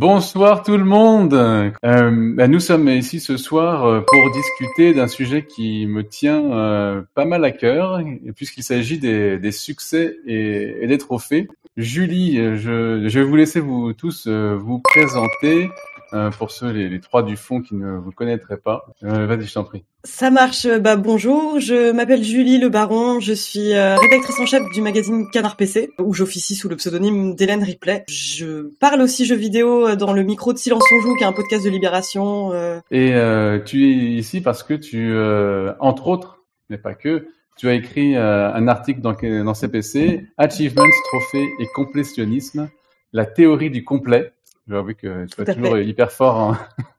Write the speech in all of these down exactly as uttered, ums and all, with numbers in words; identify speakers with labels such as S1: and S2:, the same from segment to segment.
S1: Bonsoir tout le monde. Euh, bah, nous sommes ici ce soir euh, pour discuter d'un sujet qui me tient euh, pas mal à cœur, puisqu'il s'agit des, des succès et, et des trophées. Julie, je, je vais vous laisser vous tous euh, vous présenter. Euh, pour ceux, les, les trois du fond qui ne vous connaîtraient pas. Euh, vas-y, je t'en prie.
S2: Ça marche. Bah bonjour, je m'appelle Julie Le Baron, je suis euh, rédactrice en chef du magazine Canard P C, où j'officie sous le pseudonyme d'Hélène Ripley. Je parle aussi jeux vidéo dans le micro de Silence on Joue, qui est un podcast de Libération. Euh...
S1: Et euh, tu es ici parce que tu, euh, entre autres, mais pas que, tu as écrit euh, un article dans, dans C P C, Achievements, Trophées et Complétionnisme, la théorie du complet. J'ai vu que tu es toujours fait. hyper fort en,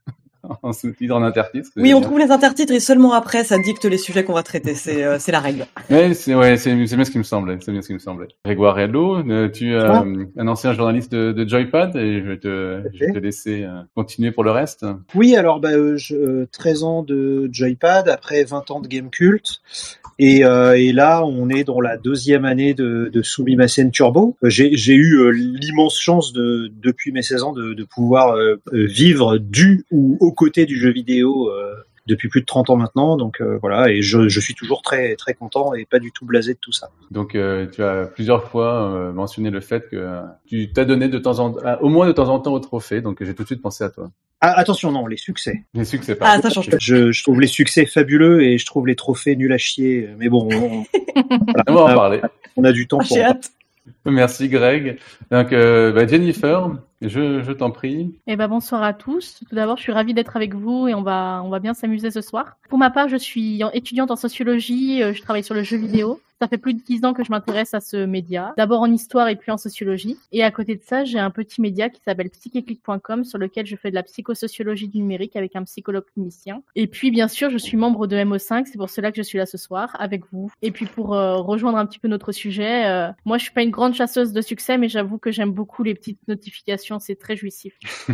S1: en sous-titres, en intertitres.
S2: Oui, on bien. trouve les intertitres et seulement après, ça dicte les sujets qu'on va traiter. C'est, euh, c'est la règle.
S1: Oui, c'est, ouais, c'est, c'est bien ce qui me semblait. C'est bien ce qui me semblait. Grégoire Hello, tu es euh, un ancien journaliste de, de Joypad et je vais te, okay. je vais te laisser euh, continuer pour le reste.
S3: Oui, alors, bah, euh, je, treize ans de Joypad, après vingt ans de Gamecult. Et, euh, et là, on est dans la deuxième année de, de Sumimasen Turbo. J'ai, j'ai eu euh, l'immense chance de, depuis mes seize ans de, de pouvoir euh, vivre du ou aux côtés du jeu vidéo euh, depuis plus de trente ans maintenant. Donc euh, voilà, et je, je suis toujours très très content et pas du tout blasé de tout ça.
S1: Donc euh, tu as plusieurs fois euh, mentionné le fait que euh, tu t'as donné de temps en temps, au moins de temps en temps au trophée. Donc j'ai tout de suite pensé à toi.
S3: Ah, attention, non, les succès.
S1: Les succès, pardon.
S2: Ah, ça change tout.
S3: Je, je trouve les succès fabuleux et je trouve les trophées nuls à chier. Mais bon, on,
S1: voilà, on va en parler.
S3: On a du temps
S2: ah,
S3: pour.
S2: J'ai hâte.
S1: Merci Greg. Donc euh, bah, Jennifer, je, je t'en prie.
S4: Eh ben bonsoir à tous. Tout d'abord, je suis ravie d'être avec vous et on va on va bien s'amuser ce soir. Pour ma part, je suis étudiante en sociologie. Je travaille sur le jeu vidéo. Ça fait plus de dix ans que je m'intéresse à ce média, d'abord en histoire et puis en sociologie. Et à côté de ça, j'ai un petit média qui s'appelle psycheclic point com sur lequel je fais de la psychosociologie du numérique avec un psychologue clinicien. Et puis, bien sûr, je suis membre de M O cinq, c'est pour cela que je suis là ce soir avec vous. Et puis, pour euh, rejoindre un petit peu notre sujet, euh, moi, je suis pas une grande chasseuse de succès, mais j'avoue que j'aime beaucoup les petites notifications, c'est très jouissif.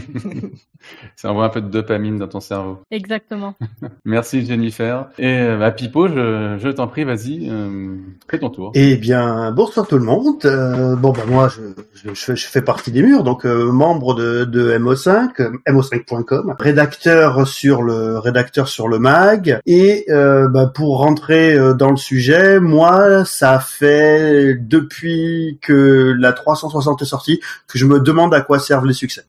S1: Ça envoie un peu de dopamine dans ton cerveau.
S4: Exactement.
S1: Merci Jennifer. Et bah, Pipo, je, je t'en prie, vas-y. Euh... Fais ton tour.
S5: Eh bien, bonsoir tout le monde. Euh, bon, ben moi, je, je, je, je fais partie des murs, donc euh, membre de, de M O cinq, M O cinq point com, rédacteur sur le rédacteur sur le mag. Et euh, ben, pour rentrer dans le sujet, moi, ça fait depuis que la trois cent soixante est sortie que je me demande à quoi servent les succès.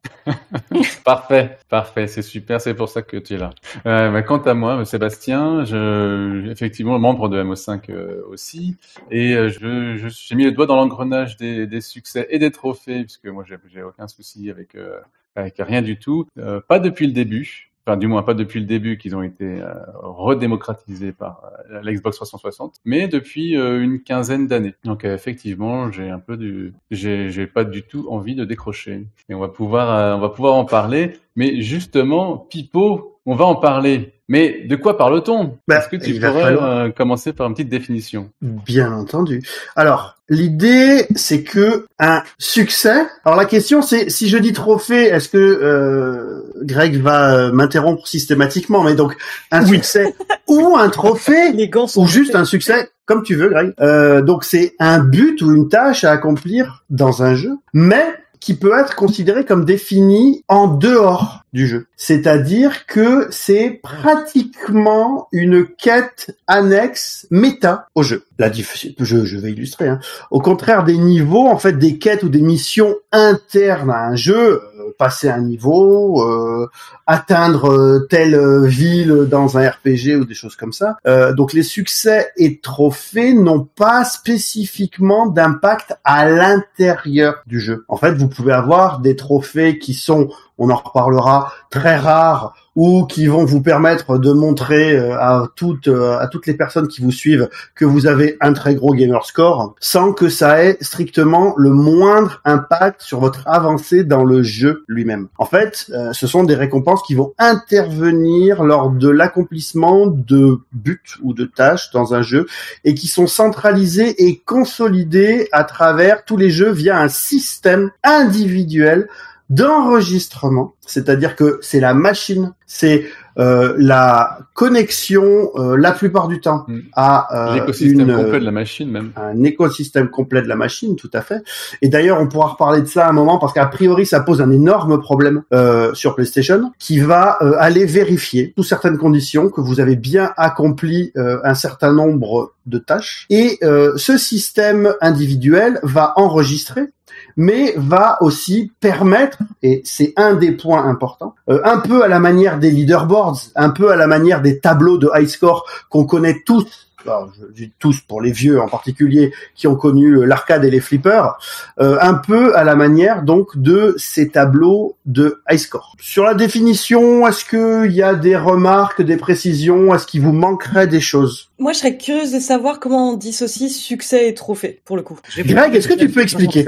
S1: Parfait, parfait, c'est super, c'est pour ça que tu es là. Euh, ben, quant à moi, Sébastien, je effectivement membre de M O cinq euh, aussi. Et euh, je, je j'ai mis le doigt dans l'engrenage des, des succès et des trophées, puisque moi j'ai, j'ai aucun souci avec euh, avec rien du tout. Euh, pas depuis le début, enfin du moins pas depuis le début qu'ils ont été euh, redémocratisés par euh, la Xbox trois cent soixante, mais depuis euh, une quinzaine d'années. Donc euh, effectivement, j'ai un peu du, j'ai j'ai pas du tout envie de décrocher. Et on va pouvoir euh, on va pouvoir en parler. Mais justement, Pipo, on va en parler. Mais de quoi parle-t-on?
S5: Bah,
S1: Est-ce que tu pourrais falloir... euh, commencer par une petite définition?
S5: Bien entendu. Alors, l'idée, c'est que un succès... Alors la question, c'est, si je dis trophée, est-ce que euh, Greg va m'interrompre systématiquement? Mais donc, un oui. succès ou un trophée,
S2: Les gants sont
S5: ou juste un succès, comme tu veux, Greg. Euh, donc, c'est un but ou une tâche à accomplir dans un jeu, mais qui peut être considéré comme défini en dehors du jeu. C'est-à-dire que c'est pratiquement une quête annexe méta au jeu. La diff- je, je vais illustrer. Hein. Au contraire des niveaux, en fait, des quêtes ou des missions internes à un jeu, euh, passer un niveau, euh, atteindre euh, telle euh, ville dans un R P G ou des choses comme ça. Euh, donc les succès et trophées n'ont pas spécifiquement d'impact à l'intérieur du jeu. En fait, vous pouvez avoir des trophées qui sont, on en reparlera, très rares, ou qui vont vous permettre de montrer à toutes à toutes les personnes qui vous suivent que vous avez un très gros gamer score, sans que ça ait strictement le moindre impact sur votre avancée dans le jeu lui-même. En fait, euh, ce sont des récompenses qui vont intervenir lors de l'accomplissement de buts ou de tâches dans un jeu et qui sont centralisées et consolidées à travers tous les jeux via un système individuel d'enregistrement, c'est-à-dire que c'est la machine, c'est euh, la connexion euh, la plupart du temps
S1: mmh.
S5: à euh,
S1: l'écosystème
S5: une,
S1: complet de la machine même.
S5: Un écosystème complet de la machine, tout à fait. Et d'ailleurs, on pourra reparler de ça à un moment parce qu'a priori, ça pose un énorme problème euh, sur PlayStation qui va euh, aller vérifier sous certaines conditions que vous avez bien accompli euh, un certain nombre de tâches. Et euh, ce système individuel va enregistrer, mais va aussi permettre, et c'est un des points importants, euh, un peu à la manière des leaderboards, un peu à la manière des tableaux de high score qu'on connaît tous, alors je dis tous pour les vieux en particulier qui ont connu l'arcade et les flippers, euh, un peu à la manière donc de ces tableaux de high score. Sur la définition, est-ce qu'il y a des remarques, des précisions, est-ce qu'il vous manquerait des choses?
S2: Moi, je serais curieuse de savoir comment on dissocie succès et trophée, pour le coup.
S5: Greg, est-ce que tu peux expliquer?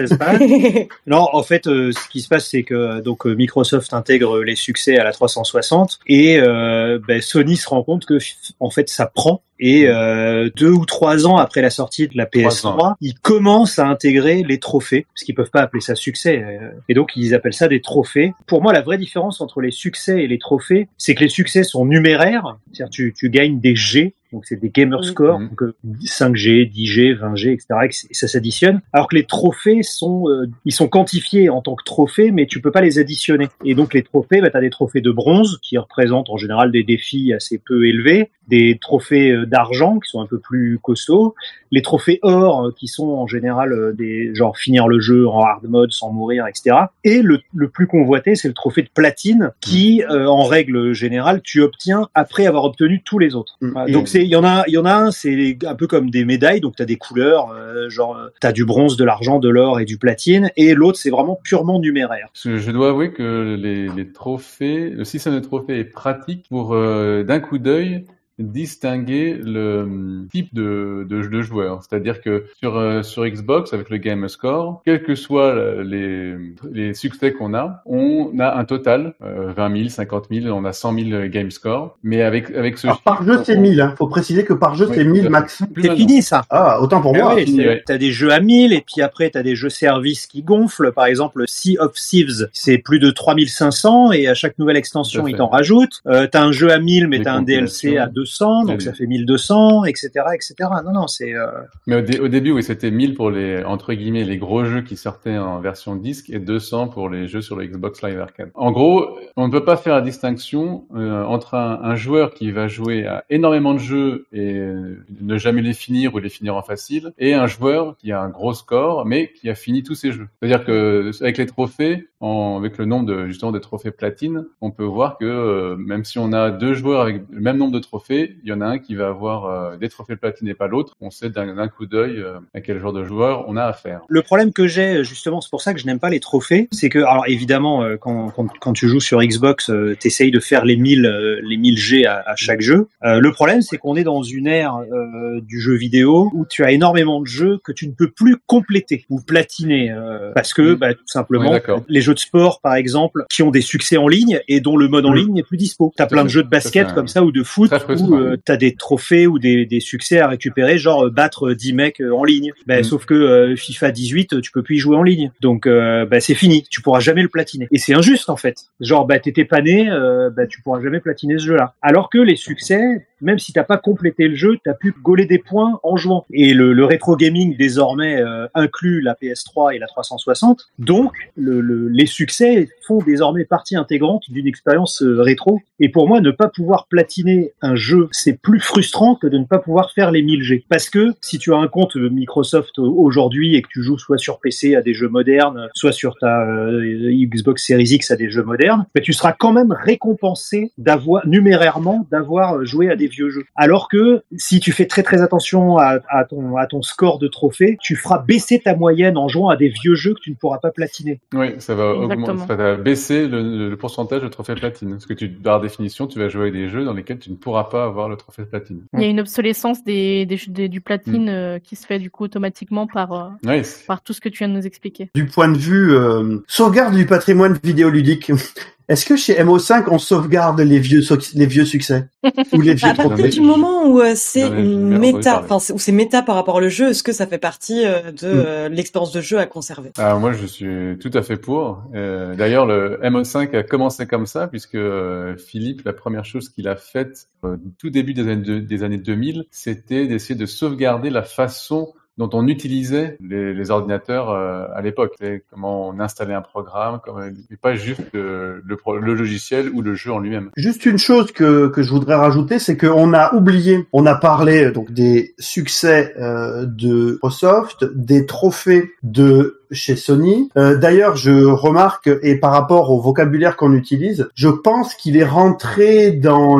S3: Non, en fait, euh, ce qui se passe, c'est que donc Microsoft intègre les succès à la trois cent soixante et euh, ben, Sony se rend compte que en fait, ça prend. Et euh, deux ou trois ans après la sortie de la P S trois, ils commencent à intégrer les trophées, parce qu'ils peuvent pas appeler ça succès. Et donc, ils appellent ça des trophées. Pour moi, la vraie différence entre les succès et les trophées, c'est que les succès sont numéraires, c'est-à-dire tu, tu gagnes des G. Donc c'est des gamer scores, mmh. donc cinq G, dix G, vingt G, et cetera. Et ça s'additionne. Alors que les trophées sont, euh, ils sont quantifiés en tant que trophées, mais tu peux pas les additionner. Et donc les trophées, bah, t'as des trophées de bronze qui représentent en général des défis assez peu élevés, des trophées d'argent qui sont un peu plus costauds, les trophées or qui sont en général des genre finir le jeu en hard mode sans mourir, et cetera. Et le, le plus convoité, c'est le trophée de platine qui, euh, en règle générale, tu obtiens après avoir obtenu tous les autres. Mmh. Voilà. Donc c'est il y en a, il y en a un, c'est un peu comme des médailles, donc t'as des couleurs, euh, genre t'as du bronze, de l'argent, de l'or et du platine, et l'autre c'est vraiment purement numéraire.
S1: Je, je dois avouer que les, les trophées, le système de trophées est pratique pour euh, d'un coup d'œil distinguer le type de, de, de joueur. C'est-à-dire que sur, euh, sur Xbox, avec le Game Score, quels que soient les, les succès qu'on a, on a un total, euh, vingt mille, cinquante mille, on a cent mille Game Score. Mais avec, avec ce
S5: Alors,
S1: chiffre,
S5: par jeu, c'est mille, hein. Faut préciser que par jeu,
S1: oui,
S5: c'est mille max.
S3: C'est fini, ça.
S5: Ah, autant pour
S3: mais
S5: moi.
S3: Ouais,
S1: fini, ouais.
S3: T'as des jeux à mille, et puis après, t'as des jeux services qui gonflent. Par exemple, Sea of Thieves, c'est plus de trois mille cinq cents, et à chaque nouvelle extension, ils t'en rajoutent. Euh, t'as un jeu à mille, mais
S1: les
S3: t'as un D L C à deux cents, donc ça fait mille deux cents, et cetera, et cetera. Non, non, c'est. Euh...
S1: Mais au, dé- au début, oui, c'était mille pour les entre guillemets les gros jeux qui sortaient en version disque et deux cents pour les jeux sur le Xbox Live Arcade. En gros, on ne peut pas faire la distinction euh, entre un, un joueur qui va jouer à énormément de jeux et euh, ne jamais les finir ou les finir en facile, et un joueur qui a un gros score mais qui a fini tous ses jeux. C'est-à-dire que avec les trophées, en, avec le nombre de justement de trophées platine, on peut voir que euh, même si on a deux joueurs avec le même nombre de trophées, il y en a un qui va avoir euh, des trophées platine et pas l'autre. On sait d'un, d'un coup d'œil euh, à quel genre de joueur on a affaire.
S3: Le problème que j'ai, justement, c'est pour ça que je n'aime pas les trophées, c'est que, alors évidemment, euh, quand, quand, quand tu joues sur Xbox, euh, t'essayes de faire les mille, euh, les mille G à, à chaque jeu. Euh, le problème, c'est qu'on est dans une ère euh, du jeu vidéo où tu as énormément de jeux que tu ne peux plus compléter ou platiner, euh, parce que, bah, tout simplement,
S1: oui,
S3: les jeux de sport, par exemple, qui ont des succès en ligne et dont le mode en ligne n'est plus dispo. T'as plein de jeux de basket comme ça ou de foot où euh, t'as des trophées ou des, des succès à récupérer, genre euh, battre dix mecs euh, en ligne. Ben, mm. Sauf que euh, FIFA dix-huit, tu peux plus y jouer en ligne. Donc euh, ben, c'est fini, tu pourras jamais le platiner. Et c'est injuste en fait. Genre bah t'étais pas né, euh, ben, tu pourras jamais platiner ce jeu-là. Alors que les succès, même si t'as pas complété le jeu, t'as pu gauler des points en jouant. Et le, le rétro gaming désormais euh, inclut la P S trois et la trois cent soixante. Donc le, le, les succès font désormais partie intégrante d'une expérience euh, rétro. Et pour moi, ne pas pouvoir platiner un jeu, c'est plus frustrant que de ne pas pouvoir faire les mille G. Parce que si tu as un compte Microsoft aujourd'hui et que tu joues soit sur P C à des jeux modernes, soit sur ta euh, Xbox Series X à des jeux modernes, mais tu seras quand même récompensé d'avoir numérairement d'avoir joué à des vieux jeux. Alors que si tu fais très très attention à, à ton à ton score de trophée, tu feras baisser ta moyenne en jouant à des vieux jeux que tu ne pourras pas platiner.
S1: Oui, ça va augmenter, ça va baisser le, le pourcentage de trophée platine. Parce que tu, par définition, tu vas jouer à des jeux dans lesquels tu ne pourras pas avoir le trophée platine.
S4: Il y a une obsolescence des, des, des du platine mmh. euh, qui se fait du coup automatiquement par euh, oui, par tout ce que tu viens de nous expliquer.
S5: Du point de vue euh, sauvegarde du patrimoine vidéoludique, Est-ce que chez M O cinq, on sauvegarde les vieux, les vieux succès ou les vieux
S2: À partir
S5: trophées
S2: du moment où euh, c'est
S1: J'en ai jamais entendu
S2: méta,
S1: parler.
S2: enfin c'est- où c'est méta par rapport au jeu, est-ce que ça fait partie euh, de
S5: Mm.
S2: euh, l'expérience de jeu à conserver?
S1: Ah, moi, je suis tout à fait pour. Euh, d'ailleurs, le M O cinq a commencé comme ça, puisque euh, Philippe, la première chose qu'il a faite au tout début des années, de- des années deux mille, c'était d'essayer de sauvegarder la façon dont on utilisait les, les ordinateurs euh, à l'époque. C'est comment on installait un programme, comment, et pas juste le, le, pro- le logiciel ou le jeu en lui-même.
S5: Juste une chose que, que je voudrais rajouter, c'est qu'on a oublié, on a parlé donc des succès euh, de Microsoft, des trophées de chez Sony. Euh, D'ailleurs, je remarque, et par rapport au vocabulaire qu'on utilise, je pense qu'il est rentré dans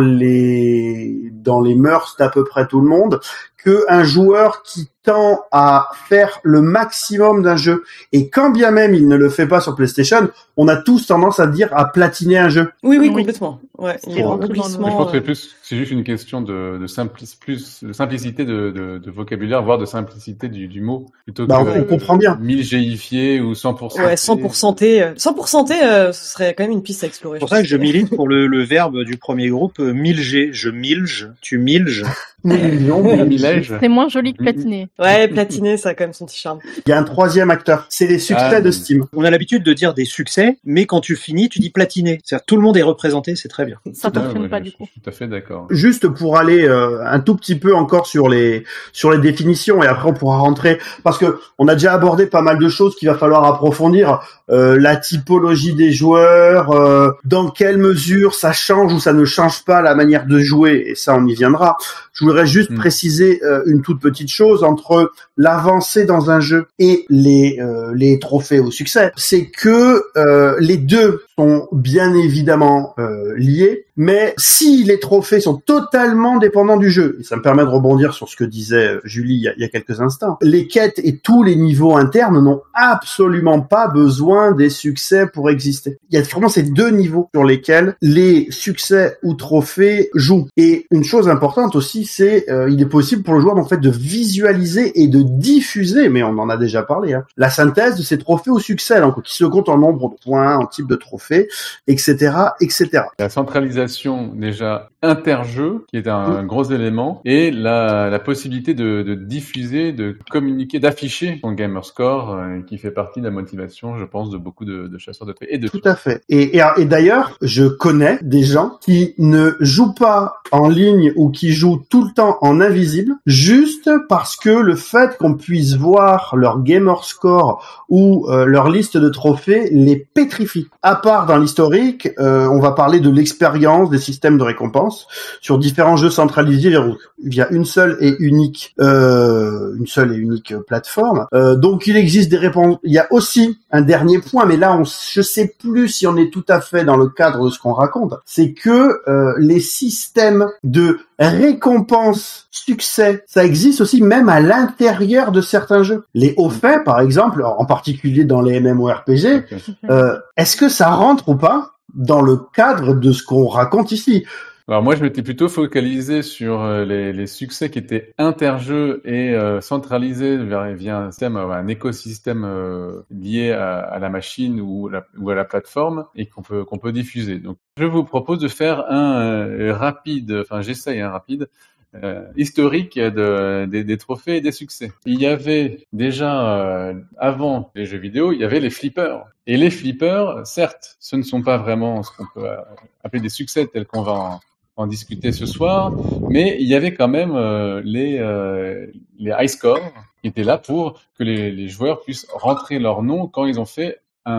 S5: les dans les mœurs d'à peu près tout le monde, qu'un joueur qui tend à faire le maximum d'un jeu, et quand bien même il ne le fait pas sur PlayStation, on a tous tendance à dire à platiner un jeu.
S2: Oui, oui,
S4: Oui.
S2: complètement. Ouais, il y a
S5: Pour-
S2: un
S4: rentre dans le-
S1: Mais je
S2: remplissement.
S1: pense que
S2: euh,
S1: c'est plus, c'est juste une question de, de, simpli- plus, de simplicité de, de, de vocabulaire, voire de simplicité du, du mot, plutôt
S5: Bah,
S1: que
S5: on- on comprend bien.
S1: mille géifié ou cent pour cent.
S2: Ouais, cent pour cent euh, cent pour cent euh, ce serait quand même une piste à explorer.
S3: C'est pour ça que je
S2: pense.
S3: milite pour le, le verbe du premier groupe, euh, milger. Je milge, tu milges.
S5: Millions,
S1: Le millage.
S4: C'est moins joli que platiner.
S2: Ouais, platiner, ça a quand même son petit charme.
S5: Il y a un troisième acteur, c'est les succès
S1: Ah,
S5: de
S1: oui.
S5: Steam.
S3: On a l'habitude de dire des succès, mais quand tu finis, tu dis platiner. C'est-à-dire tout le monde est représenté, c'est très bien.
S4: Ça
S1: Ah,
S4: fonctionne
S1: ouais,
S4: pas
S1: je,
S4: du
S1: je
S4: coup.
S1: suis tout à fait d'accord.
S5: Juste pour aller euh, un tout petit peu encore sur les sur les définitions, et après on pourra rentrer, parce que on a déjà abordé pas mal de choses qu'il va falloir approfondir, euh, la typologie des joueurs, euh, dans quelle mesure ça change ou ça ne change pas la manière de jouer, et ça on y viendra. Je voudrais juste
S1: Mm.
S5: préciser euh, une toute petite chose entre l'avancée dans un jeu et les euh, les trophées au succès, c'est que euh, les deux sont bien évidemment euh, liés, mais si les trophées sont totalement dépendants du jeu, et ça me permet de rebondir sur ce que disait euh, Julie il y, a, il y a quelques instants, les quêtes et tous les niveaux internes n'ont absolument pas besoin des succès pour exister. Il y a vraiment ces deux niveaux sur lesquels les succès ou trophées jouent. Et une chose importante aussi, c'est euh, il est possible pour le joueur en fait de visualiser et de diffuser, mais on en a déjà parlé, hein, la synthèse de ces trophées au succès, donc, qui se compte en nombre de points, en type de trophées, et cetera, et cetera.
S1: La centralisation déjà interjeu, qui est un gros élément, et la, la possibilité de, de diffuser, de communiquer, d'afficher son gamer score, euh, qui fait partie de la motivation, je pense, de beaucoup de, de chasseurs de trait et de
S5: Tout à fait. Et, et, et d'ailleurs, je connais des gens qui ne jouent pas en ligne ou qui jouent tout le temps en invisible, juste parce que le fait qu'on puisse voir leur gamer score ou euh, leur liste de trophées les pétrifie. À part dans l'historique, euh, on va parler de l'expérience des systèmes de récompense sur différents jeux centralisés via une seule et unique, euh, une seule et unique plateforme. Euh, donc il existe des réponses. Il y a aussi un dernier point, mais là, on, je sais plus si on est tout à fait dans le cadre de ce qu'on raconte. C'est que euh, les systèmes de récompense succès, ça existe aussi même à l'intérieur de certains jeux. Les hauts faits, par exemple, en particulier dans les MMORPG,
S1: Okay.
S5: euh, est-ce que ça rentre ou pas dans le cadre de ce qu'on raconte ici?
S1: Alors moi, je m'étais plutôt focalisé sur euh, les, les succès qui étaient interjeux et euh, centralisés vers, via un système, euh, un écosystème euh, lié à, à la machine ou, la, ou à la plateforme et qu'on peut qu'on peut diffuser. Donc, je vous propose de faire un euh, rapide, enfin j'essaye un rapide. Euh, historique de, des, des trophées et des succès. Il y avait déjà, euh, avant les jeux vidéo, il y avait les flippers. Et les flippers, certes, ce ne sont pas vraiment ce qu'on peut appeler des succès tels qu'on va en, en discuter ce soir, mais il y avait quand même euh, les, euh, les high scores qui étaient là pour que les, les joueurs puissent rentrer leur nom quand ils ont fait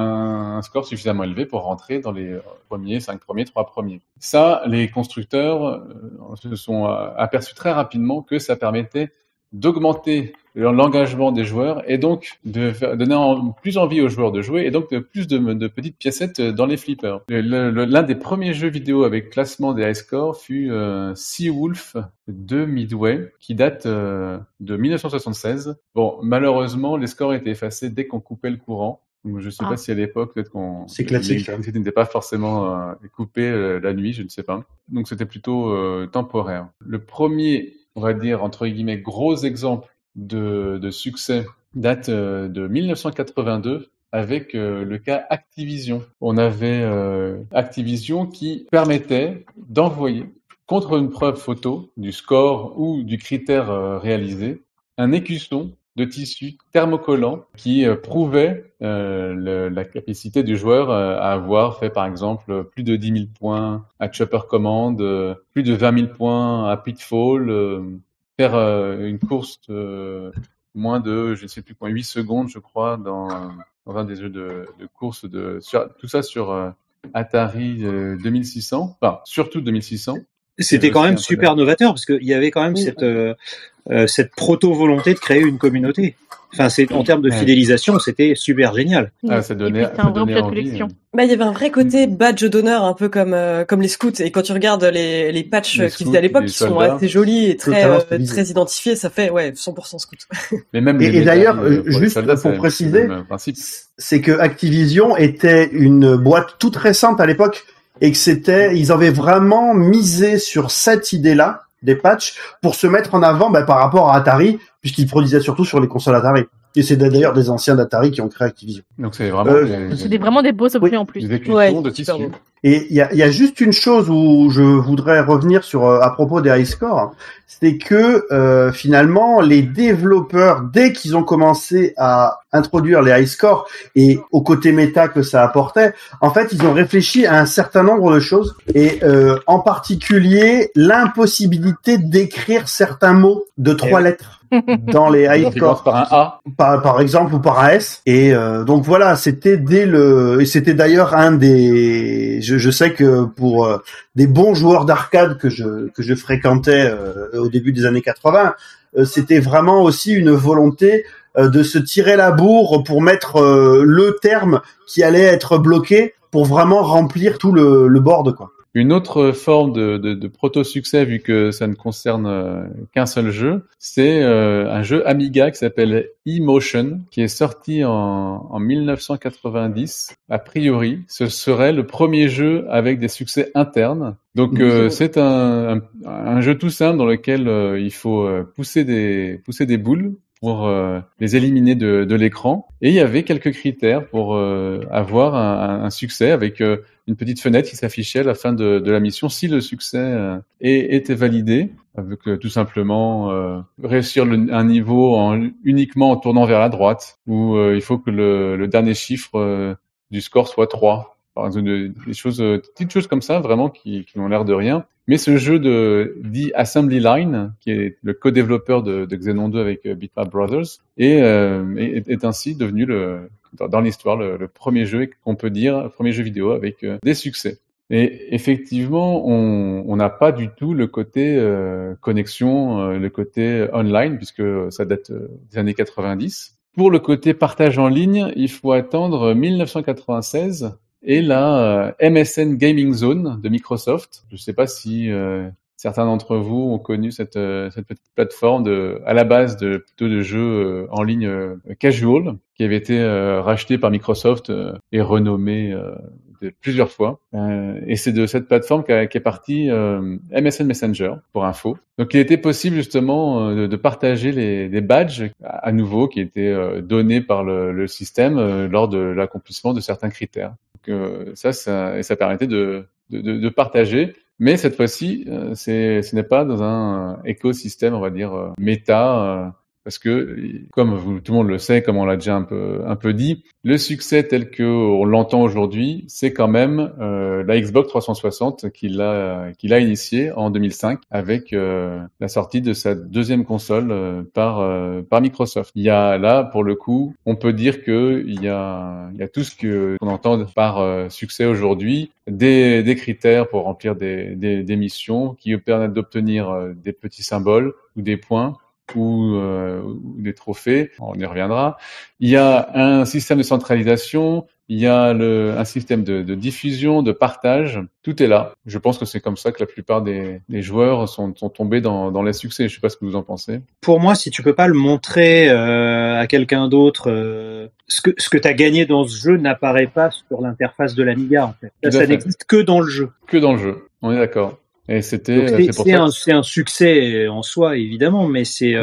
S1: un score suffisamment élevé pour rentrer dans les premiers, cinq premiers, trois premiers. Ça, les constructeurs euh, se sont euh, aperçus très rapidement que ça permettait d'augmenter l'engagement des joueurs et donc de faire, donner en, plus envie aux joueurs de jouer et donc de plus de, de petites piécettes dans les flippers. Le, le, l'un des premiers jeux vidéo avec classement des high scores fut euh, Seawolf de Midway qui date euh, de dix-neuf cent soixante-seize. Bon, malheureusement, les scores étaient effacés dès qu'on coupait le courant. Donc, je ne sais
S4: Ah.
S1: pas si à l'époque, peut-être qu'on
S5: C'est classique,
S1: l'électricité n'était pas forcément euh, coupée euh, la nuit, je ne sais pas. Donc c'était plutôt euh, temporaire. Le premier, on va dire entre guillemets, gros exemple de, de succès date euh, de dix-neuf cent quatre-vingt-deux avec euh, le cas Activision. On avait euh, Activision qui permettait d'envoyer, contre une preuve photo du score ou du critère euh, réalisé, un écusson de tissu thermocollant qui euh, prouvait euh, le, la capacité du joueur euh, à avoir fait par exemple plus de dix mille points à Chopper Command, euh, plus de vingt mille points à Pitfall, euh, faire euh, une course de moins de, je ne sais plus quoi, huit secondes je crois dans, dans un des jeux de, de course, de, sur, tout ça sur euh, Atari euh, deux mille six cents, enfin surtout deux mille six cents.
S3: C'était quand même super novateur parce qu'il y avait quand même oui. cette euh, euh, cette proto-volonté de créer une communauté. Enfin, c'est en termes de fidélisation, c'était super génial.
S1: Ah, ça donnait,
S4: ça donnait envie.
S2: Bah, il y avait un vrai côté badge d'honneur, un peu comme euh, comme les scouts. Et quand tu regardes les les patchs les qu'ils faisaient à l'époque, qui sont assez jolis et très euh, très identifiés, ça fait ouais cent pour cent scout.
S1: Mais même
S5: et, et d'ailleurs, euh, pour juste soldats, pour préciser, c'est que Activision était une boîte toute récente à l'époque et que c'était, ils avaient vraiment misé sur cette idée-là des patchs pour se mettre en avant bah, par rapport à Atari, puisqu'ils produisaient surtout sur les consoles Atari. Et c'est d'ailleurs des anciens d'Atari qui ont créé Activision.
S1: Donc c'est vraiment,
S5: euh,
S1: des,
S4: c'était vraiment des beaux objets oui, en plus.
S1: Des écussons ouais, de tissu.
S5: Et il y a, y a juste une chose où je voudrais revenir sur euh, à propos des high scores, c'est que euh, finalement les développeurs, dès qu'ils ont commencé à introduire les high scores et au côté méta que ça apportait, en fait ils ont réfléchi à un certain nombre de choses et euh, en particulier l'impossibilité d'écrire certains mots de trois lettres dans les high scores,
S1: par un A,
S5: par, par exemple ou par un S. Et euh, donc voilà, c'était dès le et c'était d'ailleurs un des je, je sais que pour euh, des bons joueurs d'arcade que je que je fréquentais euh, au début des années quatre-vingts, euh, c'était vraiment aussi une volonté euh, de se tirer la bourre pour mettre euh, le terme qui allait être bloqué pour vraiment remplir tout le, le board, quoi.
S1: Une autre forme de, de, de proto-succès, vu que ça ne concerne euh, qu'un seul jeu, c'est euh, un jeu Amiga qui s'appelle E-Motion, qui est sorti en, en mille neuf cent quatre-vingt-dix. A priori, ce serait le premier jeu avec des succès internes. Donc euh, c'est un, un, un jeu tout simple dans lequel euh, il faut euh, pousser des pousser des boules pour euh, les éliminer de, de l'écran. Et il y avait quelques critères pour euh, avoir un, un succès avec euh, une petite fenêtre qui s'affichait à la fin de, de la mission si le succès euh, était validé, avec euh, tout simplement euh, réussir le, un niveau en, uniquement en tournant vers la droite, ou euh, il faut que le, le dernier chiffre euh, du score soit trois. Par exemple, des choses, des petites choses comme ça, vraiment, qui, qui n'ont l'air de rien. Mais ce jeu de dit Assembly Line, qui est le co-développeur de, de Xenon deux avec euh, Bitmap Brothers, est, euh, est, est ainsi devenu le, dans, dans l'histoire le, le premier jeu qu'on peut dire, le premier jeu vidéo avec euh, des succès. Et effectivement, on n'a pas du tout le côté euh, connexion, euh, le côté online, puisque ça date euh, des années quatre-vingt-dix. Pour le côté partage en ligne, il faut attendre mille neuf cent quatre-vingt-seize. Et la euh, M S N Gaming Zone de Microsoft. Je ne sais pas si euh, certains d'entre vous ont connu cette, euh, cette petite plateforme de, à la base de plutôt de jeux euh, en ligne euh, casual, qui avait été euh, racheté par Microsoft euh, et renommé euh, de plusieurs fois. Euh, et c'est de cette plateforme qu'est qu parti euh, M S N Messenger, pour info. Donc il était possible justement euh, de, de partager les, les badges à, à nouveau qui étaient euh, donnés par le, le système euh, lors de l'accomplissement de certains critères. Euh, ça, ça, et ça permettait de, de, de partager, mais cette fois-ci, euh, c'est, ce n'est pas dans un écosystème, on va dire, euh, méta, euh, parce que, comme vous, tout le monde le sait, comme on l'a déjà un peu, un peu dit, le succès tel qu'on l'entend aujourd'hui, c'est quand même euh, la Xbox trois cent soixante qui l'a, qui l'a initié en deux mille cinq avec euh, la sortie de sa deuxième console euh, par, euh, par Microsoft. Il y a là, pour le coup, on peut dire que il y a, il y a tout ce que qu'on entend par euh, succès aujourd'hui, des, des critères pour remplir des, des, des missions qui permettent d'obtenir euh, des petits symboles ou des points, ou, euh, ou des trophées, on y reviendra. Il y a un système de centralisation, il y a le, un système de, de diffusion, de partage, tout est là. Je pense que c'est comme ça que la plupart des, des joueurs sont, sont tombés dans, dans les succès. Je sais pas ce que vous en pensez.
S3: Pour moi, si tu peux pas le montrer euh, à quelqu'un d'autre, euh, ce que ce que t'as gagné dans ce jeu n'apparaît pas sur l'interface de l'Amiga, en fait. Ça, ça n'existe que dans le jeu.
S1: Que dans le jeu, on est d'accord. Et c'était,
S3: c'est, c'est, c'est, un, c'est un succès en soi, évidemment, mais c'est, euh,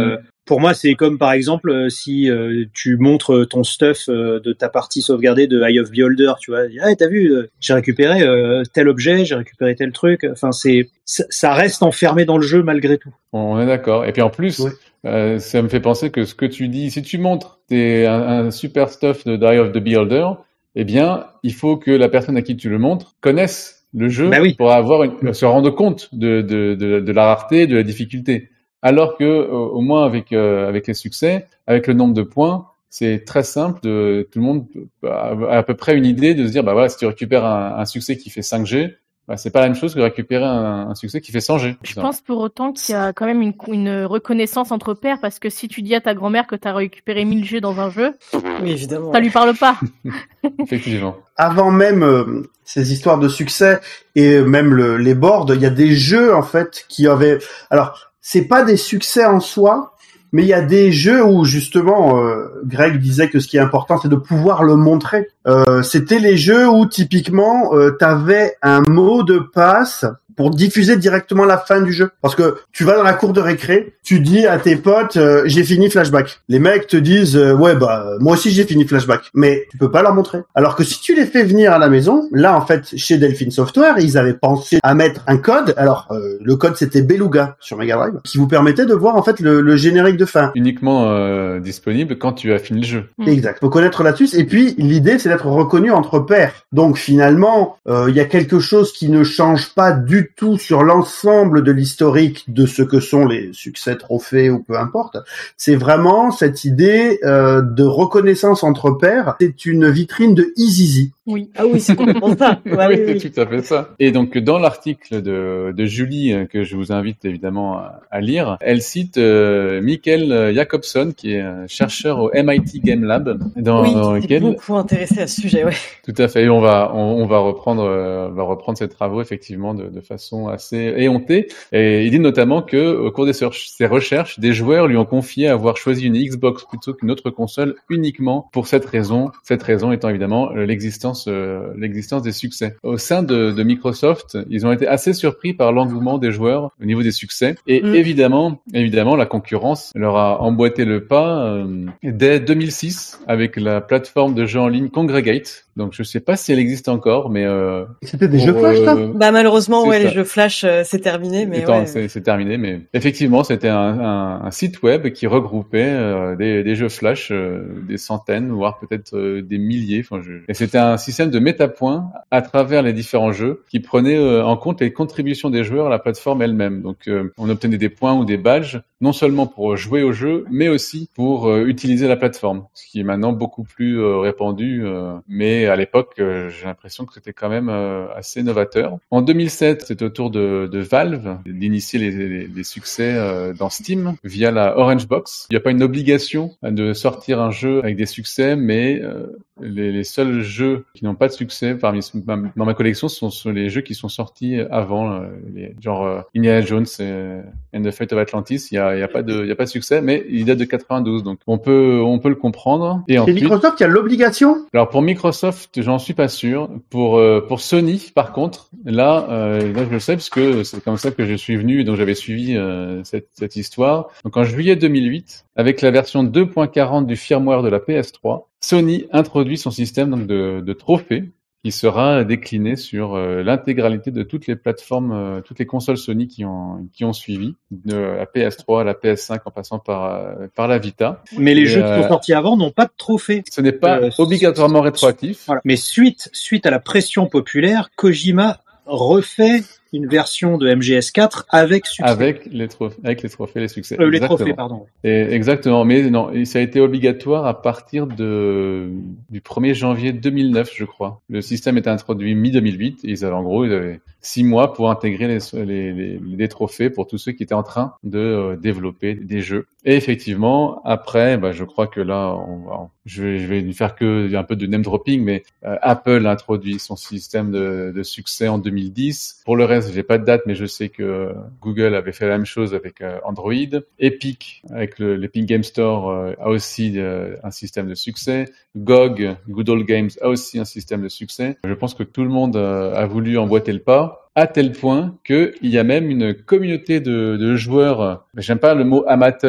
S3: Pour moi, c'est comme par exemple euh, si euh, tu montres ton stuff euh, de ta partie sauvegardée de Eye of Beholder, tu vois, ah t'as vu, euh, j'ai récupéré euh, tel objet, j'ai récupéré tel truc. Enfin, c'est ça, ça reste enfermé dans le jeu malgré tout.
S1: On est d'accord. Et puis en plus,
S5: Oui.
S1: euh, ça me fait penser que ce que tu dis, si tu montres t'es un, un super stuff de Eye of the Beholder, eh bien, il faut que la personne à qui tu le montres connaisse le jeu
S3: Bah oui.
S1: pour avoir une, se rendre compte de, de, de, de la rareté, de la difficulté. Alors que au, au moins avec euh, avec les succès, avec le nombre de points, c'est très simple. De, tout le monde a à peu près une idée de se dire bah voilà, si tu récupères un, un succès qui fait cinq G, bah, c'est pas la même chose que de récupérer un, un succès qui fait cent G.
S4: Je pense pour autant qu'il y a quand même une, une reconnaissance entre pairs, parce que si tu dis à ta grand-mère que tu as récupéré mille G dans un jeu,
S2: Oui, évidemment.
S4: ça lui parle pas.
S1: Effectivement.
S5: Avant même euh, ces histoires de succès et même le, les boards, il y a des jeux en fait qui avaient. Alors, c'est pas des succès en soi, mais il y a des jeux où justement, euh, Greg disait que ce qui est important, c'est de pouvoir le montrer. Euh, c'était les jeux où typiquement, euh, t'avais un mot de passe pour diffuser directement la fin du jeu. Parce que tu vas dans la cour de récré, tu dis à tes potes euh, j'ai fini Flashback. Les mecs te disent euh, ouais bah moi aussi j'ai fini Flashback, mais tu peux pas leur montrer. Alors que si tu les fais venir à la maison, là en fait chez Delphine Software, ils avaient pensé à mettre un code. Alors euh, le code c'était Beluga sur Mega Drive, qui vous permettait de voir en fait le, le générique de fin.
S1: Uniquement euh, disponible quand tu as fini le jeu.
S4: Mm.
S5: Exact. Faut connaître là-dessus. Et puis l'idée c'est d'être reconnu entre pairs. Donc finalement il euh, y a quelque chose qui ne change pas du tout sur l'ensemble de l'historique de ce que sont les succès, trophées ou peu importe. C'est vraiment cette idée euh, de reconnaissance entre pairs. C'est une vitrine de Easy.
S4: Oui.
S2: Ah oui, c'est complètement ça. Ouais,
S1: Oui,
S2: oui,
S1: c'est
S2: oui.
S1: tout à fait ça. Et donc, dans l'article de, de Julie, euh, que je vous invite évidemment à, à lire, elle cite euh, Michael Jacobson, qui est un chercheur au M I T Game Lab, dans,
S2: Oui,
S1: dans
S2: qui s'est
S1: lequel...
S2: beaucoup intéressé à ce sujet, ouais.
S1: Tout à fait. Et on va, on, on va reprendre, euh, on va reprendre ses travaux effectivement de, de façon assez éhontée. Et il dit notamment que, au cours de ses recherches, des joueurs lui ont confié avoir choisi une Xbox plutôt qu'une autre console uniquement pour cette raison. Cette raison étant évidemment l'existence, euh, l'existence des succès. Au sein de, de Microsoft, ils ont été assez surpris par l'engouement des joueurs au niveau des succès. Et
S2: Mm.
S1: évidemment, évidemment, la concurrence leur a emboîté le pas euh, dès deux mille six avec la plateforme de jeux en ligne Congregate. Donc je sais pas si elle existe encore, mais euh,
S5: C'était des
S1: pour,
S5: jeux flash, ça
S1: euh,
S2: Bah malheureusement,
S1: c'est
S2: ouais,
S1: ça.
S2: les jeux Flash, euh, c'est terminé, mais
S1: Attends,
S2: ouais.
S1: c'est, c'est terminé, mais effectivement, c'était un, un, un site web qui regroupait euh, des, des jeux Flash, euh, des centaines, voire peut-être euh, des milliers. Enfin, je... Et c'était un système de métapoints à travers les différents jeux qui prenait euh, en compte les contributions des joueurs à la plateforme elle-même. Donc, euh, on obtenait des points ou des badges, non seulement pour jouer au jeu, mais aussi pour euh, utiliser la plateforme, ce qui est maintenant beaucoup plus euh, répandu. Euh, mais à l'époque, euh, j'ai l'impression que c'était quand même euh, assez novateur. En deux mille sept, c'est au tour de, de Valve d'initier les, les, les succès euh, dans Steam via la Orange Box. Il n'y a pas une obligation de sortir un jeu avec des succès, mais euh, les, les seuls jeux qui n'ont pas de succès parmi dans ma collection sont, sont les jeux qui sont sortis avant, euh, les, genre euh, Indiana Jones et And the Fate of Atlantis. Il y a, il y a pas de, il y a pas de succès, mais il date de quatre-vingt-douze, donc on peut, on peut le comprendre. Et
S5: C'est
S1: ensuite,
S5: Microsoft qui a l'obligation.
S1: alors pour Microsoft, j'en suis pas sûr. Pour euh, pour Sony, par contre, là, euh, là je le sais parce que c'est comme ça que je suis venu et donc j'avais suivi euh, cette cette histoire. Donc en juillet deux mille huit, avec la version deux point quarante du firmware de la P S trois, Sony introduit son système donc de de trophées qui sera décliné sur euh, l'intégralité de toutes les plateformes, euh, toutes les consoles Sony qui ont qui ont suivi, de la P S trois à la P S cinq en passant par euh, par la Vita.
S3: Mais les
S1: Et,
S3: jeux qui
S1: euh,
S3: sont sortis avant n'ont pas de trophée.
S1: Ce n'est pas
S3: Euh,
S1: obligatoirement rétroactif.
S3: Voilà. Mais suite, suite à la pression populaire, Kojima refait une version de M G S quatre avec succès.
S1: Avec les trophées, avec les trophées, les succès.
S3: Euh, les
S1: Exactement.
S3: trophées, pardon.
S1: Et exactement, mais non, et ça a été obligatoire à partir de du premier janvier deux mille neuf, je crois. Le système était introduit mi deux mille huit et ils avaient en gros ils avaient six mois pour intégrer les les, les, les trophées pour tous ceux qui étaient en train de euh, développer des jeux. Et effectivement, après, bah, je crois que là, on va, je vais je vais faire que un peu de name dropping, mais euh, Apple a introduit son système de, de succès en deux mille dix. Pour le reste, j'ai pas de date, mais je sais que Google avait fait la même chose avec euh, Android. Epic, avec le, l'Epic Game Store, euh, a aussi euh, un système de succès. G O G, Good Old Games, a aussi un système de succès. Je pense que tout le monde euh, a voulu emboîter le pas, à tel point qu'il y a même une communauté de, de joueurs, j'aime pas le mot amateur,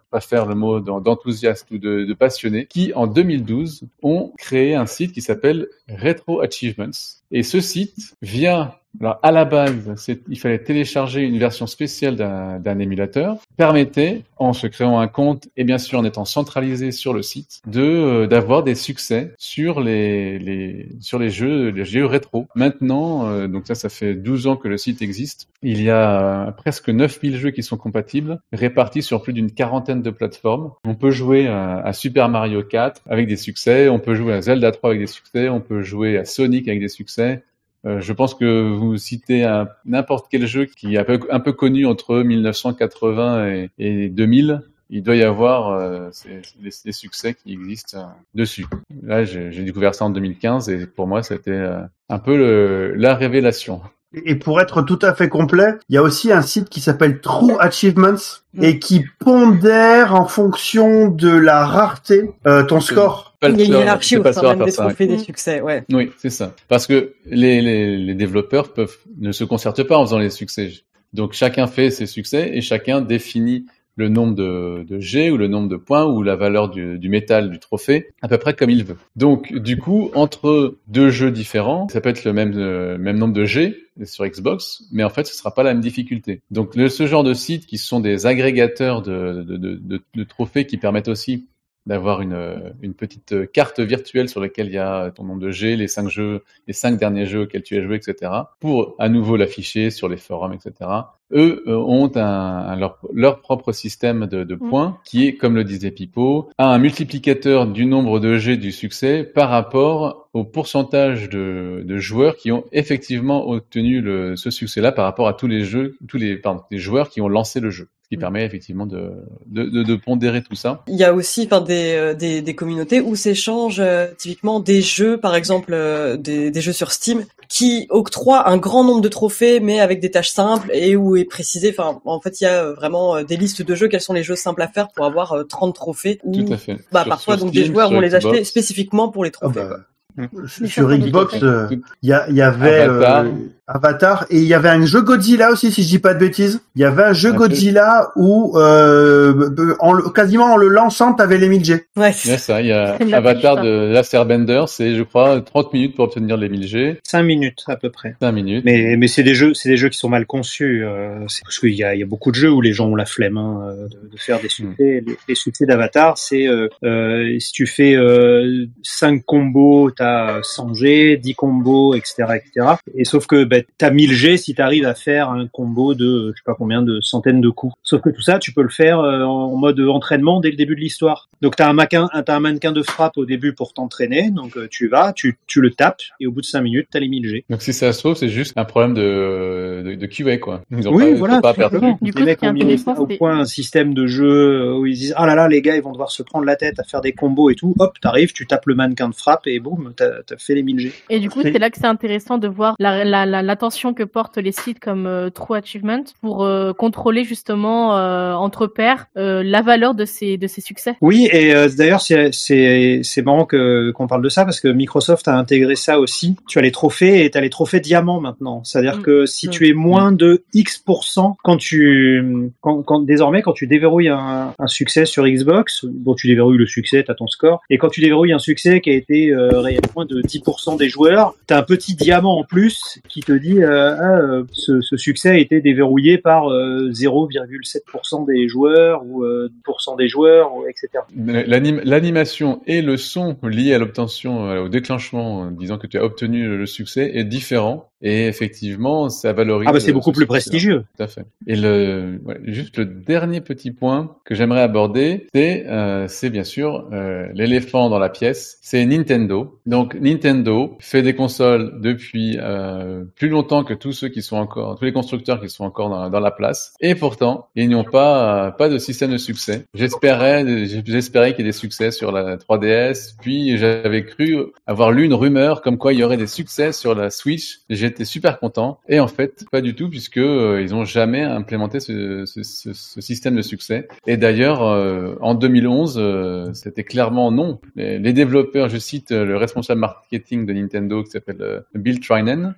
S1: pas faire le mot d'enthousiaste ou de, de passionné, qui en deux mille douze ont créé un site qui s'appelle Retro Achievements. Et ce site vient, alors à la base, c'est, il fallait télécharger une version spéciale d'un, d'un émulateur, permettait, en se créant un compte et bien sûr en étant centralisé sur le site, de euh, d'avoir des succès sur les les sur les jeux les jeux rétro. Maintenant, euh, donc ça, ça fait douze ans que le site existe. Il y a euh, presque neuf mille jeux qui sont compatibles, répartis sur plus d'une quarantaine de plateformes. On peut jouer à, à Super Mario quatre avec des succès, on peut jouer à Zelda trois avec des succès, on peut jouer à Sonic avec des succès. Euh, je pense que vous citez un, n'importe quel jeu qui est un peu, un peu connu entre mille neuf cent quatre-vingts et, et deux mille. Il doit y avoir euh, ces, les, les succès qui existent euh, dessus. Là, j'ai, j'ai découvert ça en deux mille quinze et pour moi, c'était euh, un peu le, la révélation.
S5: Et pour être tout à fait complet, il y a aussi un site qui s'appelle True Achievements et qui pondère en fonction de la rareté euh, ton score.
S2: Il y a une hiérarchie au sein même des
S1: ça,
S2: trophées,
S1: ouais.
S2: des succès, ouais.
S1: Oui, c'est ça. Parce que les, les, les développeurs peuvent ne se concertent pas en faisant les succès. Donc chacun fait ses succès et chacun définit le nombre de, de G ou le nombre de points ou la valeur du, du métal du trophée à peu près comme il veut. Donc du coup, entre deux jeux différents, ça peut être le même, euh, même nombre de G sur Xbox, mais en fait, ce sera pas la même difficulté. Donc le, ce genre de sites qui sont des agrégateurs de, de, de, de, de trophées qui permettent aussi d'avoir une, une petite carte virtuelle sur laquelle il y a ton nombre de G, les cinq jeux, les cinq derniers jeux auxquels tu as joué, et cetera, pour à nouveau l'afficher sur les forums, et cetera. Eux euh, ont un, un, leur, leur propre système de, de points qui est, comme le disait Pipo, a un multiplicateur du nombre de G du succès par rapport au pourcentage de, de joueurs qui ont effectivement obtenu le, ce succès-là par rapport à tous les jeux, tous les, pardon, les joueurs qui ont lancé le jeu. Ce qui permet effectivement de, de, de, de pondérer tout ça.
S2: Il y a aussi enfin, des, euh, des, des communautés où s'échangent euh, typiquement des jeux, par exemple euh, des, des jeux sur Steam, qui octroient un grand nombre de trophées, mais avec des tâches simples et où est précisé, enfin en fait il y a vraiment des listes de jeux, quels sont les jeux simples à faire pour avoir euh, trente trophées. Où,
S1: tout à fait.
S2: Bah,
S1: sur,
S2: parfois
S1: sur
S2: donc
S1: Steam,
S2: des joueurs vont les
S1: Xbox.
S2: acheter spécifiquement pour les trophées.
S5: Oh bah.
S2: Quoi.
S5: Sur Xbox, il euh, y, a, y avait
S1: Avatar.
S5: Euh, Avatar et il y avait un jeu Godzilla aussi, si je dis pas de bêtises. Il y avait un jeu
S1: Un
S5: Godzilla où euh, en, quasiment en le lançant, t'avais les mille G.
S2: Ouais.
S1: Ouais, ça, il y a
S4: C'est
S1: Avatar
S4: triche,
S1: de Last Airbender, c'est je crois trente minutes pour obtenir les mille G.
S3: Cinq minutes à peu près.
S1: cinq minutes.
S3: Mais mais c'est des jeux, c'est des jeux qui sont mal conçus. Euh, c'est parce qu'il y a il y a beaucoup de jeux où les gens ont la flemme hein, de, de faire des succès. Mm. Les, les succès d'Avatar, c'est euh, euh, si tu fais euh, cinq combos, t'as cent G, dix combos, et cetera, et cetera. Et sauf que ben, t'as mille G si t'arrives à faire un combo de je sais pas combien de centaines de coups. Sauf que tout ça, tu peux le faire euh, en mode entraînement dès le début de l'histoire. Donc t'as un mannequin, t'as un mannequin de frappe au début pour t'entraîner. Donc euh, tu vas, tu tu le tapes et au bout de cinq minutes, t'as les mille G.
S1: Donc si ça se trouve, c'est juste un problème de de, de Q A quoi. Ils ont
S3: oui,
S1: pas,
S3: voilà.
S1: ils ont pas perdu.
S4: Du coup,
S3: les mecs
S4: ce qui est
S3: ont mis
S4: intéressant,
S3: au
S4: c'est-
S3: point un système de jeu où ils disent ah là là les gars ils vont devoir se prendre la tête à faire des combos et tout. Hop, t'arrives, tu tapes le mannequin de frappe et boum, t'as, t'as fait les mille G.
S4: Et du coup,
S5: C'est-
S4: c'est là que c'est intéressant de voir la, la, la, l'attention que portent les sites comme euh, True Achievement pour euh, contrôler justement euh, entre pairs euh, la valeur de ces de ces succès.
S3: Oui, et euh, d'ailleurs c'est c'est c'est marrant que qu'on parle de ça parce que Microsoft a intégré ça aussi. Tu as les trophées et tu as les trophées diamants maintenant. C'est-à-dire
S4: Mm.
S3: que si
S2: Mm.
S3: tu es moins de X % quand tu quand, quand désormais quand tu déverrouilles un, un succès sur Xbox, bon tu déverrouilles le succès, tu as ton score, et quand tu déverrouilles un succès qui a été euh, réellement moins de dix pour cent des joueurs, tu as un petit diamant en plus qui te dit euh, ah, euh, ce, ce succès a été déverrouillé par euh, zéro virgule sept pour cent des joueurs ou euh, dix pour cent des joueurs, ou, et cetera.
S1: L'anim- L'animation et le son lié à l'obtention, euh, au déclenchement, euh, disant que tu as obtenu le succès, est différent. Et effectivement, ça valorise.
S3: Ah bah c'est
S1: euh,
S3: beaucoup
S1: ce
S3: plus
S1: succès-là.
S3: prestigieux.
S1: Tout à fait. Et le, ouais, juste le dernier petit point que j'aimerais aborder, c'est, euh, c'est bien sûr euh, l'éléphant dans la pièce, c'est Nintendo. Donc Nintendo fait des consoles depuis euh, plus longtemps que tous ceux qui sont encore, tous les constructeurs qui sont encore dans, dans la place. Et pourtant, ils n'ont pas euh, pas de système de succès. J'espérais, j'espérais qu'il y ait des succès sur la trois D S. Puis j'avais cru avoir lu une rumeur comme quoi il y aurait des succès sur la Switch. J'étais super content. Et en fait, pas du tout, puisque euh, ils ont jamais implémenté ce, ce, ce, ce système de succès. Et d'ailleurs, euh, en deux mille onze, euh, c'était clairement non. Les, les développeurs, je cite euh, le responsable marketing de Nintendo qui s'appelle euh, Bill Trinan. Quand les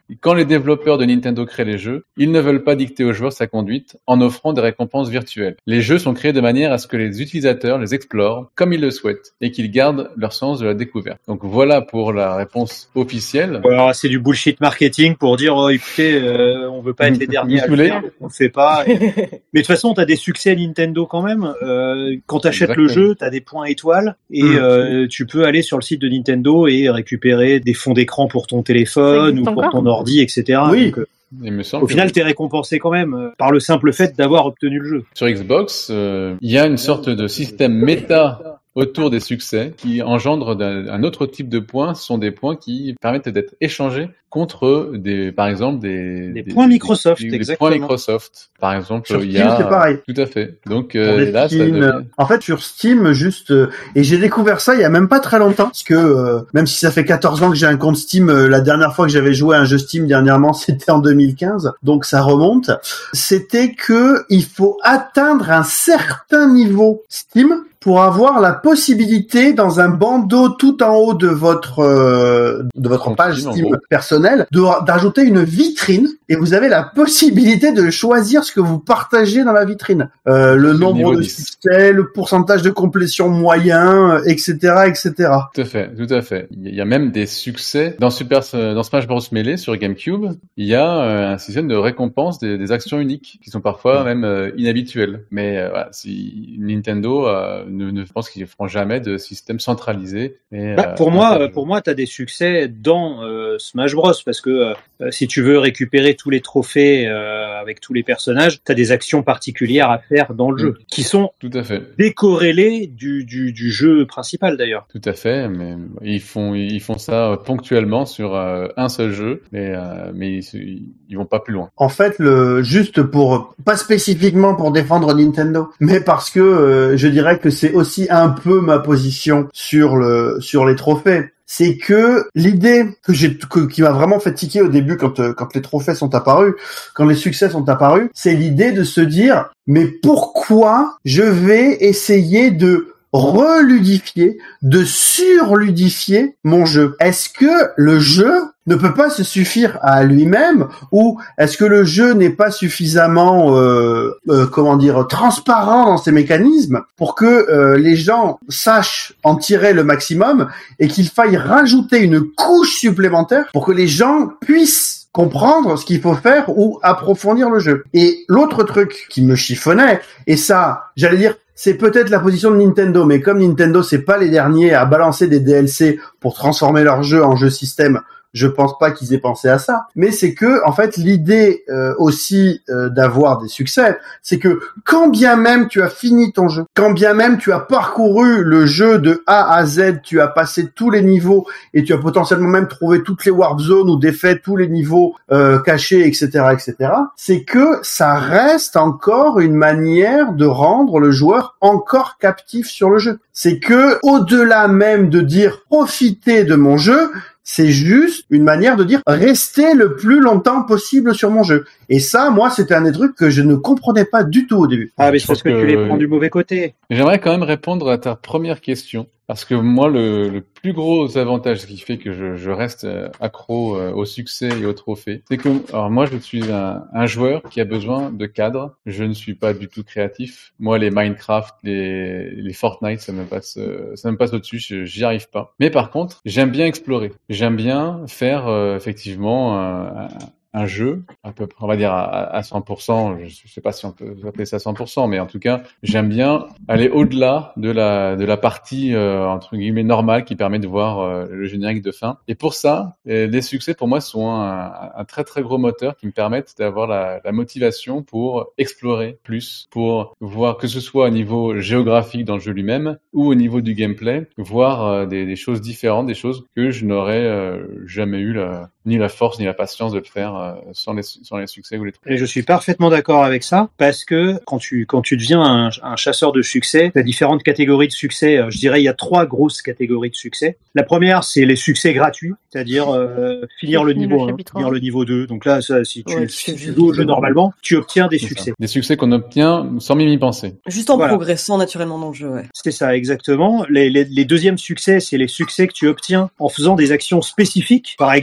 S1: développeurs de Nintendo créent les jeux, ils ne veulent pas dicter aux joueurs sa conduite en offrant des récompenses virtuelles. Les jeux sont créés de manière à ce que les utilisateurs les explorent comme ils le souhaitent et qu'ils gardent leur sens de la découverte. Donc voilà pour la réponse officielle.
S3: Alors c'est du bullshit marketing pour dire oh, écoutez, euh, on veut pas être les derniers à le faire, on le fait pas. Et... Mais de toute façon, t'as des succès Nintendo quand même. Euh, quand t'achètes le jeu, t'as des points étoiles et mmh. euh, tu peux aller sur le site de Nintendo et récupérer des fonds d'écran pour ton téléphone ou pour encore. ton ordi, et cetera.
S5: Oui.
S3: Donc, euh,
S1: Il me semble
S3: au final,
S1: que...
S3: t'es récompensé quand même euh, par le simple fait d'avoir obtenu le jeu.
S1: Sur Xbox, euh, il y a une sorte de système méta autour des succès qui engendre d'un, un autre type de points. Ce sont des points qui permettent d'être échangés contre des, par exemple, des,
S3: des, des points Microsoft,
S1: des, des,
S3: exactement.
S1: Des points Microsoft, par exemple.
S5: Sur
S1: il
S5: Steam,
S1: y a...
S5: c'est pareil.
S1: Tout à fait. Donc euh, là,
S5: Steam,
S1: ça devient...
S5: En fait, sur Steam, juste, euh, et j'ai découvert ça il y a même pas très longtemps, parce que euh, même si ça fait quatorze ans que j'ai un compte Steam, euh, la dernière fois que j'avais joué à un jeu Steam dernièrement, c'était en deux mille quinze, donc ça remonte. C'était que il faut atteindre un certain niveau Steam pour avoir la possibilité dans un bandeau tout en haut de votre euh, de votre page Steam, Steam personnelle de, d'ajouter une vitrine et vous avez la possibilité de choisir ce que vous partagez dans la vitrine, euh, le
S1: C'est
S5: nombre de succès, le pourcentage de complétion moyen, et cetera, et cetera.
S1: Tout à fait, tout à fait. Il y a même des succès dans Super dans Smash Bros Melee sur GameCube. Il y a euh, un système de récompense des, des actions uniques qui sont parfois même euh, inhabituelles. Mais euh, voilà, si Nintendo euh, Ne, ne, je pense qu'ils ne feront jamais de système centralisé. Et,
S3: bah, pour
S1: euh,
S3: moi, pour moi, t'as des succès dans euh, Smash Bros parce que euh, si tu veux récupérer tous les trophées euh, avec tous les personnages, t'as des actions particulières à faire dans le jeu, mmh. qui sont
S1: tout à fait
S3: décorrélées du, du, du jeu principal d'ailleurs.
S1: Tout à fait, mais ils font ils font ça ponctuellement sur euh, un seul jeu, mais euh, mais ils, ils vont pas plus loin.
S5: En fait, le juste pour pas spécifiquement pour défendre Nintendo, mais parce que euh, je dirais que c'est aussi un peu ma position sur le sur les trophées. C'est que l'idée que j'ai que, qui m'a vraiment fait tiquer au début quand euh, quand les trophées sont apparus, quand les succès sont apparus, c'est l'idée de se dire mais pourquoi je vais essayer de reludifier, de surludifier mon jeu? Est-ce que le jeu ne peut pas se suffire à lui-même, ou est-ce que le jeu n'est pas suffisamment euh, euh, comment dire transparent dans ses mécanismes pour que euh, les gens sachent en tirer le maximum et qu'il faille rajouter une couche supplémentaire pour que les gens puissent comprendre ce qu'il faut faire ou approfondir le jeu? Et l'autre truc qui me chiffonnait, et ça, j'allais dire, c'est peut-être la position de Nintendo, mais comme Nintendo, c'est pas les derniers à balancer des D L C pour transformer leur jeu en jeu système, je pense pas qu'ils aient pensé à ça. Mais c'est que, en fait, l'idée euh, aussi euh, d'avoir des succès, c'est que quand bien même tu as fini ton jeu, quand bien même tu as parcouru le jeu de A à Z, tu as passé tous les niveaux et tu as potentiellement même trouvé toutes les warp zones ou défait tous les niveaux euh, cachés, et cetera, et cetera, c'est que ça reste encore une manière de rendre le joueur encore captif sur le jeu. C'est que, au-delà même de dire profiter de mon jeu, c'est juste une manière de dire rester le plus longtemps possible sur mon jeu. Et ça, moi, c'était un des trucs que je ne comprenais pas du tout au début.
S3: Ah, mais c'est parce que, que tu les prends du mauvais côté.
S1: J'aimerais quand même répondre à ta première question. Parce que moi, le, le plus gros avantage, ce qui fait que je, je reste accro au succès et au trophée, c'est que, alors moi, je suis un, un joueur qui a besoin de cadre. Je ne suis pas du tout créatif. Moi, les Minecraft, les, les Fortnite, ça me passe, ça me passe au-dessus. J'y arrive pas. Mais par contre, j'aime bien explorer. J'aime bien faire euh, effectivement un, un jeu, à peu près, on va dire à, à cent pour cent, je sais pas si on peut appeler ça cent pour cent, mais en tout cas, j'aime bien aller au-delà de la de la partie euh, entre guillemets normale qui permet de voir euh, le générique de fin. Et pour ça, les succès pour moi sont un, un très très gros moteur qui me permettent d'avoir la, la motivation pour explorer plus, pour voir que ce soit au niveau géographique dans le jeu lui-même ou au niveau du gameplay, voir euh, des, des choses différentes, des choses que je n'aurais euh, jamais eu la, ni la force ni la patience de le faire sans les, sans les succès ou les trucs.
S3: Et je suis parfaitement d'accord avec ça, parce que quand tu, quand tu deviens un, un chasseur de succès, tu as différentes catégories de succès. Je dirais il y a trois grosses catégories de succès. La première, c'est les succès gratuits, c'est-à-dire euh, finir le niveau un, finir le niveau deux. Donc là, ça, si tu, ouais, si tu joues au jeu normalement, tu obtiens des succès.
S1: Ça. Des succès qu'on obtient sans même y penser.
S2: Juste en voilà. progressant naturellement dans le jeu, ouais.
S3: C'est ça, exactement. Les, les, les deuxièmes succès, c'est les succès que tu obtiens en faisant des actions spécifiques. Par exemple,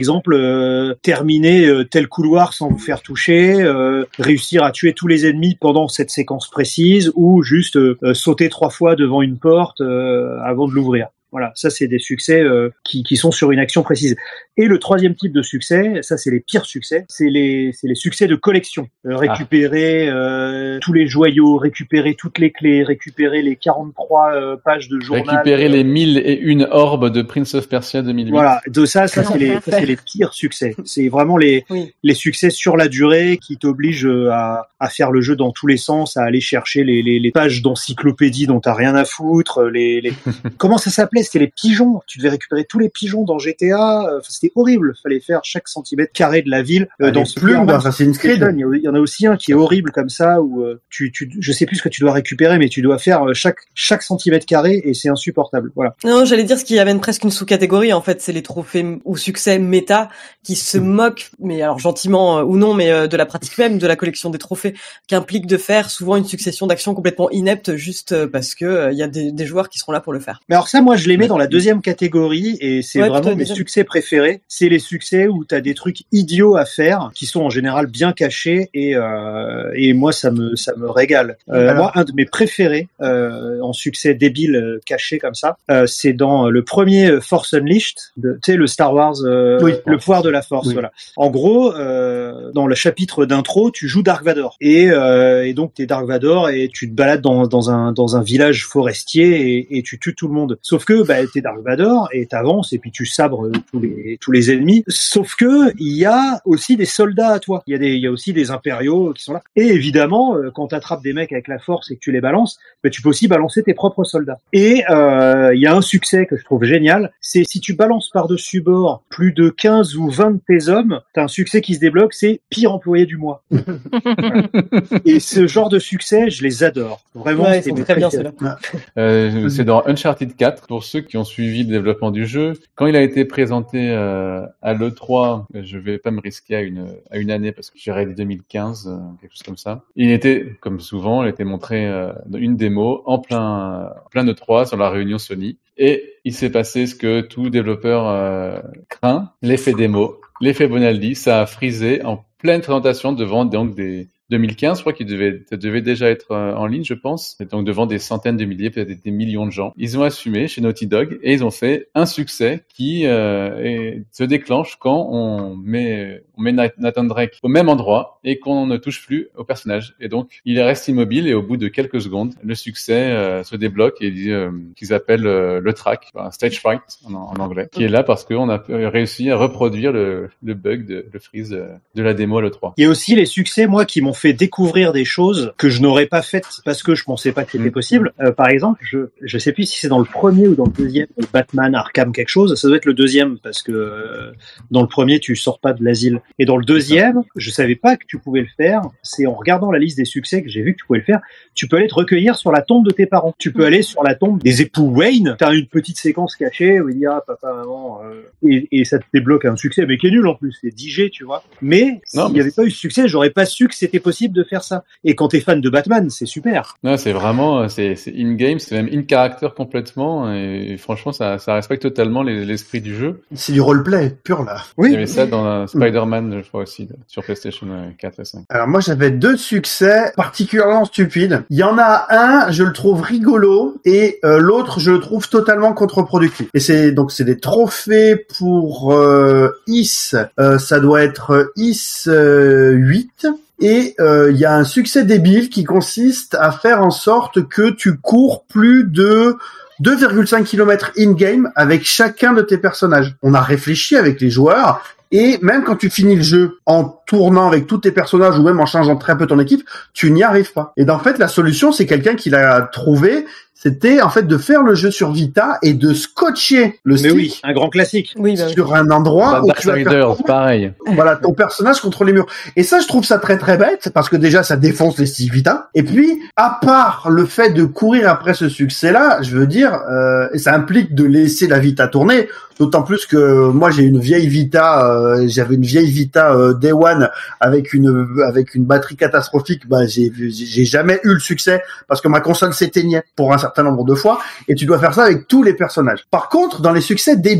S3: euh, terminer euh, tel couloir sans vous faire toucher, euh, réussir à tuer tous les ennemis pendant cette séquence précise, ou juste euh, sauter trois fois devant une porte euh, avant de l'ouvrir. Voilà, ça c'est des succès euh, qui, qui sont sur une action précise. Et le troisième type de succès, ça c'est les pires succès, c'est les c'est les succès de collection. Euh, récupérer ah. euh, tous les joyaux, récupérer toutes les clés, récupérer les quarante-trois euh, pages de journal.
S1: Récupérer
S3: euh,
S1: les mille et une orbes de Prince of Persia deux mille huit.
S3: Voilà, de ça, ça c'est les ça, c'est les pires succès. C'est vraiment les oui. les succès sur la durée qui t'obligent à à faire le jeu dans tous les sens, à aller chercher les les, les pages d'encyclopédie dont t'as rien à foutre, les les comment ça s'appelait? C'était les pigeons. Tu devais récupérer tous les pigeons dans G T A. Enfin, c'était horrible. Fallait faire chaque centimètre carré de la ville.
S5: Euh, dans ce plume d'Assassin's Creed.
S3: Il y en a aussi un qui est horrible comme ça où euh, tu, tu, je sais plus ce que tu dois récupérer, mais tu dois faire chaque chaque centimètre carré et c'est insupportable. Voilà.
S2: Non, j'allais dire ce qui amène presque une sous-catégorie. En fait, c'est les trophées ou succès méta qui se moquent, mais alors gentiment euh, ou non, mais euh, de la pratique même de la collection des trophées, qui implique de faire souvent une succession d'actions complètement ineptes juste euh, parce que il euh, y a des, des joueurs qui seront là pour le faire.
S3: Mais alors ça, moi, je les mets dans la deuxième catégorie et c'est ouais, vraiment mes deuxième. succès préférés. C'est les succès où t'as des trucs idiots à faire qui sont en général bien cachés et euh, et moi ça me ça me régale. Euh, moi, un de mes préférés euh, en succès débile euh, caché comme ça, euh, c'est dans le premier Force Unleashed, tu sais le Star Wars, euh, oui, le pouvoir de la Force. Oui. Voilà. En gros, euh, dans le chapitre d'intro, tu joues Dark Vador et euh, et donc t'es Dark Vador et tu te balades dans dans un dans un village forestier et, et tu tues tout le monde. Sauf que bah t'es Dark Vador et t'avances et puis tu sabres tous les tous les ennemis. Sauf que il y a aussi des soldats à toi. Il y a des il y a aussi des impériaux qui sont là. Et évidemment, quand t'attrapes des mecs avec la force et que tu les balances, bah, tu peux aussi balancer tes propres soldats. Et euh, il y a un succès que je trouve génial, c'est si tu balances par-dessus bord plus de quinze ou vingt de tes hommes, t'as un succès qui se débloque, c'est pire employé du mois. Voilà. Et ce genre de succès, je les adore. Vraiment,
S2: ouais, c'est très bien ceux-là.
S1: Euh, c'est dans Uncharted quatre, pour ceux qui ont suivi le développement du jeu. Quand il a été présenté euh, à l'E trois, je vais pas me risquer à une à une année parce que j'irais deux mille quinze, euh, quelque chose comme ça. Il était, comme souvent, il était montré euh, dans une démo en plein en plein E trois sur la réunion Sony. Et il s'est passé ce que tout développeur euh, craint, l'effet démo, l'effet Bonaldi. Ça a frisé en pleine présentation devant donc des deux mille quinze, je crois qu'il devait, devait déjà être en ligne, je pense. Et donc devant des centaines de milliers, peut-être des millions de gens. Ils ont assumé chez Naughty Dog et ils ont fait un succès qui euh, est, se déclenche quand on met, on met Nathan Drake au même endroit et qu'on ne touche plus au personnage. Et donc il reste immobile et au bout de quelques secondes, le succès euh, se débloque et euh, qu'ils appellent euh, le track, un stage fright en, en anglais, qui est là parce qu'on a réussi à reproduire le, le bug, de, le freeze de, de la démo à l'E trois.
S3: Il y a aussi les succès, moi, qui m'ont fait découvrir des choses que je n'aurais pas faites parce que je pensais pas que c'était mmh. possible. Euh, par exemple, je je sais plus si c'est dans le premier ou dans le deuxième Batman Arkham quelque chose. Ça doit être le deuxième parce que euh, dans le premier tu sors pas de l'asile. Et dans le deuxième, je savais pas que tu pouvais le faire. C'est en regardant la liste des succès que j'ai vu que tu pouvais le faire. Tu peux aller te recueillir sur la tombe de tes parents. Tu peux aller sur la tombe des époux Wayne. T'as une petite séquence cachée où il dit ah papa maman euh, et, et ça te débloque un succès mais qui est nul en plus. C'est dix G tu vois. Mais s'il y avait pas eu ce succès, j'aurais pas su que c'était possible de faire ça. Et quand t'es fan de Batman, c'est super.
S1: Non, c'est vraiment, c'est, c'est in-game, c'est même in-character complètement, et, et franchement, ça, ça respecte totalement les, l'esprit du jeu.
S5: C'est du roleplay pur, là.
S1: Oui. Il y avait ça dans Spider-Man, je crois aussi, sur PlayStation quatre et cinq.
S5: Alors moi, j'avais deux succès particulièrement stupides. Il y en a un, je le trouve rigolo, et euh, l'autre, je le trouve totalement contre-productif. Et c'est donc c'est des trophées pour euh, I S, euh, ça doit être I S euh, huit. Et il euh, y a un succès débile qui consiste à faire en sorte que tu cours plus de deux virgule cinq kilomètres in-game avec chacun de tes personnages. On a réfléchi avec les joueurs et même quand tu finis le jeu en tournant avec tous tes personnages ou même en changeant très peu ton équipe, tu n'y arrives pas. Et en fait, la solution, c'est quelqu'un qui l'a trouvé. C'était en fait de faire le jeu sur Vita et de scotcher le stick.
S3: Mais oui, un grand classique.
S5: Oui, bah, sur un endroit
S1: bah, où tu vas faire pareil.
S5: Voilà, ton personnage contre les murs. Et ça, je trouve ça très très bête parce que déjà, ça défonce les sticks Vita. Et puis, à part le fait de courir après ce succès-là, je veux dire, euh, ça implique de laisser la Vita tourner. D'autant plus que moi, j'ai une vieille Vita, euh, j'avais une vieille Vita euh, Day One avec une avec une batterie catastrophique. Bah, j'ai j'ai jamais eu le succès parce que ma console s'éteignait pour un certain nombre de fois, et tu dois faire ça avec tous les personnages. Par contre, dans les succès débiles,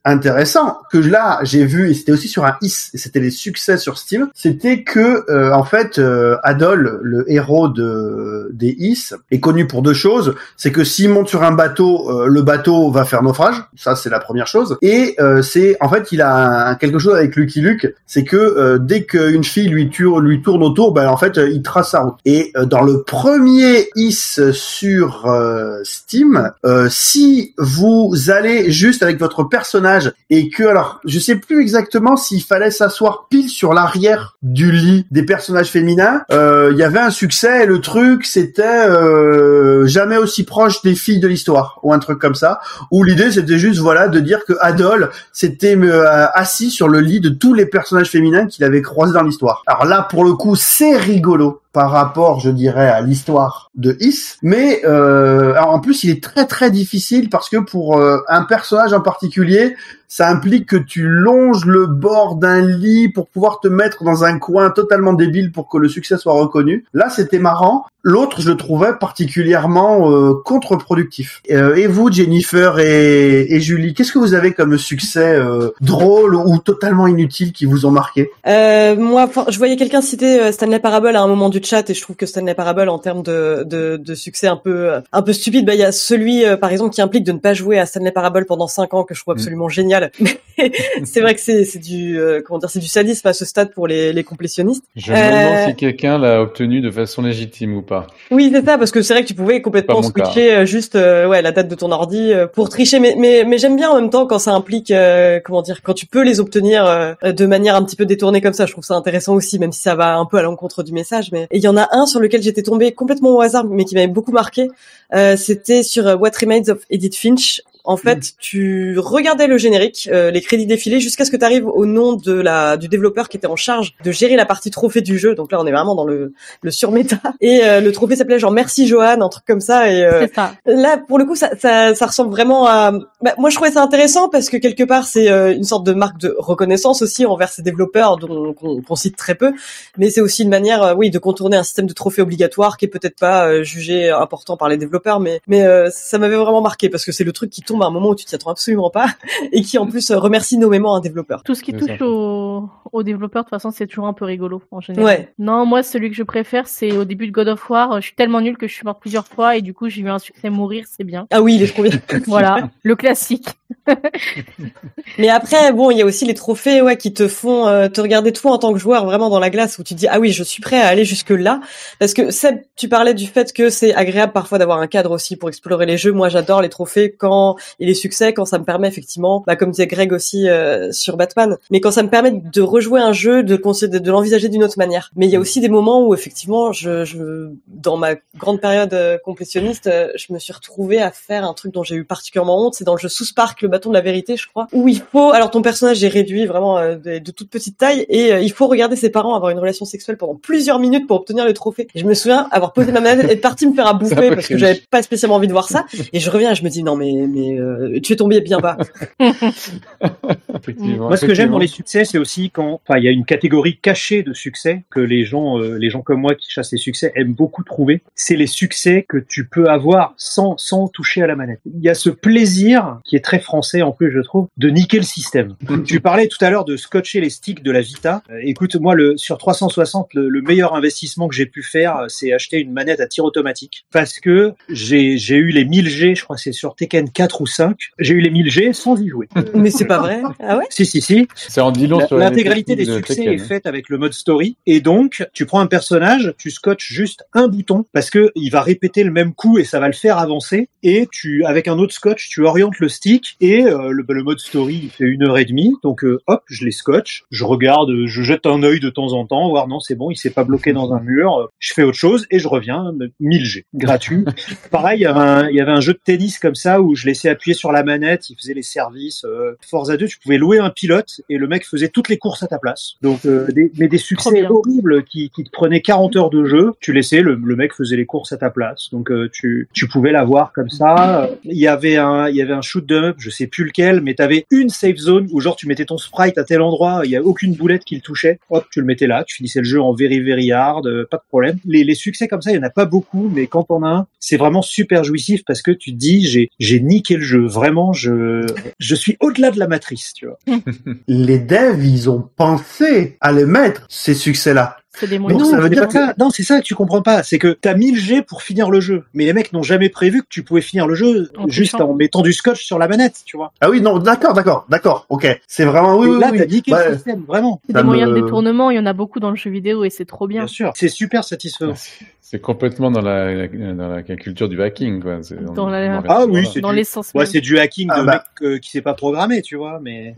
S5: intéressant que là j'ai vu, et c'était aussi sur un I S, et c'était les succès sur Steam, c'était que euh, en fait euh, Adol, le héros de des I S, est connu pour deux choses. C'est que s'il monte sur un bateau, euh, le bateau va faire naufrage. Ça, c'est la première chose. Et euh, c'est en fait, il a un, quelque chose avec Lucky Luke, c'est que euh, dès qu'une fille lui, tue, lui tourne autour, ben en fait, euh, il trace sa route. Et euh, dans le premier I S sur euh, Steam, euh, si vous allez juste avec votre personnage et que, alors, je sais plus exactement s'il fallait s'asseoir pile sur l'arrière du lit des personnages féminins, euh, il y avait un succès et le truc, c'était euh, jamais aussi proche des filles de l'histoire ou un truc comme ça, où l'idée c'était juste voilà de dire que Adol s'était euh, assis sur le lit de tous les personnages féminins qu'il avait croisés dans l'histoire. Alors là, pour le coup, c'est rigolo par rapport, je dirais, à l'histoire de I S, mais euh, alors en plus il est très très difficile parce que pour euh, un personnage en particulier, ça implique que tu longes le bord d'un lit pour pouvoir te mettre dans un coin totalement débile pour que le succès soit reconnu. Là, c'était marrant. L'autre, je le trouvais particulièrement euh, contre-productif. Euh, et vous, Jennifer et, et Julie, qu'est-ce que vous avez comme succès euh, drôle ou totalement inutile qui vous ont marqué?
S2: euh, Moi, je voyais quelqu'un citer Stanley Parable à un moment du chat, et je trouve que Stanley Parable, en termes de, de, de succès un peu un peu stupide, bah il y a celui, euh, par exemple, qui implique de ne pas jouer à Stanley Parable pendant cinq ans, que je trouve absolument mmh. génial. Mais c'est vrai que c'est c'est du euh, comment dire, c'est du sadisme à ce stade pour les les complétionnistes.
S1: Je me demande euh... si quelqu'un l'a obtenu de façon légitime ou pas.
S2: Oui, c'est ça, parce que c'est vrai que tu pouvais complètement switcher cas. juste euh, ouais la date de ton ordi euh, pour tricher, mais mais mais j'aime bien en même temps quand ça implique euh, comment dire, quand tu peux les obtenir euh, de manière un petit peu détournée comme ça. Je trouve ça intéressant aussi, même si ça va un peu à l'encontre du message. Mais il y en a un sur lequel j'étais tombée complètement au hasard, mais qui m'avait beaucoup marqué. Euh, c'était sur What Remains of Edith Finch. En fait, mmh. tu regardais le générique, euh, les crédits défiler jusqu'à ce que tu arrives au nom de la du développeur qui était en charge de gérer la partie trophée du jeu. Donc là, on est vraiment dans le le surméta. Et euh, le trophée s'appelait genre Merci Johan, un truc comme ça. Et euh,
S4: c'est ça.
S2: Là, pour le coup, ça, ça ça ressemble vraiment à. Bah, moi, je trouvais ça intéressant parce que quelque part, c'est euh, une sorte de marque de reconnaissance aussi envers ces développeurs dont qu'on, qu'on cite très peu. Mais c'est aussi une manière, euh, oui, de contourner un système de trophée obligatoire qui est peut-être pas euh, jugé important par les développeurs, mais mais euh, ça m'avait vraiment marqué parce que c'est le truc qui tombe à un moment où tu t'y attends absolument pas et qui en plus remercie nommément un développeur.
S4: Tout ce qui touche aux, aux développeurs, de toute façon, c'est toujours un peu rigolo en général.
S2: Ouais.
S4: Non, moi, celui que je préfère, c'est au début de God of War. Je suis tellement nulle que je suis morte plusieurs fois et du coup, j'ai eu un succès mourir, c'est bien.
S2: Ah oui, il est trop bien.
S4: Voilà, le classique.
S2: Mais après, bon, il y a aussi les trophées, ouais, qui te font euh, te regarder toi en tant que joueur vraiment dans la glace, où tu te dis ah oui, je suis prêt à aller jusque là. Parce que Seb, tu parlais du fait que c'est agréable parfois d'avoir un cadre aussi pour explorer les jeux. Moi, j'adore les trophées quand et les succès quand ça me permet effectivement, bah comme disait Greg aussi euh, sur Batman, mais quand ça me permet de rejouer un jeu, de de, de l'envisager d'une autre manière. Mais il y a aussi des moments où effectivement, je, je dans ma grande période euh, complétionniste, euh, je me suis retrouvée à faire un truc dont j'ai eu particulièrement honte. C'est dans le jeu South Park, le bâton de la vérité, je crois, où il faut, alors ton personnage est réduit vraiment euh, de, de toute petite taille et euh, il faut regarder ses parents avoir une relation sexuelle pendant plusieurs minutes pour obtenir le trophée. Et je me souviens avoir posé ma manette et être partie me faire à bouffer parce que j'avais pas spécialement envie de voir ça. Et je reviens et je me dis non mais mais euh, tu es tombé bien bas.
S3: Effectivement. Moi, ce que j'aime dans les succès, c'est aussi quand, enfin, il y a une catégorie cachée de succès que les gens, euh, les gens comme moi qui chassent les succès aiment beaucoup trouver. C'est les succès que tu peux avoir sans, sans toucher à la manette. Il y a ce plaisir qui est très français en plus, je trouve, de niquer le système. Tu parlais tout à l'heure de scotcher les sticks de la Vita. Euh, écoute, moi, le, sur trois cent soixante, le, le meilleur investissement que j'ai pu faire, c'est acheter une manette à tir automatique parce que j'ai, j'ai eu les mille G, je crois que c'est sur Tekken quatre ou cinq. J'ai eu les mille G sans y jouer.
S2: Mais c'est pas vrai. Ah ouais?
S3: Si, si, si.
S1: C'est en dit long sur
S3: l'intégralité des succès Tekken. Est faite avec le mode story. Et donc, tu prends un personnage, tu scotches juste un bouton parce que il va répéter le même coup et ça va le faire avancer. Et tu, avec un autre scotch, tu orientes le stick et euh, le, le mode story, il fait une heure et demie. Donc, euh, hop, je les scotche. Je regarde, je jette un œil de temps en temps, voir non, c'est bon, il s'est pas bloqué dans un mur. Je fais autre chose et je reviens. mille G. Gratuit. Pareil, il y avait un, il y avait un jeu de tennis comme ça où je laissais appuyer sur la manette, il faisait les services. Euh, Forza deux, tu pouvais louer un pilote et le mec faisait toutes les courses courses à ta place. Donc, euh, des, mais des
S4: Trop
S3: succès
S4: bien.
S3: horribles qui, qui te prenaient quarante heures de jeu. Tu laissais, le, le mec faisait les courses à ta place. Donc, euh, tu, tu pouvais l'avoir comme ça. Il y avait un, il y avait un shoot 'em up, je sais plus lequel, mais t'avais une safe zone où genre tu mettais ton sprite à tel endroit, il y a aucune boulette qui le touchait. Hop, tu le mettais là, tu finissais le jeu en very very hard, euh, pas de problème. Les, les succès comme ça, il y en a pas beaucoup, mais quand on a un, c'est vraiment super jouissif parce que tu te dis, j'ai, j'ai niqué le jeu. Vraiment, je, je suis au-delà de la matrice, tu vois.
S5: Les devs, ils ont pensé à les mettre, ces succès-là.
S4: C'est des
S3: Mais
S4: moyens.
S3: non,
S5: ça veut
S3: c'est
S5: dire
S3: pas
S5: que-
S3: ça. Non, c'est ça que tu comprends pas. C'est que t'as mis le G pour finir le jeu. Mais les mecs n'ont jamais prévu que tu pouvais finir le jeu
S4: En
S3: juste
S4: trichant.
S3: en mettant du scotch sur la manette, tu vois.
S5: Ah oui, non, d'accord, d'accord, d'accord, ok. C'est vraiment, oui,
S3: Et
S5: oui,
S3: là,
S5: oui.
S3: t'as niqué
S5: Ouais.
S3: le système, vraiment.
S4: C'est
S5: Ça
S4: des moyens
S5: me-
S4: de détournement, il y en a beaucoup dans le jeu vidéo et c'est trop bien.
S3: Bien sûr. C'est super satisfaisant.
S1: C'est c'est complètement dans la, dans la culture du hacking, quoi. C'est-
S4: Dans
S1: on-
S4: la-
S1: on reste
S3: Ah oui,
S1: voilà.
S3: c'est
S4: Dans
S3: du-
S4: l'essence
S3: Ouais,
S4: même.
S3: c'est du hacking
S5: Ah
S3: de
S5: bah.
S3: mec euh, qui sait pas programmer, tu vois, mais...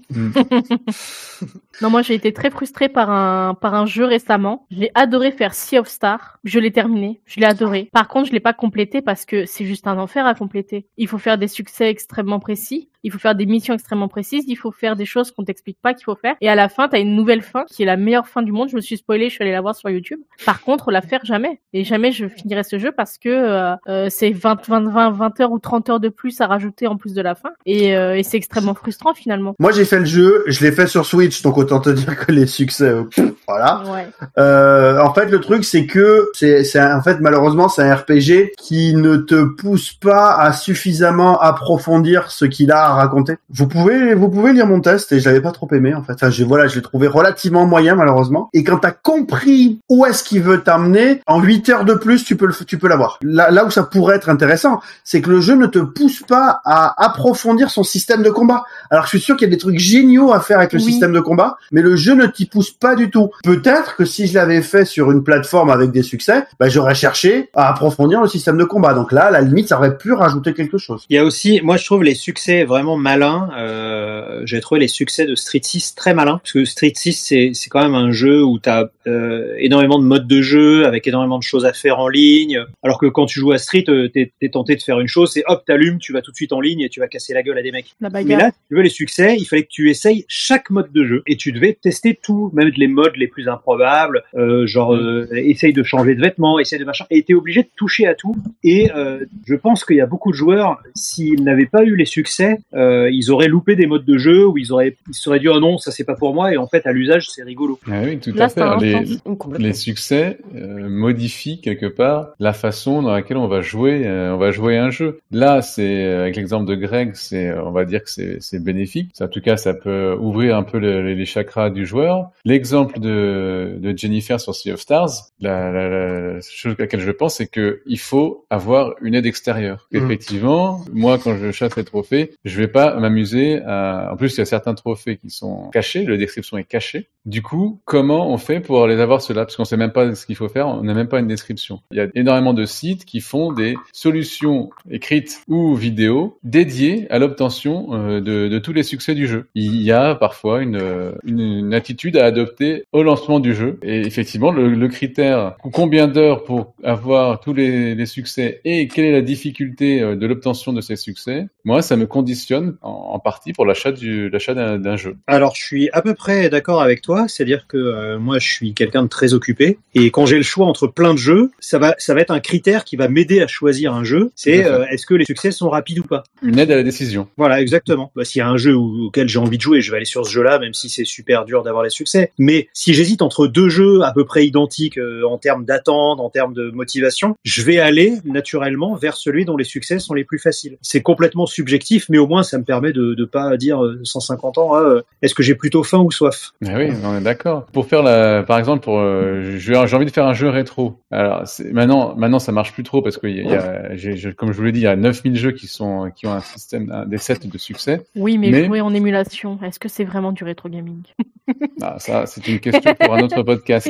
S4: Non, moi j'ai été très frustrée par un par un jeu récemment. J'ai adoré faire Sea of Stars. Je l'ai terminé, je l'ai adoré. Par contre, je l'ai pas complété parce que c'est juste un enfer à compléter. Il faut faire des succès extrêmement précis, il faut faire des missions extrêmement précises, il faut faire des choses qu'on t'explique pas qu'il faut faire. Et à la fin, t'as une nouvelle fin qui est la meilleure fin du monde. Je me suis spoilée, je suis allée la voir sur YouTube. Par contre, la faire jamais. Et jamais je finirai ce jeu parce que euh, euh, c'est vingt, vingt, vingt, vingt heures ou trente heures de plus à rajouter en plus de la fin. Et, euh, et c'est extrêmement frustrant finalement.
S5: Moi, j'ai fait le jeu, je l'ai fait sur Switch, donc autant te dire que les succès, euh, pff, voilà.
S4: Ouais.
S5: Euh, en fait, le truc, c'est que c'est, c'est un- en fait, malheureusement, c'est un R P G qui ne te pousse pas à suffisamment approfondir ce qu'il a à raconter. Vous pouvez, vous pouvez lire mon test et je l'avais pas trop aimé, en fait. Enfin, je, voilà, je l'ai trouvé relativement moyen, malheureusement. Et quand t'as compris où est-ce qu'il veut t'amener, en huit heures de plus, tu peux le, tu peux l'avoir. Là, là où ça pourrait être intéressant, c'est que le jeu ne te pousse pas à approfondir son système de combat. Alors, je suis sûr qu'il y a des trucs géniaux à faire avec le
S4: Oui.
S5: système de combat, mais le jeu ne t'y pousse pas du tout. Peut-être que si je l'avais fait sur une plateforme avec des succès, bah, j'aurais cherché à approfondir le système de combat. Donc là, à la limite, ça aurait pu rajouter quelque chose.
S3: Il y a aussi, moi je trouve les succès vraiment malins, euh, j'ai trouvé les succès de Street six très malins, parce que Street six c'est, c'est quand même un jeu où tu as euh, énormément de modes de jeu, avec énormément de choses à faire en ligne, alors que quand tu joues à Street, euh, t'es, t'es tenté de faire une chose, c'est hop, t'allumes, tu vas tout de suite en ligne et tu vas casser la gueule à des mecs.
S4: La
S3: Mais
S4: bagarre.
S3: là, si tu veux les succès, il fallait que tu essayes chaque mode de jeu, et tu devais tester tout, même les modes les plus improbables, euh, genre euh, essaye de changer de vêtements, essaye de machin, et t'es obligé de toucher à tout, et euh, je pense qu'il y a beaucoup de joueurs, s'ils n'avaient pas eu les succès, euh, ils auraient loupé des modes de jeu où ils auraient, ils se seraient dit oh non ça c'est pas pour moi, et en fait à l'usage c'est rigolo.
S1: Ah oui, tout
S4: Là,
S1: à fait.
S4: c'est un
S1: Les,
S4: sens.
S2: Oh, complètement.
S1: les succès euh, modifient quelque part la façon dans laquelle on va jouer, euh, on va jouer un jeu. Là, c'est avec l'exemple de Greg, c'est, on va dire que c'est, c'est bénéfique. En tout cas, ça peut ouvrir un peu le- les chakras du joueur. L'exemple de, de Jennifer sur Sea of Stars, la, la, la chose à laquelle je pense, c'est que il faut avoir une aide extérieure.
S5: Mmh.
S1: Effectivement, moi, quand je chasse les trophées, je vais pas m'amuser à. En plus, il y a certains trophées qui sont cachés, la description est cachée. Du coup, comment on fait pour les avoir ceux-là? Parce qu'on sait même pas ce qu'il faut faire, on n'a même pas une description. Il y a énormément de sites qui font des solutions écrites ou vidéo dédiées à l'obtention euh, de, de tous les succès du jeu. Il y a parfois une, une, une attitude à adopter au lancement du jeu. Et effectivement, le, le critère combien d'heures pour avoir tous les, les succès et quelle est la difficulté euh, de l'obtention de ces succès, moi, ça me conditionne en, en partie pour l'achat du l'achat d'un, d'un jeu.
S3: Alors, je suis à peu près d'accord avec toi, c'est-à-dire que euh, moi, je suis quelqu'un de très occupé, et quand j'ai le choix entre plein de jeux, ça va, ça va être un critère qui va m'aider à choisir un jeu. C'est
S1: Tout à fait.
S3: euh, est-ce que les succès sont rapides ou pas.
S1: Une aide à la décision.
S3: Voilà, exactement. Bah, s'il y a un jeu où- auquel j'ai envie de jouer, je vais aller sur ce jeu-là, même si c'est super dur d'avoir les succès. Mais si j'hésite entre deux jeux à peu près identiques euh, en termes d'attente, en termes de motivation, je vais aller naturellement vers celui dont les succès sont les plus faciles. C'est complètement subjectif, mais au moins ça me permet de ne pas dire euh, cent cinquante ans, ah, euh, est-ce que j'ai plutôt faim ou soif.
S1: Ah oui, on est d'accord. Pour faire la, par exemple, pour, euh, j'ai j'ai envie de faire un jeu rétro. Alors c'est, maintenant, maintenant ça marche plus trop parce que il y a, il y a- j'ai, je- comme je vous l'ai dit, il y a neuf mille jeux qui sont, qui ont un système, un- des sets de succès.
S4: Oui, mais,
S1: Mais-
S4: jouer en émulation, est-ce que c'est vraiment du rétro gaming?
S1: Ah, ça, c'est une question pour un autre podcast.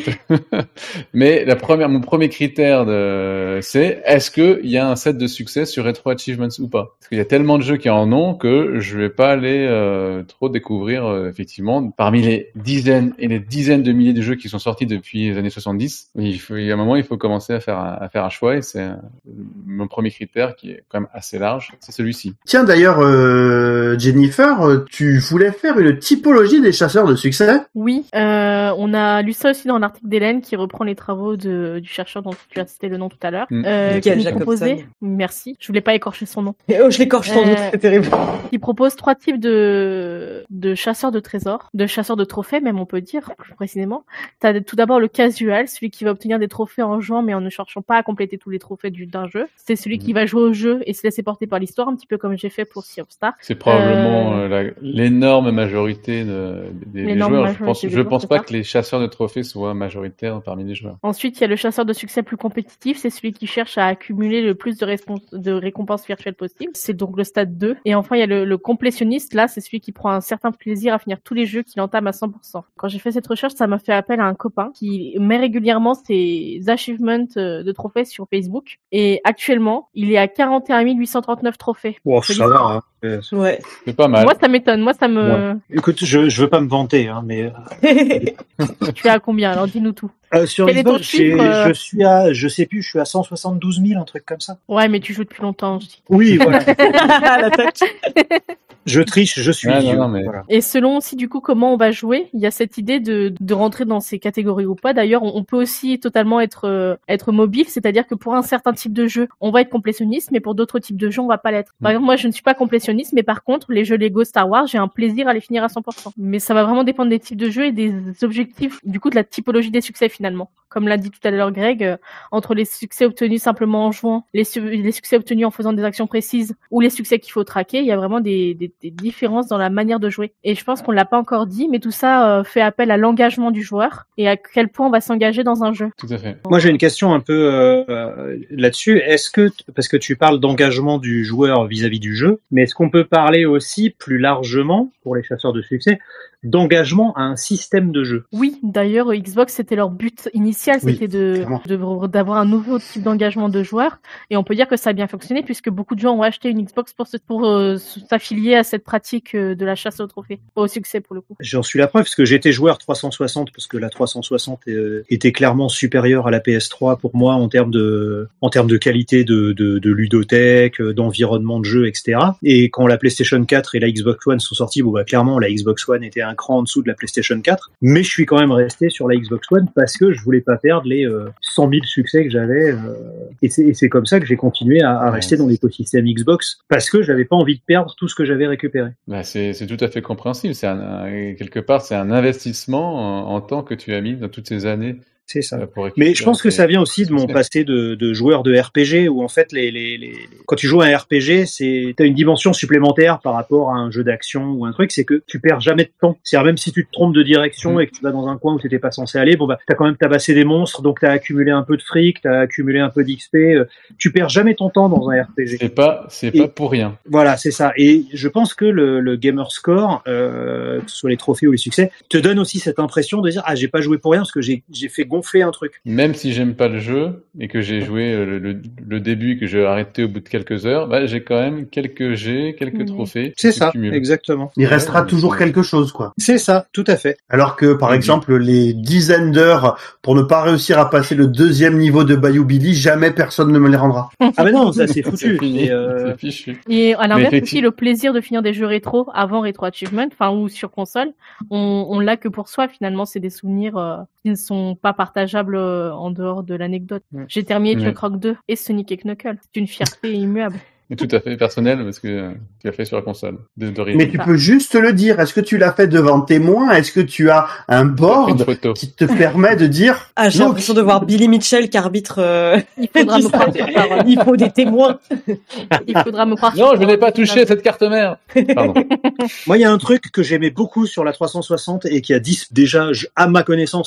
S1: Mais la première, mon premier critère de, c'est est-ce que il y a un set de succès sur Retro Achievements ou pas? Parce qu'il y a tellement de jeux qui en ont que je vais pas aller euh, trop découvrir euh, effectivement parmi les dizaines dizaines et des dizaines de milliers de jeux qui sont sortis depuis les années soixante-dix. Il faut, il y a un moment, il faut commencer à faire un, à faire un choix et c'est un, mon premier critère qui est quand même assez large, c'est celui-ci.
S5: Tiens, d'ailleurs, euh, Jennifer, tu voulais faire une typologie des chasseurs de succès?
S4: Oui, euh, on a lu ça aussi dans l'article d'Hélène qui reprend les travaux de, du chercheur dont tu as cité le nom tout à l'heure.
S1: Mmh.
S4: Euh,
S2: Michael
S4: qui
S2: Jacobson.
S4: proposait, merci, je voulais pas écorcher son nom.
S2: Et oh, je l'écorche sans
S4: Euh,
S2: doute, c'est terrible.
S4: Qui propose trois types de, de chasseurs de trésors, de chasseurs de trophées même on peut dire plus précisément. T'as tout d'abord le casual, celui qui va obtenir des trophées en jouant mais en ne cherchant pas à compléter tous les trophées du, d'un jeu. C'est celui qui va jouer au jeu et se laisser porter par l'histoire, un petit peu comme j'ai fait pour Sea of Stars.
S1: C'est probablement
S4: Euh,
S1: euh, la, l'énorme majorité de, des, des
S4: L'énorme
S1: joueurs. Je
S4: majorité
S1: pense,
S4: des
S1: je
S4: joueurs,
S1: pense
S4: c'est
S1: pas
S4: ça.
S1: que les chasseurs de trophées soient majoritaires parmi les joueurs.
S4: Ensuite, il y a le chasseur de succès plus compétitif, c'est celui qui cherche à accumuler le plus de, respons- de récompenses virtuelles possibles. C'est donc le stade deux. Et enfin, il y a le, le complétionniste, là, c'est celui qui prend un certain plaisir à finir tous les jeux qu'il entame à cent pour cent. Quand j'ai fait cette recherche, ça m'a fait appel à un copain qui met régulièrement ses achievements euh, de trophées sur Facebook. Et actuellement, il est à quarante et un mille huit cent trente-neuf trophées.
S3: Oh, ça va. Hein. Euh,
S2: Ouais.
S1: C'est pas mal.
S4: Moi, ça m'étonne. Moi, ça me...
S3: Écoute, je, je veux pas me vanter, hein, mais
S4: Tu es à combien? Alors, dis-nous tout.
S3: euh, sur
S4: Quel est ton
S3: Xbox, j'ai-
S4: chiffre, euh
S3: je suis à, je sais plus, je suis à cent soixante-douze mille, un truc comme ça.
S4: Ouais, mais tu joues depuis longtemps aussi.
S3: Oui, voilà.
S2: L'attaque.
S3: Je triche, je suis
S1: Ah, non,
S3: vieux.
S1: non, mais-
S3: Voilà.
S4: Et selon aussi du coup comment on va jouer, il y a cette idée de, de rentrer dans ces catégories ou pas. D'ailleurs, on, on peut aussi totalement être euh, être mobile, c'est-à-dire que pour un certain type de jeu, on va être complétionniste, mais pour d'autres types de jeux, on va pas l'être. Par exemple, moi, je ne suis pas complétionniste, mais par contre, les jeux Lego Star Wars, j'ai un plaisir à les finir à cent pour cent. Mais ça va vraiment dépendre des types de jeux et des objectifs, du coup, de la typologie des succès finalement. Comme l'a dit tout à l'heure Greg, euh, entre les succès obtenus simplement en jouant, les, su- les succès obtenus en faisant des actions précises ou les succès qu'il faut traquer, il y a vraiment des, des, des différences dans la manière de jouer. Et je pense qu'on l'a pas encore dit, mais tout ça euh, fait appel à l'engagement du joueur et à quel point on va s'engager dans un jeu.
S1: Tout à fait.
S3: Moi, j'ai une question un peu euh, euh, là-dessus. Est-ce que, parce que tu parles d'engagement du joueur vis-à-vis du jeu, mais est-ce qu'on peut parler aussi plus largement, pour les chasseurs de succès, d'engagement à un système de jeu?
S4: Oui, d'ailleurs, euh, Xbox, c'était leur but initial,
S5: Oui,
S4: c'était de,
S5: clairement.
S4: de d'avoir un nouveau type d'engagement de joueurs. Et on peut dire que ça a bien fonctionné puisque beaucoup de gens ont acheté une Xbox pour se, pour euh, s'affilier à cette pratique euh, de la chasse au trophée, au succès pour le coup.
S3: J'en suis la preuve, parce que j'étais joueur trois cent soixante, parce que la trois cent soixante euh, était clairement supérieure à la P S trois pour moi en termes de, en termes de qualité de, de, de ludothèque, euh, d'environnement de jeu, et cetera. Et quand la PlayStation quatre et la Xbox One sont sorties, bon bah clairement la Xbox One était un cran en dessous de la PlayStation quatre, mais je suis quand même resté sur la Xbox One parce que je voulais pas perdre les euh, cent mille succès que j'avais, euh, et c'est et c'est comme ça que j'ai continué à, à rester dans l'écosystème Xbox, parce que j'avais pas envie de perdre tout ce que j'avais récupéré.
S1: Bah, c'est, c'est tout à fait compréhensible. C'est un, un- quelque part, c'est un investissement en, en temps que tu as mis dans toutes ces années.
S3: C'est ça.
S1: euh, pour récupérer
S3: Mais je pense que
S1: tes-
S3: ça vient aussi de mon
S1: succès.
S3: passé de, de joueur de R P G, où en fait, les, les, les... quand tu joues à un R P G, c'est t'as une dimension supplémentaire par rapport à un jeu d'action ou un truc, c'est que tu perds jamais de temps. C'est-à-dire même si tu te trompes de direction
S1: Mm.
S3: et que tu vas dans un coin où t'étais pas censé aller, bon bah t'as quand même tabassé des monstres, donc t'as accumulé un peu de fric, t'as accumulé un peu d'X P. euh, Tu perds jamais ton temps dans un R P G.
S1: C'est pas, c'est
S3: Et-
S1: pas pour rien.
S3: Voilà, c'est ça. Et je pense que le, le gamer score, euh, que ce soit les trophées ou les succès, te donne aussi cette impression de dire ah j'ai pas joué pour rien parce que j'ai j'ai fait gonfler un truc.
S1: Même si j'aime pas le jeu et que j'ai joué euh, le, le, le début, que j'ai arrêté au bout de quelques heures, bah, j'ai quand même quelques G, quelques
S4: Oui.
S1: trophées. qui
S3: C'est
S1: se
S3: ça,
S1: cumulent.
S3: exactement.
S5: Il restera
S1: Ouais,
S5: toujours
S1: c'est-
S5: quelque chose, quoi.
S3: C'est ça, tout à fait.
S5: Alors que, par
S1: Mhm.
S5: exemple, les dizaines d'heures pour ne pas réussir à passer le deuxième niveau de Bayou Billy, jamais personne ne me les rendra.
S3: Ah mais non, ça c'est
S1: C'est
S3: foutu.
S1: fini,
S3: Et, euh,
S1: c'est fichu.
S4: Et à l'inverse
S1: effectivement-
S4: aussi, le plaisir de finir des jeux rétro avant Retro Achievement, enfin ou sur console, on, on l'a que pour soi finalement. C'est des souvenirs euh, qui ne sont pas partageables euh, en dehors de l'anecdote.
S3: Mm.
S4: J'ai terminé
S1: Ouais.
S4: Chuck Rock deux et Sonic et Knuckles. C'est une fierté immuable.
S1: Et tout à fait personnel parce que euh, tu l'as fait sur la console de, de
S5: Mais
S1: rythme.
S5: tu peux juste le dire. Est-ce que tu l'as fait devant témoin? Est-ce que tu as un
S1: Une
S5: board
S1: photo.
S5: qui te permet de dire
S2: Ah, j'ai
S5: Donc,
S2: l'impression de voir Billy Mitchell qui arbitre. Euh...
S4: Il faudra me croire sur parole.
S2: Il faut des témoins.
S4: Il faudra me croire. sur
S1: Non, je
S4: parole.
S1: n'ai pas touché à cette carte mère. Pardon.
S3: moi, il y a un truc que j'aimais beaucoup sur la trois cent soixante et qui a dis déjà, je- à ma connaissance,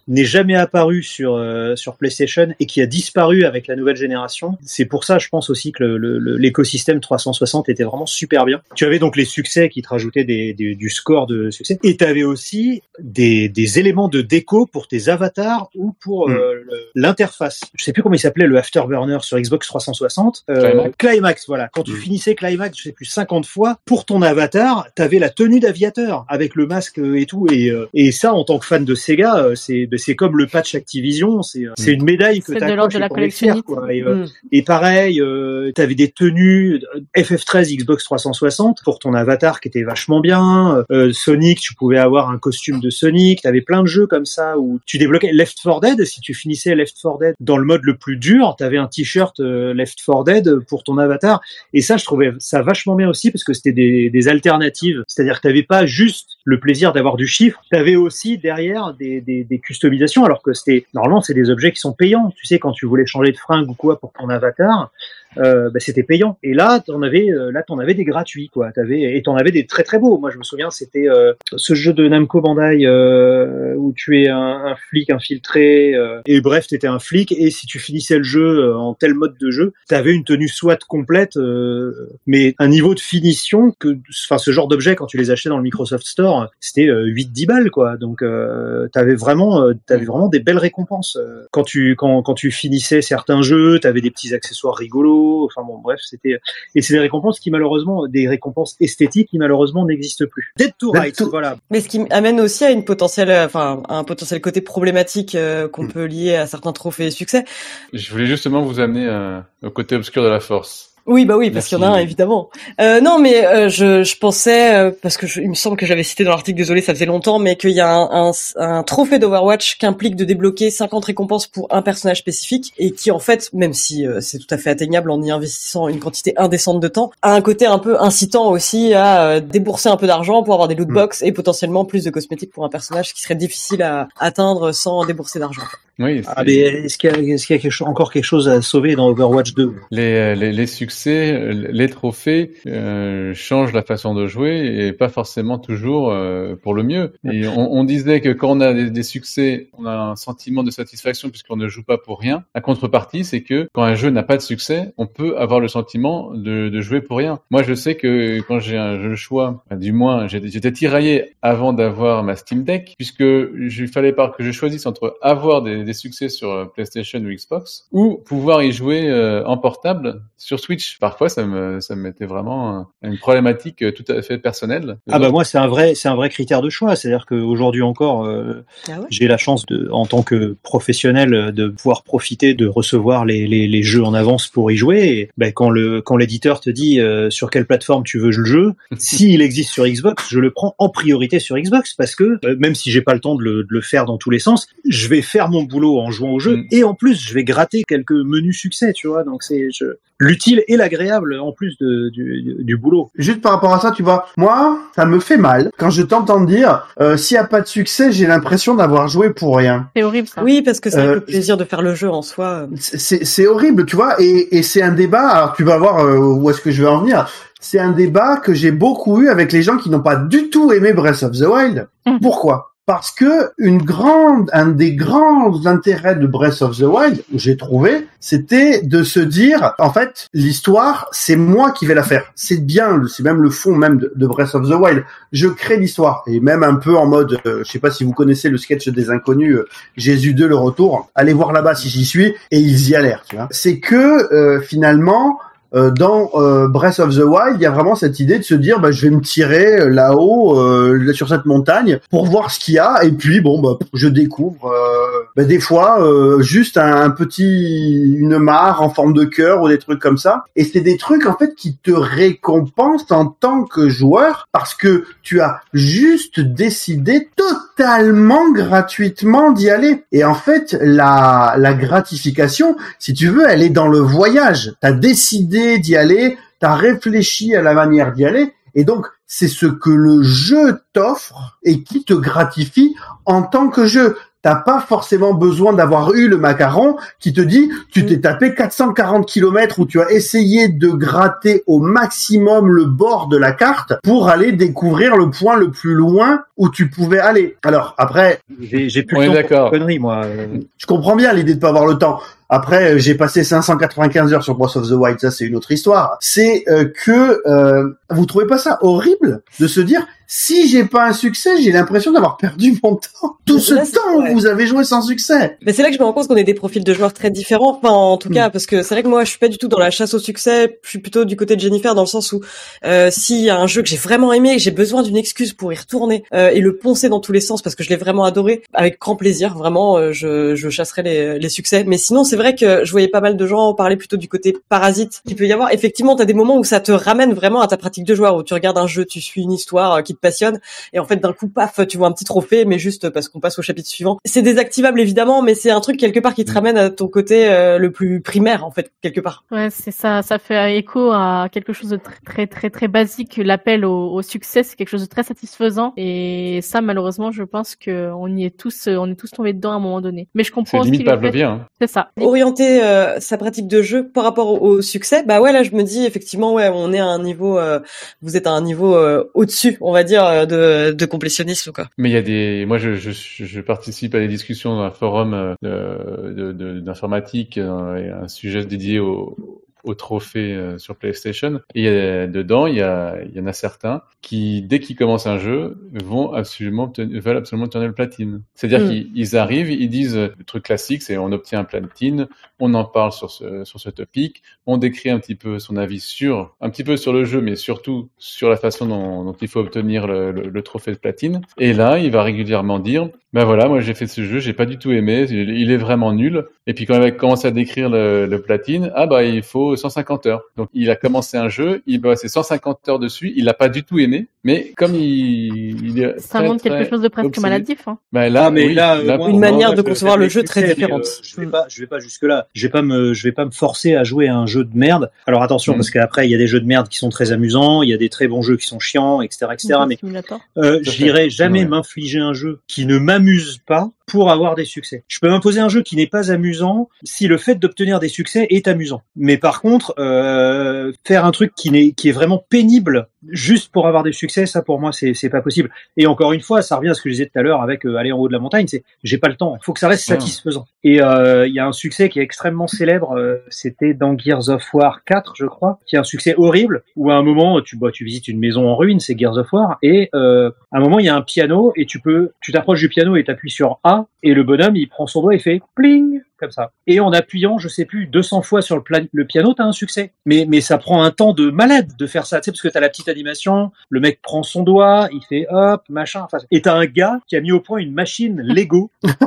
S3: n'est jamais apparu sur euh, sur PlayStation et qui a disparu avec la nouvelle génération. C'est pour ça, je pense aussi que le, le, l'écosystème trois cent soixante était vraiment super bien. Tu avais donc les succès qui te rajoutaient des, des, du score de succès, et tu avais aussi des, des éléments de déco pour tes avatars ou pour euh, mm. le, l'interface. Je sais plus comment il s'appelait, le Afterburner sur Xbox trois cent soixante. Euh, Climax. Climax, voilà. Quand tu mm. finissais Climax, je sais plus, cinquante fois, pour ton avatar, t'avais la tenue d'aviateur avec le masque et tout, et, euh, et ça, en tant que fan de Sega, c'est, c'est comme le patch Activision, c'est, mm. c'est une médaille que t'as.
S4: C'est de l'ordre de la collection.
S3: Et, euh, mm. et pareil, euh, t'avais des tenues F F treize Xbox trois cent soixante pour ton avatar qui était vachement bien. Euh, Sonic, tu pouvais avoir un costume de Sonic. T'avais plein de jeux comme ça où tu débloquais Left four Dead. Si tu finissais Left four Dead dans le mode le plus dur, t'avais un t-shirt euh, Left four Dead pour ton avatar. Et ça, je trouvais ça vachement bien aussi parce que c'était des, des alternatives. C'est-à-dire que t'avais pas juste le plaisir d'avoir du chiffre, t'avais aussi derrière des, des, des customisations, alors que c'était normalement c'est des objets qui sont payants. Tu sais, quand tu voulais changer de fringue ou quoi pour ton avatar, euh, bah, c'était payant. Et là, t'en avais, euh, là, t'en avais des gratuits, quoi. T'avais, et t'en avais des très très beaux. Moi, je me souviens, c'était euh, ce jeu de Namco Bandai euh, où tu es un, un flic infiltré. Euh, et bref, t'étais un flic. Et si tu finissais le jeu euh, en tel mode de jeu, t'avais une tenue SWAT complète, euh, mais un niveau de finition que, enfin, ce genre d'objet quand tu les achetais dans le Microsoft Store, c'était euh, huit dix balles, quoi. Donc, euh, t'avais vraiment, euh, t'avais vraiment des belles récompenses. Quand tu, quand, quand tu finissais certains jeux, t'avais des petits accessoires rigolos. Enfin bon, bref, c'était, et c'est des récompenses qui malheureusement, des récompenses esthétiques qui malheureusement n'existent plus. Dead to Rights, to... voilà.
S2: Mais ce qui amène aussi à une potentielle, enfin, un potentiel côté problématique euh, qu'on mm. peut lier à certains trophées et succès.
S1: Je voulais justement vous amener euh, au côté obscur de la force.
S2: Oui, bah oui, parce Merci. qu'il y en a un, évidemment. Euh, non, mais euh, je, je pensais, euh, parce que je, il me semble que j'avais cité dans l'article, désolé, ça faisait longtemps, mais qu'il y a un, un, un trophée d'Overwatch qui implique de débloquer cinquante récompenses pour un personnage spécifique, et qui, en fait, même si euh, c'est tout à fait atteignable en y investissant une quantité indécente de temps, a un côté un peu incitant aussi à euh, débourser un peu d'argent pour avoir des loot box mmh. et potentiellement plus de cosmétiques pour un personnage qui serait difficile à atteindre sans débourser d'argent.
S1: Oui.
S3: Ah, mais est-ce qu'il y a, est-ce qu'il y a quelque chose, encore quelque chose à sauver dans Overwatch deux?
S1: Les, les, les succès, les trophées euh, changent la façon de jouer et pas forcément toujours euh, pour le mieux. Et on, on disait que quand on a des, des succès, on a un sentiment de satisfaction puisqu'on ne joue pas pour rien. La contrepartie, c'est que quand un jeu n'a pas de succès, on peut avoir le sentiment de, de jouer pour rien. Moi, je sais que quand j'ai un jeu choix, du moins, j'étais tiraillé avant d'avoir ma Steam Deck puisque il fallait pas que je choisisse entre avoir des des succès sur PlayStation ou Xbox, ou pouvoir y jouer euh, en portable sur Switch. Parfois, ça me ça me mettait vraiment une problématique tout à fait personnelle.
S3: Ah bah moi, c'est un vrai c'est un vrai critère de choix. C'est-à-dire qu'aujourd'hui encore, euh, ah ouais j'ai la chance de, en tant que professionnel, de pouvoir profiter de recevoir les les, les jeux en avance pour y jouer. Et, bah, quand le quand l'éditeur te dit euh, sur quelle plateforme tu veux le jeu, s'il existe sur Xbox, je le prends en priorité sur Xbox parce que euh, même si j'ai pas le temps de le, de le faire dans tous les sens, je vais faire mon boulot en jouant au jeu mm. et en plus je vais gratter quelques menus succès, tu vois. Donc c'est je, l'utile et l'agréable en plus de, du, du, du boulot.
S5: Juste par rapport à ça, tu vois, moi ça me fait mal quand je t'entends dire euh, s'il y a pas de succès, j'ai l'impression d'avoir joué pour rien.
S4: C'est horrible ça.
S2: Oui, parce que c'est euh, le plaisir de faire le jeu en soi.
S5: C'est c'est horrible, tu vois, et et c'est un débat. Alors tu vas voir euh, où est-ce que je vais en venir. C'est un débat que j'ai beaucoup eu avec les gens qui n'ont pas du tout aimé Breath of the Wild. Mm. Pourquoi? Parce que une grande, un des grands intérêts de Breath of the Wild, j'ai trouvé, c'était de se dire, en fait, l'histoire, c'est moi qui vais la faire. C'est bien, c'est même le fond même de, de Breath of the Wild. Je crée l'histoire. Et même un peu en mode, euh, je sais pas si vous connaissez le sketch des Inconnus, euh, Jésus deux, le retour. Allez voir là-bas si j'y suis. Et ils y allèrent, tu vois. C'est que, euh, finalement, Euh, dans euh, Breath of the Wild, il y a vraiment cette idée de se dire bah je vais me tirer euh, là-haut euh, sur cette montagne pour voir ce qu'il y a et puis bon bah je découvre euh, bah, des fois euh, juste un, un petit une mare en forme de cœur ou des trucs comme ça et c'est des trucs en fait qui te récompensent en tant que joueur parce que tu as juste décidé totalement gratuitement d'y aller et en fait la la gratification si tu veux elle est dans le voyage. T'as décidé d'y aller, t'as réfléchi à la manière d'y aller, et donc c'est ce que le jeu t'offre et qui te gratifie en tant que jeu. t'as pas forcément besoin d'avoir eu le macaron qui te dit tu t'es tapé quatre cent quarante kilomètres où tu as essayé de gratter au maximum le bord de la carte pour aller découvrir le point le plus loin où tu pouvais aller. Alors après,
S3: j'ai, j'ai plus
S1: on
S3: le temps
S1: d'accord.
S3: pour conneries, moi.
S5: Je comprends bien l'idée de pas avoir le temps. Après, j'ai passé cinq cent quatre-vingt-quinze heures sur Breath of the Wild, ça c'est une autre histoire. C'est euh, que euh, vous trouvez pas ça horrible de se dire si j'ai pas un succès, j'ai l'impression d'avoir perdu mon temps. Tout ce
S2: Là,
S5: temps où vous avez joué sans succès.
S2: Mais c'est là que je me rends compte qu'on est des profils de joueurs très différents. Enfin, en tout cas,
S5: Mm.
S2: parce que c'est vrai que moi, je suis pas du tout dans la chasse au succès. Je suis plutôt du côté de Jennifer dans le sens où euh, s'il y a un jeu que j'ai vraiment aimé, et que j'ai besoin d'une excuse pour y retourner euh, et le poncer dans tous les sens parce que je l'ai vraiment adoré, avec grand plaisir, vraiment, euh, je, je chasserai les, les succès. Mais sinon, c'est vrai que je voyais pas mal de gens parler plutôt du côté parasite qu'il peut y avoir. Effectivement, t'as des moments où ça te ramène vraiment à ta pratique de joueur, où tu regardes un jeu, tu suis une histoire euh, qui te passionne, et en fait, d'un coup, paf, tu vois un petit trophée, mais juste parce qu'on passe au chapitre suivant. C'est désactivable, évidemment, mais c'est un truc quelque part qui te ramène à ton côté euh, le plus primaire, en fait, quelque part.
S4: Ouais, c'est ça. Ça fait écho à quelque chose de très, très, très, très basique. L'appel au, au succès, c'est quelque chose de très satisfaisant. Et ça, malheureusement, je pense que on y est tous, on est tous tombés dedans à un moment donné. Mais je
S1: C'est
S4: comprends aussi
S1: limite
S4: le fait.
S1: pavlovien. Hein.
S4: C'est ça.
S2: Orienter euh, sa pratique de jeu par rapport au, au succès, bah ouais, là, je me dis, effectivement, ouais, on est à un niveau, euh, vous êtes à un niveau euh, au-dessus, on va dire, euh, de, de complétionnisme, quoi.
S1: Mais il y a des, moi je, je, je participe à des discussions dans un forum euh, de, de, d'informatique, euh, et un sujet dédié au, au trophée euh, sur PlayStation. Et euh, dedans, il y a, il y en a certains qui, dès qu'ils commencent un jeu, vont absolument obtenir, veulent absolument obtenir le platine. C'est-à-dire
S2: Mm.
S1: qu'ils ils arrivent, ils disent euh, le truc classique, c'est on obtient un platine, on en parle sur ce sur ce topic, on décrit un petit peu son avis sur, un petit peu sur le jeu, mais surtout sur la façon dont, dont il faut obtenir le, le, le trophée de platine. Et là, il va régulièrement dire, ben voilà, moi j'ai fait ce jeu, j'ai pas du tout aimé, il, il est vraiment nul. Et puis quand il va commencer à décrire le, le platine, ah bah il faut cent cinquante heures. Donc il a commencé un jeu, il va passer cent cinquante heures dessus, il l'a pas du tout aimé, mais comme il, il est
S4: Ça
S1: très,
S4: montre quelque
S1: très
S4: chose de presque
S1: obsédé,
S4: maladif. Hein.
S1: ben là,
S3: Ah, mais
S1: oui,
S3: là, euh,
S1: là,
S3: moi,
S2: Une
S1: pour moi,
S2: manière
S3: moi,
S2: de
S3: je
S2: concevoir
S3: fais
S2: le
S3: des
S2: jeu très
S3: succès, mais,
S2: différente.
S3: euh, je vais pas, je vais pas jusque là. Je vais pas me, je vais pas me forcer à jouer à un jeu de merde. Alors attention,
S1: Mm.
S3: parce qu'après il y a des jeux de merde qui sont très amusants, il y a des très bons jeux qui sont chiants, et cetera, et cetera. Mais
S4: Simulator.
S3: euh,
S1: Tout à
S3: je
S1: fait.
S3: dirais jamais
S1: Ouais.
S3: m'infliger un jeu qui ne m'amuse pas pour avoir des succès. Je peux m'imposer un jeu qui n'est pas amusant si le fait d'obtenir des succès est amusant. Mais par contre, euh, faire un truc qui n'est, qui est vraiment pénible juste pour avoir des succès, ça pour moi c'est, c'est pas possible. Et encore une fois, ça revient à ce que je disais tout à l'heure avec euh, aller en haut de la montagne, c'est j'ai pas le temps. Il faut que ça reste
S1: Ah.
S3: satisfaisant. Et euh, il y a un succès qui est extrêmement célèbre, euh, c'était dans Gears of War quatre, je crois, qui est un succès horrible où à un moment tu bah, tu visites une maison en ruine, c'est Gears of War, et euh, à un moment il y a un piano et tu peux tu t'approches du piano et t'appuies sur A et le bonhomme il prend son doigt et fait pling comme ça. Et en appuyant, je sais plus, deux cents fois sur le, plan- le piano, t'as un succès. Mais mais ça prend un temps de malade de faire ça, tu sais, parce que t'as la petite animation, le mec prend son doigt, il fait hop, machin. Enfin, et t'as un gars qui a mis au point une machine Lego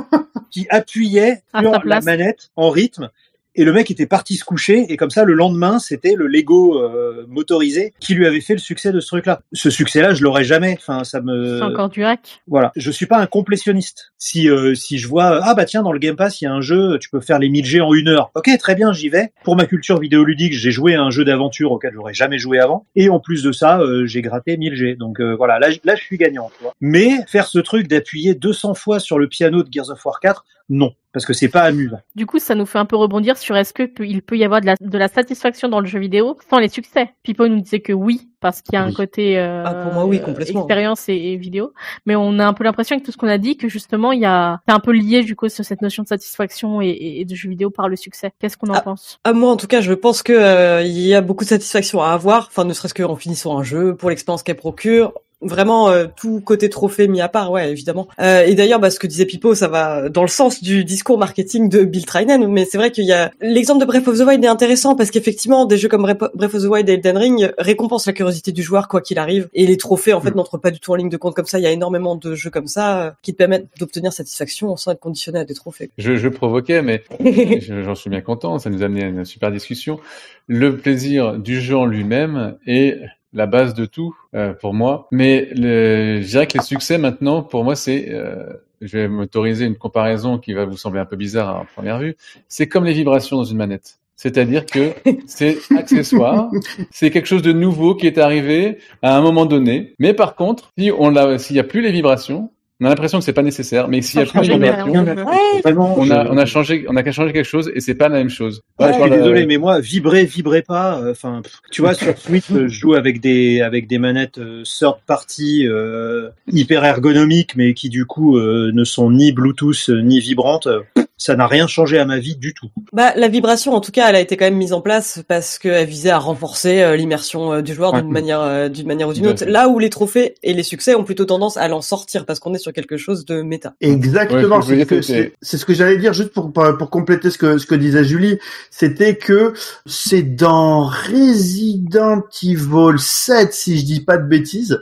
S3: qui appuyait
S4: À
S3: sur
S4: sa
S3: la
S4: place.
S3: manette en rythme. Et le mec était parti se coucher, et comme ça, le lendemain, c'était le Lego euh, motorisé qui lui avait fait le succès de ce truc-là. Ce succès-là, je l'aurais jamais. Enfin, ça me.
S4: C'est encore du hack.
S3: Voilà, je suis pas un complétionniste. Si euh, si je vois ah bah tiens dans le Game Pass il y a un jeu, tu peux faire les mille G en une heure. Ok, très bien, j'y vais. Pour ma culture vidéoludique, j'ai joué à un jeu d'aventure auquel j'aurais jamais joué avant, et en plus de ça, euh, j'ai gratté mille G. Donc euh, voilà, là je- là je suis gagnant. Tu vois. Mais faire ce truc d'appuyer deux cents fois sur le piano de Gears of War quatre, non, parce que c'est pas amusant.
S4: Du coup, ça nous fait un peu rebondir sur est-ce que peut- il peut y avoir de la, de la satisfaction dans le jeu vidéo sans les succès. Pipo nous disait que oui, parce qu'il y a un
S1: Oui.
S4: côté euh,
S2: Ah, pour moi, oui, complètement.
S4: expérience et, et vidéo. Mais on a un peu l'impression avec tout ce qu'on a dit que justement, il y a c'est un peu lié du coup sur cette notion de satisfaction et, et, et de jeu vidéo par le succès. Qu'est-ce qu'on en
S2: Ah.
S4: pense?
S2: Ah, moi, en tout cas, je pense que euh, il y a beaucoup de satisfaction à avoir. Enfin, ne serait-ce qu'en finissant un jeu, pour l'expérience qu'elle procure. Vraiment, euh, tout côté trophée mis à part, ouais, évidemment. Euh, et d'ailleurs, bah, ce que disait Pipo, ça va dans le sens du discours marketing de Bill Trinen, mais c'est vrai qu'il y a l'exemple de Breath of the Wild est intéressant parce qu'effectivement, des jeux comme Breath of the Wild et Elden Ring récompensent la curiosité du joueur quoi qu'il arrive, et les trophées en fait n'entrent pas du tout en ligne de compte comme ça. Il y a énormément de jeux comme ça euh, qui te permettent d'obtenir satisfaction sans être conditionné à des trophées.
S1: Je, je provoquais, mais je- j'en suis bien content. Ça nous a amené à une super discussion. Le plaisir du jeu en lui-même est la base de tout euh, pour moi. Mais le, je dirais que les succès maintenant, pour moi, c'est, euh, je vais m'autoriser une comparaison qui va vous sembler un peu bizarre à première vue. C'est comme les vibrations dans une manette. C'est-à-dire que c'est accessoire, c'est quelque chose de nouveau qui est arrivé à un moment donné. Mais par contre, si on l'a, s'il n'y a plus les vibrations, On a l'impression que c'est pas nécessaire, mais s'il y a
S4: Ça
S1: plus de
S4: change
S1: vibration,
S4: rien.
S3: Ouais, vraiment.
S1: on a,
S3: je-
S1: on a changé, on a qu'à changer quelque chose et c'est pas la même chose.
S3: Ouais, je suis
S1: Voilà.
S3: désolé, mais moi, vibrer, vibrer pas. Enfin, pff, tu vois, sur Switch, euh, je joue avec des avec des manettes euh, third party euh, hyper ergonomiques, mais qui du coup euh, ne sont ni Bluetooth euh, ni vibrantes. Ça n'a rien changé à ma vie du tout.
S2: Bah, la vibration, en tout cas, elle a été quand même mise en place parce qu'elle visait à renforcer euh, l'immersion euh, du joueur
S3: Ouais.
S2: d'une manière, euh, d'une manière ou d'une
S1: Tout à
S2: autre.
S1: fait.
S2: Là où les trophées et les succès ont plutôt tendance à l'en sortir parce qu'on est sur quelque chose de méta.
S5: Exactement,
S1: Ouais, ce que je veux
S5: c'est
S1: dire,
S5: que-
S1: c'est-
S5: c'est c'est ce que j'allais dire juste pour pour pour compléter ce que ce que disait Julie, c'était que c'est dans Resident Evil sept, si je dis pas de bêtises,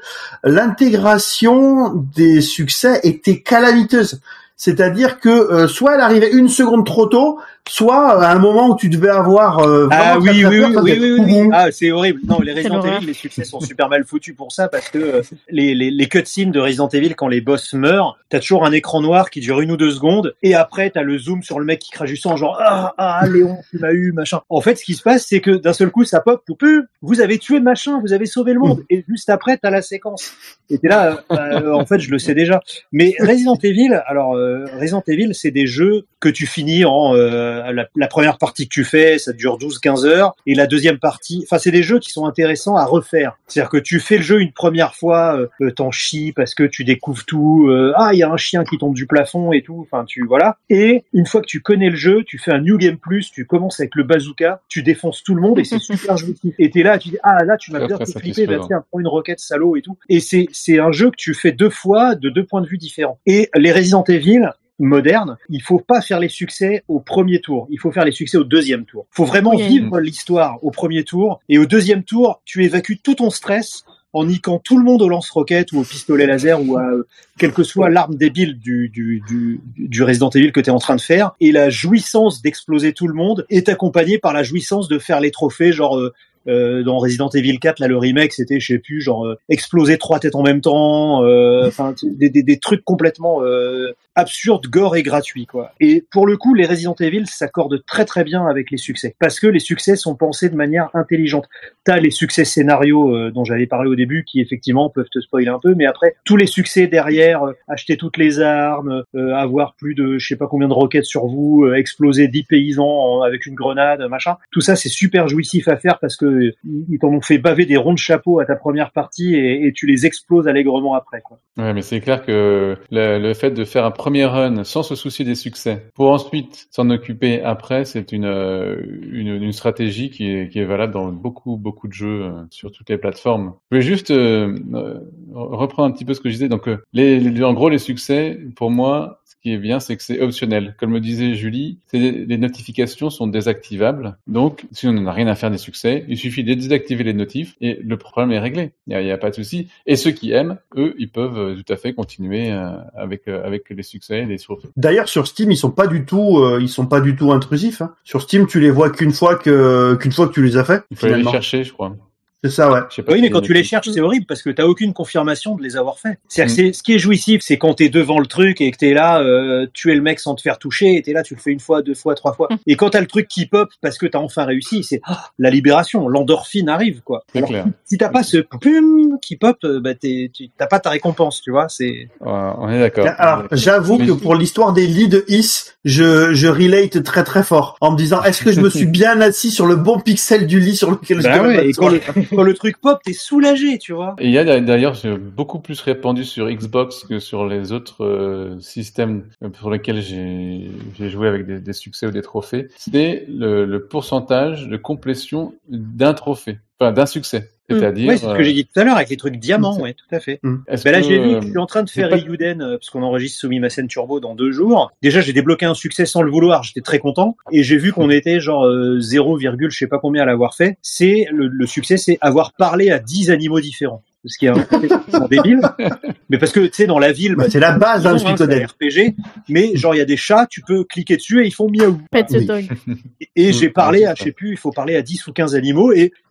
S5: l'intégration des succès était calamiteuse. C'est-à-dire que euh, soit elle arrivait une seconde trop tôt, soit à un moment où tu devais avoir euh,
S3: Ah
S5: vraiment
S3: oui,
S5: très,
S3: oui,
S5: très peur,
S3: oui,
S5: ça
S3: oui,
S5: faisait
S3: oui, oui,
S5: boum,
S3: oui.
S5: boum.
S3: Ah, c'est horrible. Non, les Resident
S4: horreur.
S3: Evil, les succès sont super mal foutus pour ça parce que euh, les, les, les cutscenes de Resident Evil, quand les boss meurent, t'as toujours un écran noir qui dure une ou deux secondes et après t'as le zoom sur le mec qui crache du sang genre ah, ah, Léon, tu m'as eu, machin. En fait, ce qui se passe, c'est que d'un seul coup, ça pop, pou, pou, vous avez tué machin, vous avez sauvé le monde et juste après, t'as la séquence. Et t'es là, euh, bah, en fait, je le sais déjà. Mais Resident Evil, alors, euh, Resident Evil, c'est des jeux que tu finis en, euh, la, la première partie que tu fais, ça dure douze quinze heures, et la deuxième partie, enfin, c'est des jeux qui sont intéressants à refaire. C'est-à-dire que tu fais le jeu une première fois, euh, t'en chies parce que tu découvres tout, euh, ah, il y a un chien qui tombe du plafond et tout, enfin, tu, voilà. Et une fois que tu connais le jeu, tu fais un New Game Plus, tu commences avec le bazooka, tu défonces tout le monde et c'est super jouissif. Et t'es là, tu dis, ah, là, tu m'as
S1: Très,
S3: bien
S1: très
S3: fait flipper, bah,
S1: satisfaisant.
S3: tiens, prends une roquette, salaud et tout. Et c'est, c'est un jeu que tu fais deux fois de deux points de vue différents. Et les Resident Evil, moderne, il faut pas faire les succès au premier tour, il faut faire les succès au deuxième tour. Il faut vraiment
S4: Oui.
S3: vivre l'histoire au premier tour, et au deuxième tour, tu évacues tout ton stress en niquant tout le monde au lance-roquette ou au pistolet laser ou à euh, quelle que soit l'arme débile du, du, du, du Resident Evil que tu es en train de faire. Et la jouissance d'exploser tout le monde est accompagnée par la jouissance de faire les trophées, genre... Euh, Euh, dans Resident Evil quatre, là, le remake, c'était, je sais plus, genre euh, exploser trois têtes en même temps, enfin euh, des, des, des trucs complètement euh, absurdes, gore et gratuits, quoi. Et pour le coup, les Resident Evil s'accordent très très bien avec les succès, parce que les succès sont pensés de manière intelligente. T'as les succès scénarios euh, dont j'avais parlé au début, qui effectivement peuvent te spoiler un peu, mais après tous les succès derrière, euh, acheter toutes les armes, euh, avoir plus de, je sais pas combien de roquettes sur vous, euh, exploser dix paysans en, avec une grenade, machin. Tout ça, c'est super jouissif à faire parce que ils t'en ont fait baver des ronds de chapeau à ta première partie et, et tu les exploses allègrement après, quoi.
S1: Ouais, mais c'est clair que le, le fait de faire un premier run sans se soucier des succès, pour ensuite s'en occuper après, c'est une, une, une stratégie qui est, qui est valable dans beaucoup, beaucoup de jeux euh, sur toutes les plateformes. Je vais juste euh, euh, reprendre un petit peu ce que je disais. Donc, euh, les, les, en gros, les succès, pour moi, ce qui est bien, c'est que c'est optionnel. Comme le disait Julie, c'est, les notifications sont désactivables. Donc, si on n'en a rien à faire des succès, il suffit de désactiver les notifs et le problème est réglé. Il n'y a, il y a pas de souci. Et ceux qui aiment, eux, ils peuvent euh, tout à fait continuer euh, avec euh, avec les succès et les trophées.
S5: D'ailleurs, sur Steam, ils sont pas du tout, euh, ils sont pas du tout intrusifs. Hein. Sur Steam, tu les vois qu'une fois que qu'une fois que tu les as fait.
S1: Il faut aller les
S5: finalement.
S1: chercher, je crois.
S5: C'est ça, ouais.
S1: Je sais pas
S3: Oui,
S1: si
S3: mais
S1: il y
S3: quand
S1: en a
S3: tu les
S1: qui-
S3: cherches, c'est horrible parce que t'as aucune confirmation de les avoir faits. C'est-à-dire
S1: Mm.
S3: que c'est, ce qui est jouissif, c'est quand t'es devant le truc et que t'es là, euh, tuer le mec sans te faire toucher, et t'es là, tu le fais une fois, deux fois, trois fois. Et quand t'as le truc qui pop parce que t'as enfin réussi, c'est ah, la libération, l'endorphine arrive, quoi.
S1: C'est
S3: Alors,
S1: clair.
S3: si t'as pas ce pum qui pop, euh, bah t'es, tu, t'as pas ta récompense, tu vois. C'est
S1: Ouais, on est d'accord.
S5: Alors, j'avoue
S1: Mais-
S5: que pour l'histoire des lits de Is, je, je relate très très fort en me disant est-ce que je me suis bien assis sur le bon pixel du lit sur lequel je
S3: bah
S5: devais
S3: ouais. Et quand
S5: m'asseoir.
S3: le, quand le truc pop, t'es soulagé, tu vois.
S1: Et il y a d'ailleurs c'est beaucoup plus répandu sur Xbox que sur les autres euh, systèmes sur lesquels j'ai j'ai joué avec des, des succès ou des trophées. C'est le, le pourcentage de complétion d'un trophée, enfin d'un succès. C'est-à-dire.
S3: Ouais, c'est ce que j'ai dit tout à l'heure avec les trucs diamants, ouais, tout à fait.
S1: est-ce
S3: Ben là,
S1: que,
S3: j'ai vu
S1: euh,
S3: que je suis en train de faire
S1: pas-
S3: Ryuden, euh, parce qu'on enregistre Sumimasen Turbo dans deux jours. Déjà, j'ai débloqué un succès sans le vouloir, j'étais très content. Et j'ai vu qu'on était genre euh, zéro, je sais pas combien à l'avoir fait. C'est le, le succès, c'est avoir parlé à dix animaux différents. Ce qui est un peu débile. Mais parce que, tu sais, dans la ville...
S5: Bah, c'est la base d'un Suikoden.
S3: R P G, mais genre, il y a des chats, tu peux cliquer dessus et ils font miaou.
S4: Pet the
S5: Oui.
S4: dog.
S3: Et j'ai
S1: Mm,
S3: parlé
S1: ouais,
S3: à,
S1: c'est
S3: je
S1: ça.
S3: sais plus, il faut parler à dix ou quinze animaux et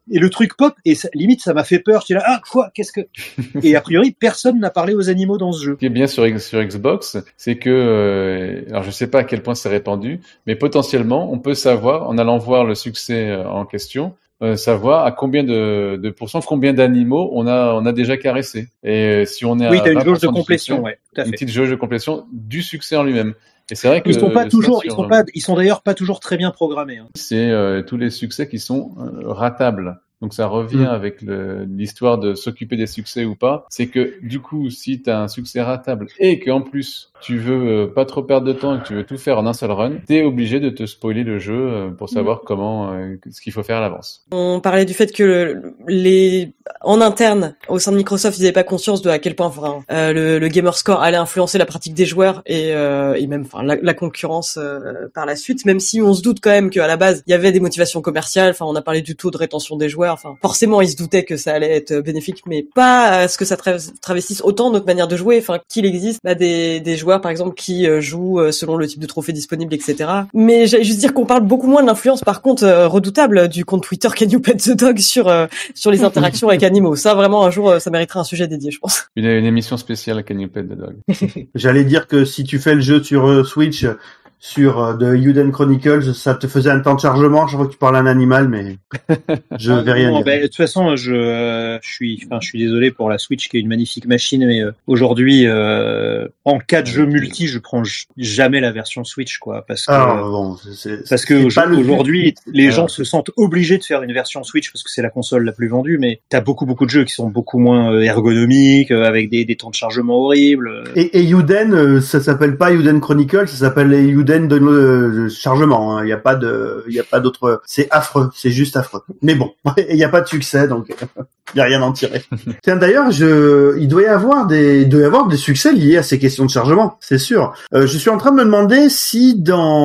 S3: et le truc pop, et ça, limite, ça m'a fait peur. J'étais là, ah, quoi, qu'est-ce que... Et a priori, personne n'a parlé aux animaux dans ce jeu.
S1: Ce qui est bien sur, sur Xbox, c'est que, euh, alors je sais pas à quel point c'est répandu, mais potentiellement, on peut savoir, en allant voir le succès euh, en question, euh, savoir à combien de, de pourcents, combien d'animaux on a, on a déjà caressé. Et si on est
S3: oui,
S1: à
S3: t'as une jauge de
S1: succès,
S3: complétion, ouais, tout à fait.
S1: Une petite jauge de complétion du succès en lui-même. Et c'est vrai que
S3: ils sont pas toujours,
S1: sur,
S3: ils sont pas, ils sont d'ailleurs pas toujours très bien programmés. Hein.
S1: C'est euh, tous les succès qui sont euh, ratables. Donc ça revient mmh. avec le, l'histoire de s'occuper des succès ou pas. C'est que du coup, si tu as un succès ratable et qu'en plus tu veux euh, pas trop perdre de temps et que tu veux tout faire en un seul run, t'es obligé de te spoiler le jeu euh, pour savoir mmh. comment, euh, ce qu'il faut faire à l'avance.
S2: On parlait du fait que le, les en interne au sein de Microsoft, ils n'avaient pas conscience de à quel point enfin, euh, le, le gamer score allait influencer la pratique des joueurs et, euh, et même enfin la, la concurrence euh, par la suite. Même si on se doute quand même qu'à la base il y avait des motivations commerciales. Enfin, on a parlé du taux de rétention des joueurs. Enfin, forcément, ils se doutaient que ça allait être bénéfique, mais pas à ce que ça tra- travestisse autant notre manière de jouer. Enfin, qu'il existe bah, des, des joueurs, par exemple, qui euh, jouent euh, selon le type de trophée disponible, et cetera. Mais j'allais juste dire qu'on parle beaucoup moins de l'influence, par contre, euh, redoutable du compte Twitter Can You Pet the Dog sur euh, sur les interactions avec animaux. Ça, vraiment, un jour, euh, ça mériterait un sujet dédié, je pense.
S1: Une, une émission spéciale Can You Pet the Dog.
S5: J'allais dire que si tu fais le jeu sur euh, Switch, sur euh, de Eiyuden Chronicles, ça te faisait un temps de chargement. Je vois que tu parles à un animal, mais je vais rien
S3: non,
S5: dire.
S3: Ben, de toute façon, je, euh, je suis, enfin, je suis désolé pour la Switch qui est une magnifique machine, mais euh, aujourd'hui, euh, en cas de jeu multi, je prends j- jamais la version Switch, quoi, parce que,
S5: ah, bon, c'est,
S3: parce que
S5: c'est
S3: au- aujourd'hui, les
S5: Alors.
S3: gens se sentent obligés de faire une version Switch parce que c'est la console la plus vendue, mais t'as beaucoup beaucoup de jeux qui sont beaucoup moins ergonomiques, avec des, des temps de chargement horribles.
S5: Et Eiyuden, euh, ça s'appelle pas Eiyuden Chronicles, ça s'appelle Eiyuden de, de chargement. Il hein. y a pas de, il y a pas d'autre. C'est affreux, c'est juste affreux. Mais bon, il y a pas de succès, donc il y a rien à en tirer. Tiens, d'ailleurs, je, il doit y avoir des, il doit y avoir des succès liés à ces questions de chargement, c'est sûr. Euh, je suis en train de me demander si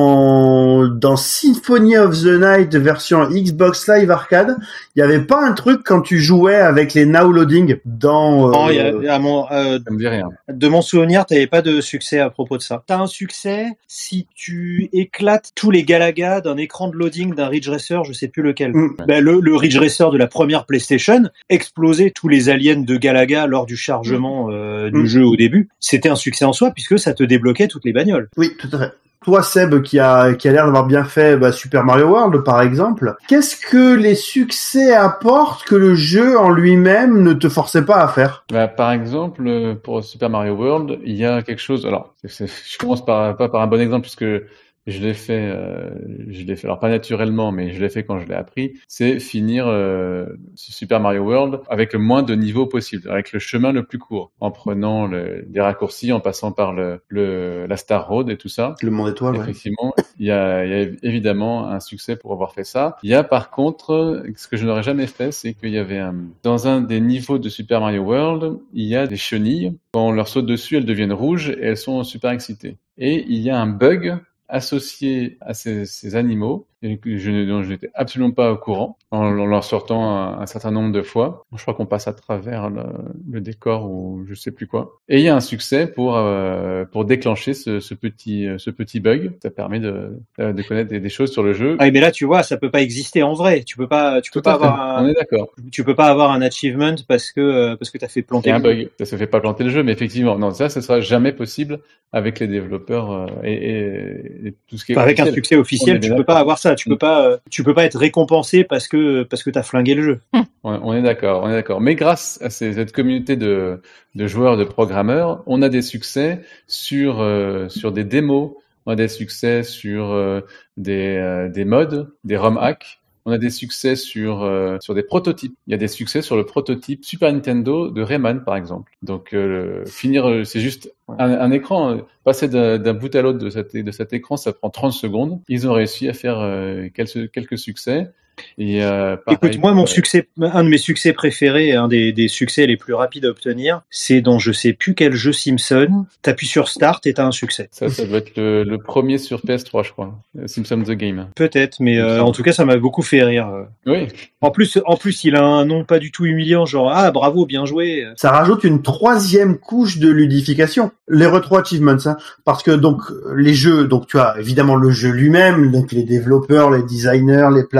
S5: dans dans Symphony of the Night version Xbox Live Arcade, il y avait pas un truc quand tu jouais avec les now loading dans. Euh...
S3: Non, il y a, à mon, euh,
S1: ça me dit rien.
S3: De mon souvenir, t'avais pas de succès à propos de ça. T'as un succès si tu éclates tous les Galaga d'un écran de loading d'un Ridge Racer, je sais plus lequel. Mm. Ben, le, le Ridge Racer de la première PlayStation explosait tous les aliens de Galaga lors du chargement euh, du mm. jeu au début. C'était un succès en soi puisque ça te débloquait toutes les bagnoles.
S5: Oui, tout à fait. Toi, Seb, qui a qui a l'air d'avoir bien fait bah, Super Mario World, par exemple, qu'est-ce que les succès apportent que le jeu en lui-même ne te forçait pas à faire?
S1: Bah, par exemple, pour Super Mario World, il y a quelque chose. Alors, c'est, c'est, je commence par pas par un bon exemple puisque je l'ai fait, euh, je l'ai fait. Alors pas naturellement, mais je l'ai fait quand je l'ai appris. C'est finir euh, Super Mario World avec le moins de niveaux possible, avec le chemin le plus court, en prenant le, des raccourcis, en passant par le, le la Star Road et tout ça.
S5: Le monde étoile.
S1: Effectivement, ouais. il y a, il y a évidemment un succès pour avoir fait ça. Il y a par contre, ce que je n'aurais jamais fait, c'est qu'il y avait un, dans un des niveaux de Super Mario World, il y a des chenilles. Quand on leur saute dessus, elles deviennent rouges et elles sont super excitées. Et il y a un bug associés à ces, ces animaux et que je, dont je n'étais absolument pas au courant en, en leur sortant un, un certain nombre de fois. Je crois qu'on passe à travers le, le décor ou je sais plus quoi. Et il y a un succès pour euh, pour déclencher ce, ce petit ce petit bug. Ça permet de de connaître des, des choses sur le jeu.
S3: Ah mais là tu vois, ça peut pas exister en vrai. Tu peux pas tu peux
S1: Tout
S3: pas avoir.
S1: Un, on est d'accord.
S3: Tu peux pas avoir un achievement parce que parce que t'as fait planter.
S1: C'est un bug. Ça se fait pas planter le jeu, mais effectivement, non, ça, ce sera jamais possible avec les développeurs euh, et, et, et tout ce qui est.
S3: Enfin, avec un succès officiel, tu peux pas avoir ça. Tu peux pas. Euh, Tu peux pas être récompensé parce que parce que t'as flingué le jeu.
S1: On, on est d'accord, on est d'accord. Mais grâce à ces, cette communauté de, de joueurs, de programmeurs, on a des succès sur euh, sur des démos, on a des succès sur euh, des euh, des mods, des ROM hacks. On a des succès sur euh, sur des prototypes. Il y a des succès sur le prototype Super Nintendo de Rayman, par exemple. Donc euh, finir, c'est juste un, un écran. Passer d'un, d'un bout à l'autre de cet de cet écran, ça prend trente secondes. Ils ont réussi à faire euh, quelques quelques succès. Et euh, pareil,
S3: écoute, moi, mon succès, un de mes succès préférés, un des, des succès les plus rapides à obtenir, c'est dans je sais plus quel jeu Simpson. T'appuies sur Start et t'as un succès.
S1: Ça, ça doit être le, le premier sur P S trois, je crois. Simpson the Game.
S3: Peut-être, mais euh, en tout cas, ça m'a beaucoup fait rire.
S1: Oui.
S3: En plus, en plus, il a un nom pas du tout humiliant, genre ah bravo, bien joué.
S5: Ça rajoute une troisième couche de ludification. Les retro achievements, hein, parce que donc les jeux, donc tu as évidemment le jeu lui-même, donc les développeurs, les designers, les planeurs, tout ça.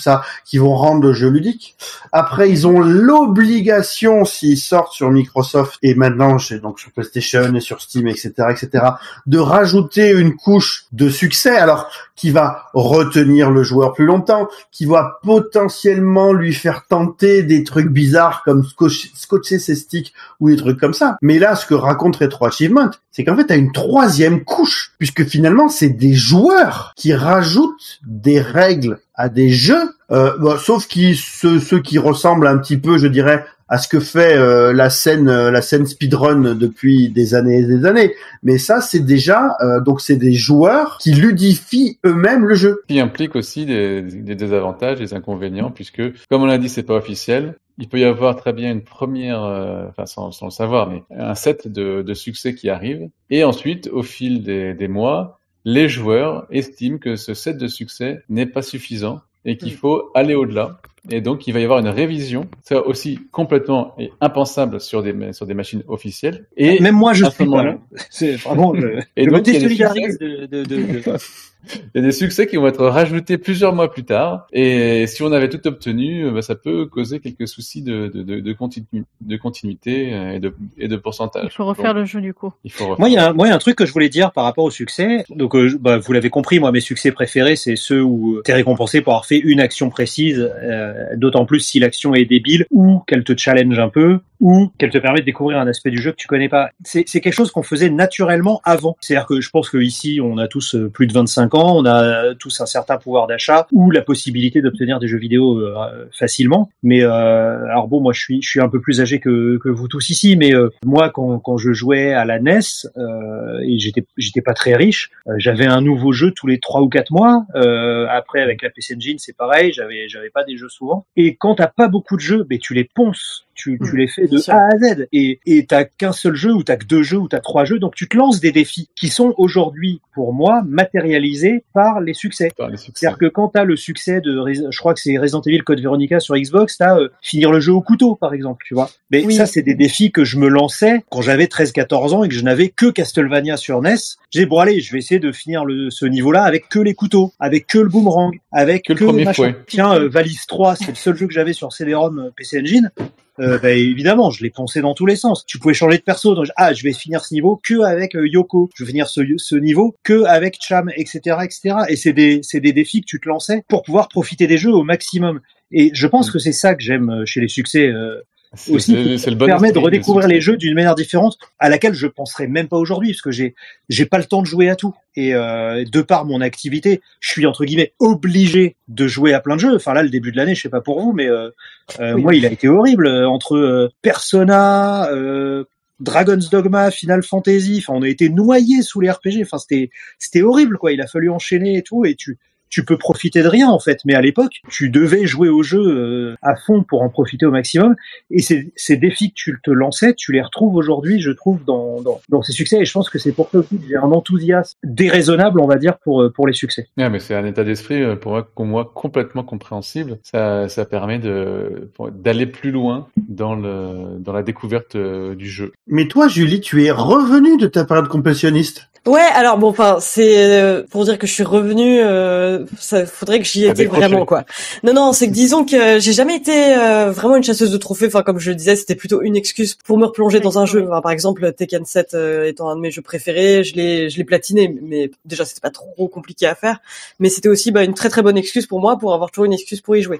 S5: ça, qui vont rendre le jeu ludique. Après, ils ont l'obligation, s'ils sortent sur Microsoft et maintenant chez, donc sur PlayStation et sur Steam, et cetera, et cetera, de rajouter une couche de succès, alors qui va retenir le joueur plus longtemps, qui va potentiellement lui faire tenter des trucs bizarres comme scotcher, scotcher ses sticks ou des trucs comme ça. Mais là, ce que raconte Retro Achievement, c'est qu'en fait, t'as une troisième couche, puisque finalement, c'est des joueurs qui rajoutent des règles à des jeux, euh, bon, sauf qui ceux, ceux qui ressemblent un petit peu, je dirais, à ce que fait euh, la scène euh, la scène speedrun depuis des années et des années. Mais ça, c'est déjà euh, donc c'est des joueurs qui ludifient eux-mêmes le jeu.
S1: Qui implique aussi des, des désavantages, des inconvénients, puisque comme on l'a dit, c'est pas officiel. Il peut y avoir très bien une première, euh, enfin sans, sans le savoir, mais un set de, de succès qui arrive, et ensuite, au fil des, des mois, les joueurs estiment que ce set de succès n'est pas suffisant et qu'il faut aller au-delà. Et donc, il va y avoir une révision. C'est aussi complètement impensable sur des, sur des machines officielles. Et
S3: même moi, je
S1: à ce
S3: suis pas
S1: moment-là,
S3: là. C'est vraiment, je,
S1: et
S3: je
S1: donc,
S3: me
S1: il y a des
S3: désolidarise de, de, de, de...
S1: Il y a des succès qui vont être rajoutés plusieurs mois plus tard, et si on avait tout obtenu, bah, ça peut causer quelques soucis de, de, de, de, continu, de continuité et de, et de pourcentage.
S4: Il faut refaire
S1: Donc,
S4: le jeu du coup.
S1: Il faut refaire.
S3: Moi, il y a, moi, il y a un truc que je voulais dire par rapport au succès. Donc, euh, bah, vous l'avez compris, moi, mes succès préférés, c'est ceux où t'es récompensé pour avoir fait une action précise, euh, d'autant plus si l'action est débile, ou qu'elle te challenge un peu, ou qu'elle te permet de découvrir un aspect du jeu que tu connais pas. C'est, c'est quelque chose qu'on faisait naturellement avant. C'est-à-dire que je pense que ici, on a tous plus de vingt-cinq ans, on a tous un certain pouvoir d'achat ou la possibilité d'obtenir des jeux vidéo euh, facilement. Mais euh, alors bon, moi, je suis, je suis un peu plus âgé que, que vous tous ici, mais euh, moi, quand, quand je jouais à la N E S euh, et j'étais, j'étais pas très riche, euh, j'avais un nouveau jeu tous les trois ou quatre mois. Euh, après, avec la P C Engine, c'est pareil, j'avais, j'avais pas des jeux souvent. Et quand t'as pas beaucoup de jeux, ben tu les ponces. Tu, tu les fais de A à Z et, et t'as qu'un seul jeu ou t'as que deux jeux ou t'as trois jeux, donc tu te lances des défis qui sont aujourd'hui, pour moi, matérialisés par les succès.
S1: Par les succès.
S3: C'est-à-dire que quand t'as le succès de, je crois que c'est Resident Evil Code Veronica sur Xbox, t'as euh, finir le jeu au couteau, par exemple, tu vois. Mais
S2: Oui.
S3: ça, c'est des défis que je me lançais quand j'avais treize quatorze ans et que je n'avais que Castlevania sur N E S. J'ai dit, bon allez, je vais essayer de finir le, ce niveau-là avec que les couteaux, avec que le boomerang, avec
S1: Que le premier
S3: machin.
S1: fouet.
S3: Tiens, euh, Valise trois, c'est le seul jeu que j'avais sur C D-ROM euh, P C Engine. Euh, bah, évidemment, je l'ai poncé dans tous les sens. Tu pouvais changer de perso. Donc, ah, je vais finir ce niveau que avec euh, Yoko. Je vais finir ce, ce niveau que avec Cham, et cetera, et cetera. Et c'est des, c'est des défis que tu te lançais pour pouvoir profiter des jeux au maximum. Et je pense que c'est ça que j'aime chez les succès. Euh,
S1: C'est,
S3: aussi,
S1: c'est, c'est le
S3: ça
S1: bon
S3: permet de
S1: esprit,
S3: redécouvrir
S1: le
S3: les
S1: succès.
S3: jeux d'une manière différente à laquelle je penserais même pas aujourd'hui parce que j'ai j'ai pas le temps de jouer à tout et euh, de par mon activité je suis entre guillemets obligé de jouer à plein de jeux. Enfin là le début de l'année je sais pas pour vous mais euh, euh,
S2: Oui.
S3: moi il a été horrible entre euh, Persona euh, Dragon's Dogma, Final Fantasy, enfin on a été noyés sous les R P G, enfin c'était c'était horrible quoi, il a fallu enchaîner et tout et tu tu peux profiter de rien en fait, mais à l'époque, tu devais jouer au jeu euh, à fond pour en profiter au maximum. Et ces, ces défis que tu te lançais, tu les retrouves aujourd'hui, je trouve, dans, dans, dans ces succès. Et je pense que c'est pour ça aussi que j'ai un enthousiasme déraisonnable, on va dire, pour, pour les succès.
S1: Ouais, mais c'est un état d'esprit euh, pour moi, pour moi complètement compréhensible. Ça, ça permet de pour- d'aller plus loin dans le dans la découverte euh, du jeu.
S5: Mais toi, Julie, tu es revenue de ta période complétionniste.
S2: Ouais, alors bon, enfin, c'est euh, pour dire que je suis revenue. Euh, ça faudrait que j'y
S1: À
S2: étais
S1: décrocher.
S2: vraiment, quoi. Non, non, c'est que disons que j'ai jamais été euh, vraiment une chasseuse de trophées. Enfin, comme je le disais, c'était plutôt une excuse pour me replonger dans un jeu. Enfin, par exemple, Tekken sept euh, étant un de mes jeux préférés, je l'ai, je l'ai platiné. Mais déjà, c'était pas trop compliqué à faire. Mais c'était aussi bah, une très très bonne excuse pour moi pour avoir toujours une excuse pour y jouer.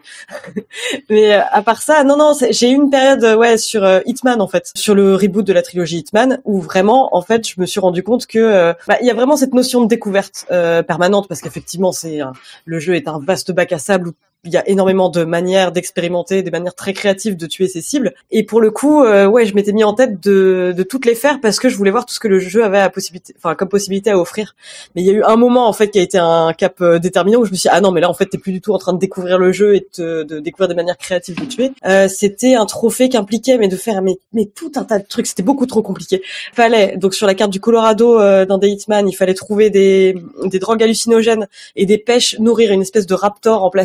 S2: Mais euh, à part ça, non, non, c'est- j'ai eu une période, euh, ouais, sur euh, Hitman en fait, sur le reboot de la trilogie Hitman, où vraiment, en fait, je me suis rendu compte que euh, bah, il y a vraiment cette notion de découverte euh, permanente, parce qu'effectivement, c'est un- le jeu est un vaste bac à sable où il y a énormément de manières d'expérimenter, des manières très créatives de tuer ses cibles. Et pour le coup, euh, ouais, je m'étais mis en tête de, de toutes les faire parce que je voulais voir tout ce que le jeu avait à possibilité, enfin comme possibilité à offrir. Mais il y a eu un moment en fait qui a été un cap euh, déterminant où je me suis dit, ah non, mais là en fait t'es plus du tout en train de découvrir le jeu et de, te- de découvrir des manières créatives de tuer. Euh, c'était un trophée qui impliquait mais de faire mais, mais tout un tas de trucs. C'était beaucoup trop compliqué. Fallait donc sur la carte du Colorado euh, dans des Hitman, il fallait trouver des des drogues hallucinogènes et des pêches, nourrir une espèce de raptor en plastique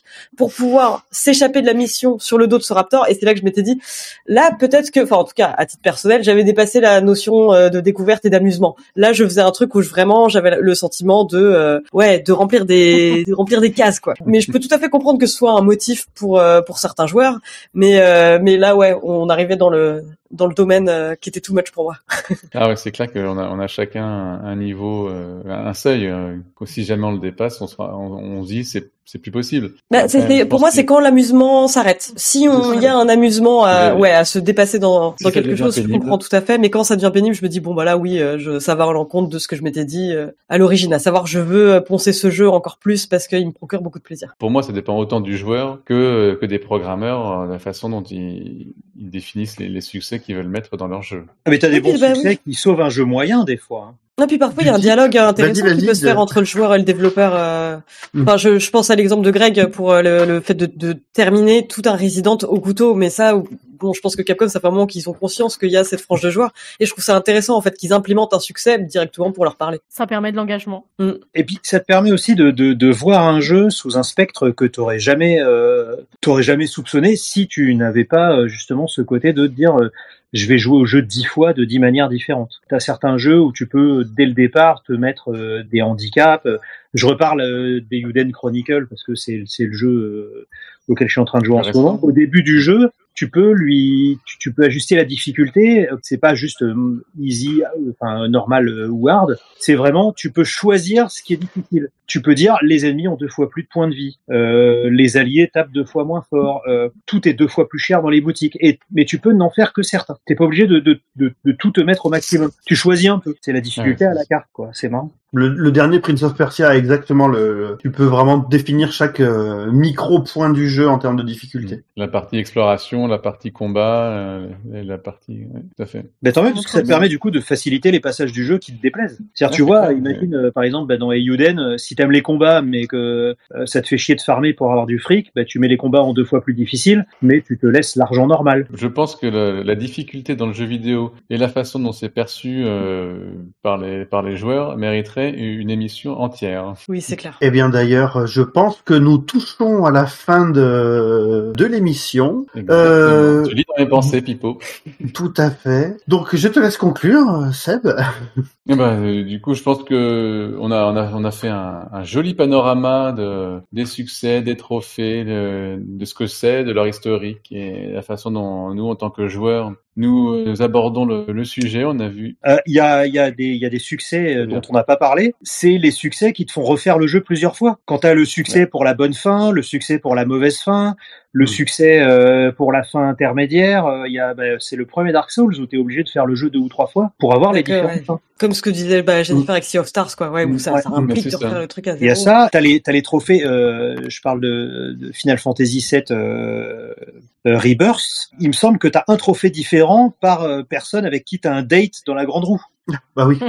S2: pour pouvoir s'échapper de la mission sur le dos de ce raptor. Et c'est là que je m'étais dit, là, peut-être que, enfin, en tout cas, à titre personnel, j'avais dépassé la notion euh, de découverte et d'amusement. Là, je faisais un truc où je, vraiment, j'avais le sentiment de, euh, ouais, de remplir des, de remplir des cases, quoi. Mais je peux tout à fait comprendre que ce soit un motif pour, euh, pour certains joueurs. Mais, euh, mais là, ouais, on arrivait dans le, dans le domaine euh, qui était too much pour moi.
S1: Ah ouais, c'est clair qu'on a, on a chacun un, un niveau, euh, un seuil. Euh, si jamais on le dépasse, on sera, on, on se dit c'est, c'est plus possible.
S2: Bah,
S1: Après,
S2: c'est, pour moi,
S1: que...
S2: c'est quand l'amusement s'arrête. Si on, il y a un amusement à, ouais, à se dépasser dans, dans quelque chose, pénible. Je comprends tout à fait. Mais quand ça devient pénible, je me dis bon bah là oui, euh, je, ça va à l'encontre de ce que je m'étais dit euh, à l'origine, à savoir je veux poncer ce jeu encore plus parce qu'il me procure beaucoup de plaisir.
S1: Pour moi, ça dépend autant du joueur que que des programmeurs, la façon dont ils, ils définissent les, les succès qu'ils veulent mettre dans leur jeu.
S3: Ah, mais t'as des
S2: oui,
S3: bons
S2: bah,
S3: succès
S2: oui.
S3: qui sauvent un jeu moyen des fois. Hein.
S2: Non, puis parfois il y a un dialogue intéressant
S5: vas-y, vas-y,
S2: qui peut se faire entre le joueur et le développeur. Euh...
S5: Mm.
S2: Enfin, je, je pense à l'exemple de Greg pour le, le fait de, de terminer tout un Resident au couteau, mais ça, bon, je pense que Capcom, ça fait un moment qu'ils ont conscience qu'il y a cette frange de joueurs, et je trouve ça intéressant en fait qu'ils implémentent un succès directement pour leur parler.
S4: Ça permet de l'engagement.
S2: Mm.
S3: Et puis ça te permet aussi de, de, de voir un jeu sous un spectre que t'aurais jamais, euh, t'aurais jamais soupçonné si tu n'avais pas justement ce côté de te dire. Euh, je vais jouer au jeu dix fois de dix manières différentes. T'as certains jeux où tu peux, dès le départ, te mettre euh, des handicaps. Je reparle euh, des Eiyuden Chronicle parce que c'est, c'est le jeu euh, auquel je suis en train de jouer en ce moment. Au début du jeu, tu peux lui, tu, tu peux ajuster la difficulté. C'est pas juste euh, easy, enfin normal euh, ou hard. C'est vraiment, tu peux choisir ce qui est difficile. Tu peux dire les ennemis ont deux fois plus de points de vie, euh, les alliés tapent deux fois moins fort, euh, tout est deux fois plus cher dans les boutiques. Et mais tu peux n'en faire que certains. T'es pas obligé de, de de de tout te mettre au maximum. Tu choisis un peu. C'est la difficulté ouais. à la carte, quoi. C'est marrant.
S5: Le, le dernier Prince of Persia a exactement le. Tu peux vraiment définir chaque euh, micro point du jeu en termes de difficulté.
S1: La partie exploration, la partie combat, euh, et la partie. Ouais, tout à fait.
S3: Ben tant mieux parce que ça te permet du coup de faciliter les passages du jeu qui te déplaisent. C'est-à-dire, ouais, tu vois, clair, imagine ouais. euh, par exemple ben, dans Eiyuden, euh, si t'aimes les combats mais que euh, ça te fait chier de farmer pour avoir du fric, ben tu mets les combats en deux fois plus difficiles, mais tu te laisses l'argent normal.
S1: Je pense que le, la difficulté dans le jeu vidéo et la façon dont c'est perçu euh, par les par les joueurs mériterait une émission entière.
S2: Oui, c'est clair.
S5: Eh bien d'ailleurs, je pense que nous touchons à la fin de, de l'émission.
S1: Euh... Tu lis dans mes pensées, Pipo.
S5: Tout à fait. Donc je te laisse conclure, Seb.
S1: Eh ben, euh, du coup, je pense que on a on a on a fait un, un joli panorama de des succès, des trophées, de, de ce que c'est, de leur historique et la façon dont nous, en tant que joueurs, nous, nous abordons le, le sujet. On a vu.
S3: Il euh, y a il y a des il y a des succès euh, dont on n'a pas parlé. C'est les succès qui te font refaire le jeu plusieurs fois. Quand t'as le succès ouais. pour la bonne fin, le succès pour la mauvaise fin, le mmh. succès euh, pour la fin intermédiaire, il euh, y a bah, c'est le premier Dark Souls où t'es obligé de faire le jeu deux ou trois fois pour avoir D'accord, les différentes
S2: ouais.
S3: fins.
S2: Comme ce que disait bah, Jennifer mmh. avec Sea of Stars, quoi. Ouais, où ça, ouais. ça implique de refaire le truc à zéro.
S3: Il y a ça. T'as les t'as les trophées. Euh, je parle de, de Final Fantasy sept euh, euh, Rebirth. Il me semble que t'as un trophée différent par euh, personne avec qui t'as un date dans la grande roue.
S5: Bah oui.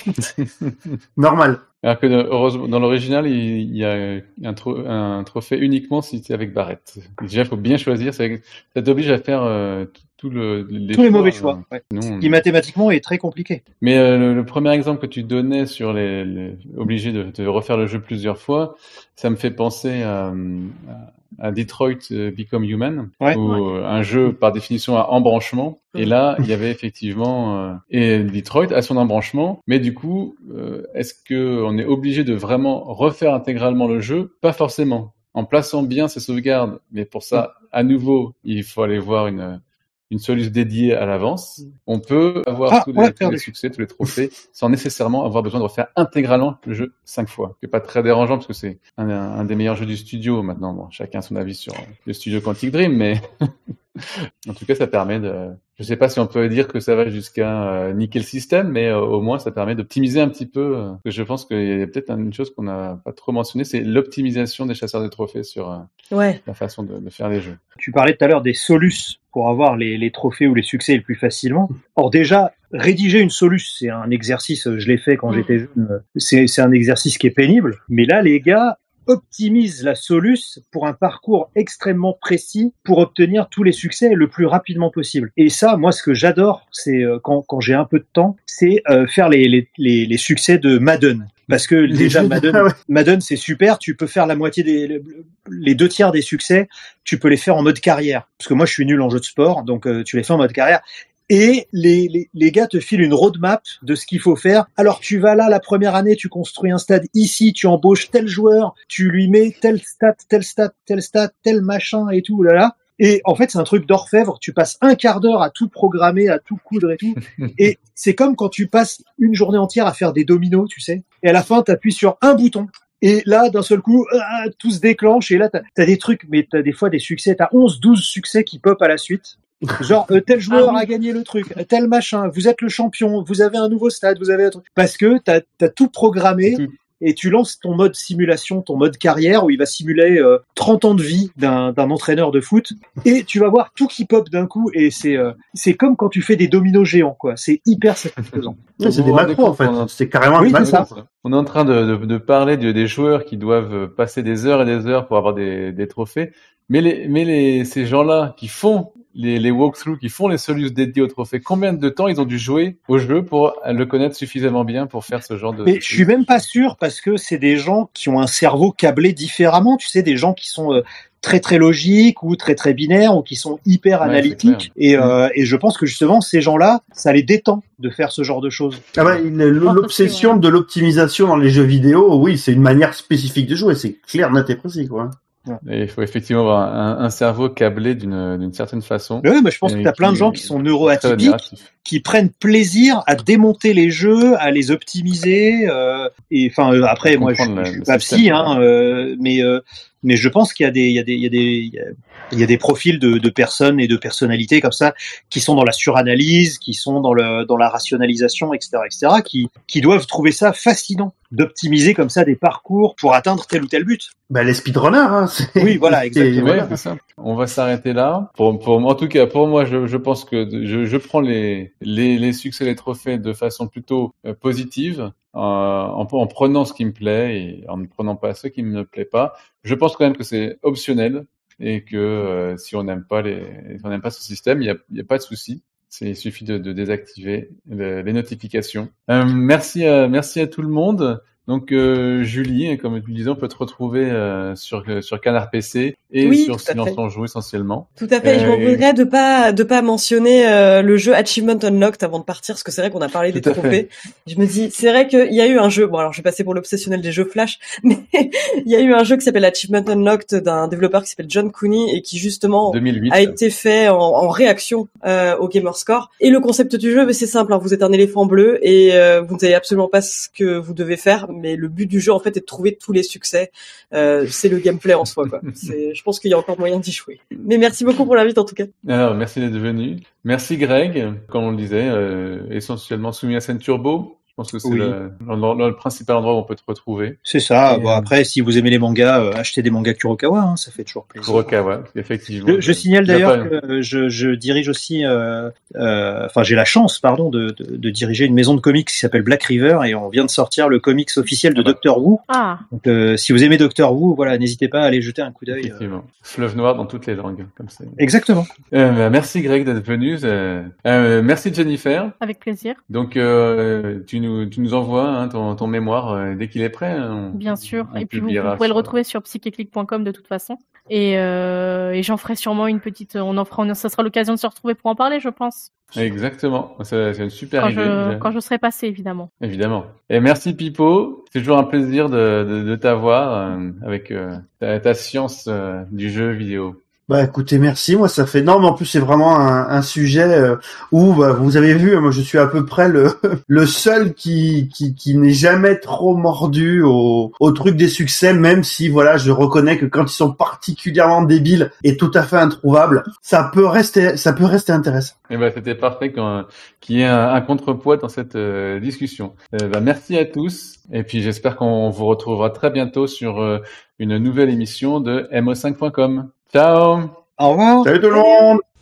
S5: Normal.
S1: Alors que heureusement, dans l'original, il y a un, tro- un trophée uniquement si c'est avec Barrett. Déjà, il faut bien choisir. Ça t'oblige à faire euh, tout le, les
S3: tous
S1: choix,
S3: les mauvais choix.
S1: Euh,
S3: ouais.
S1: non,
S3: Ce qui mathématiquement est très compliqué.
S1: Mais euh, le, le premier exemple que tu donnais sur les, les obligé de, de refaire le jeu plusieurs fois, ça me fait penser à, à Detroit Become Human,
S3: ouais.
S1: où
S3: ouais.
S1: un jeu par définition à embranchement. Et là, il y avait effectivement euh, et Detroit a son embranchement, mais du coup, euh, est-ce que on est obligé de vraiment refaire intégralement le jeu? Pas forcément. En plaçant bien ses sauvegardes, mais pour ça, à nouveau, il faut aller voir une une solution dédiée à l'avance. On peut avoir
S3: ah,
S1: tous, les,
S3: ouais,
S1: tous les succès, tous les trophés, sans nécessairement avoir besoin de refaire intégralement le jeu cinq fois. C'est pas très dérangeant parce que c'est un, un, un des meilleurs jeux du studio maintenant. Bon, chacun a son avis sur le studio Quantic Dream, mais en tout cas, ça permet de. Je sais pas si on peut dire que ça va jusqu'à euh, niquer le système, mais euh, au moins ça permet d'optimiser un petit peu. Euh, je pense qu'il y a peut-être une chose qu'on n'a pas trop mentionnée, c'est l'optimisation des chasseurs de trophées sur euh,
S2: ouais.
S1: la façon de, de faire les jeux.
S3: Tu parlais tout à l'heure des solus pour avoir les, les trophées ou les succès le plus facilement. Or déjà, rédiger une solus, c'est un exercice, je l'ai fait quand mmh. j'étais jeune, c'est, c'est un exercice qui est pénible. Mais là, les gars optimise la solus pour un parcours extrêmement précis pour obtenir tous les succès le plus rapidement possible. Et ça, moi, ce que j'adore, c'est euh, quand, quand j'ai un peu de temps, c'est euh, faire les, les, les, les succès de Madden. parce que déjà Madden, ouais. Madden c'est super, tu peux faire la moitié des, les deux tiers des succès, tu peux les faire en mode carrière. Parce que moi je suis nul en jeu de sport, donc euh, tu les fais en mode carrière. Et les, les, les gars te filent une roadmap de ce qu'il faut faire. Alors tu vas là, la première année, tu construis un stade ici, tu embauches tel joueur, tu lui mets tel stat, tel stat, tel stat, tel machin et tout, là là. Et en fait, c'est un truc d'orfèvre. Tu passes un quart d'heure à tout programmer, à tout coudre et tout. Et c'est comme quand tu passes une journée entière à faire des dominos, tu sais. Et à la fin, t'appuies sur un bouton. Et là, d'un seul coup, euh, tout se déclenche. Et là, t'as, t'as des trucs, mais t'as des fois des succès. T'as onze, douze succès qui pop à la suite. Genre, euh, tel joueur ah oui. a gagné le truc, tel machin, vous êtes le champion, vous avez un nouveau stade, vous avez un truc. Parce que t'as, t'as tout programmé tout. Et tu lances ton mode simulation, ton mode carrière où il va simuler euh, trente ans de vie d'un, d'un entraîneur de foot et tu vas voir tout qui pop d'un coup et c'est, euh, c'est comme quand tu fais des dominos géants, quoi. C'est hyper satisfaisant.
S5: Ouais, c'est des macros en fait, a... c'est carrément
S3: oui,
S5: des macros.
S1: On est en train de, de, de parler de, des joueurs qui doivent passer des heures et des heures pour avoir des, des trophées, mais, les, mais les, ces gens-là qui font les, les walkthroughs, qui font les solutions dédiés aux trophées, combien de temps ils ont dû jouer au jeu pour le connaître suffisamment bien pour faire ce genre de...
S3: Mais je suis même pas sûr parce que c'est des gens qui ont un cerveau câblé différemment, tu sais, des gens qui sont... Euh, très très logiques ou très très binaires ou qui sont hyper ouais, analytiques et, euh, et je pense que justement ces gens-là ça les détend de faire ce genre de choses.
S5: Ah bah, l'obsession de l'optimisation dans les jeux vidéo, oui, c'est une manière spécifique de jouer, c'est clair, net et précis quoi.
S1: Et il faut effectivement avoir un, un cerveau câblé d'une, d'une certaine façon.
S3: Oui, mais je pense que tu as plein de gens qui sont neuroatypiques, qui prennent plaisir à démonter les jeux, à les optimiser. Euh, et enfin, euh, après, moi, je, je suis pas psy, hein, euh, mais euh, mais je pense qu'il y a des, il y a des, il y a des, il y a, il y a des profils de, de personnes et de personnalités comme ça qui sont dans la suranalyse, qui sont dans le, dans la rationalisation, et cetera, et cetera, qui, qui doivent trouver ça fascinant d'optimiser comme ça des parcours pour atteindre tel ou tel but.
S5: Bah, les speedrunners, hein. C'est...
S3: Oui, voilà, exactement.
S1: Ouais, c'est ça. On va s'arrêter là. Pour, pour, en tout cas, pour moi, je, je pense que je, je prends les, les, les succès, les trophées de façon plutôt euh, positive, euh, en, en prenant ce qui me plaît et en ne prenant pas ce qui ne me plaît pas. Je pense quand même que c'est optionnel et que euh, si on n'aime pas les, si on n'aime pas ce système, il y a, il y a pas de souci. C'est, il suffit de, de désactiver le, les notifications. Euh, merci à, merci à tout le monde. Donc euh, Julie, comme tu le disais, on peut te retrouver euh, sur sur Canard P C et
S2: oui,
S1: sur Silence on Joue essentiellement.
S2: Tout à fait. Euh, je m'en voudrais de pas de pas mentionner euh, le jeu Achievement Unlocked avant de partir, parce que c'est vrai qu'on a parlé des trophées. Je me dis, c'est vrai qu'il y a eu un jeu. Bon, alors je vais passer pour l'obsessionnel des jeux Flash, mais il y a eu un jeu qui s'appelle Achievement Unlocked d'un développeur qui s'appelle John Cooney et qui justement
S1: deux mille huit
S2: a été fait en, en réaction euh, au Gamerscore. Et le concept du jeu, c'est simple. Hein, vous êtes un éléphant bleu et euh, vous ne savez absolument pas ce que vous devez faire. Mais le but du jeu, en fait, est de trouver tous les succès. Euh, c'est le gameplay en soi, quoi. C'est, je pense qu'il y a encore moyen d'y jouer. Mais merci beaucoup pour l'invite, en tout cas.
S1: Alors, merci d'être venu. Merci Greg, comme on le disait, euh, essentiellement soumis à scène turbo. Je pense que c'est oui. le, le, le principal endroit où on peut te retrouver.
S3: C'est ça. Et bon, euh... après, si vous aimez les mangas, euh, achetez des mangas Kurokawa, hein, ça fait toujours plaisir.
S1: Kurokawa, effectivement.
S3: Je, je signale d'ailleurs que euh, je, je dirige aussi, euh, euh, enfin, j'ai la chance, pardon, de, de, de diriger une maison de comics qui s'appelle Black River et on vient de sortir le comics officiel de ah bah. Doctor Who.
S4: Ah.
S3: Donc, euh, si vous aimez Doctor Who, voilà, n'hésitez pas à aller jeter un coup d'œil.
S1: Effectivement. Euh... Fleuve noir dans toutes les langues, comme ça.
S3: Exactement.
S1: Euh, bah, merci Greg d'être venu. Euh, euh, merci Jennifer.
S4: Avec plaisir.
S1: Donc, euh, tu nous, tu nous envoies Hein, ton, ton mémoire euh, dès qu'il est prêt. On,
S4: Bien sûr. Et puis vous, vous pourrez le retrouver sur psycheclick point com de toute façon. Et, euh, et j'en ferai sûrement une petite. On en fera. Ça sera l'occasion de se retrouver pour en parler, je pense.
S1: Exactement. C'est, c'est une super
S4: quand
S1: idée.
S4: Je, quand je serai passé, évidemment.
S1: Évidemment. Et merci Pipo. C'est toujours un plaisir de, de, de t'avoir euh, avec euh, ta, ta science euh, du jeu vidéo.
S5: Bah écoutez, merci. Moi, ça fait non, mais en plus c'est vraiment un, un sujet euh, où bah, vous avez vu, moi je suis à peu près le le seul qui qui qui n'est jamais trop mordu au au truc des succès, même si voilà, je reconnais que quand ils sont particulièrement débiles et tout à fait introuvables, ça peut rester ça peut rester intéressant.
S1: Et ben c'était parfait quand qu'il y ait un, un contrepoids dans cette euh, discussion. Euh, bah, merci à tous et puis j'espère qu'on vous retrouvera très bientôt sur euh, une nouvelle émission de M O cinq point com. Ciao.
S3: Au revoir.
S5: Salut tout le monde.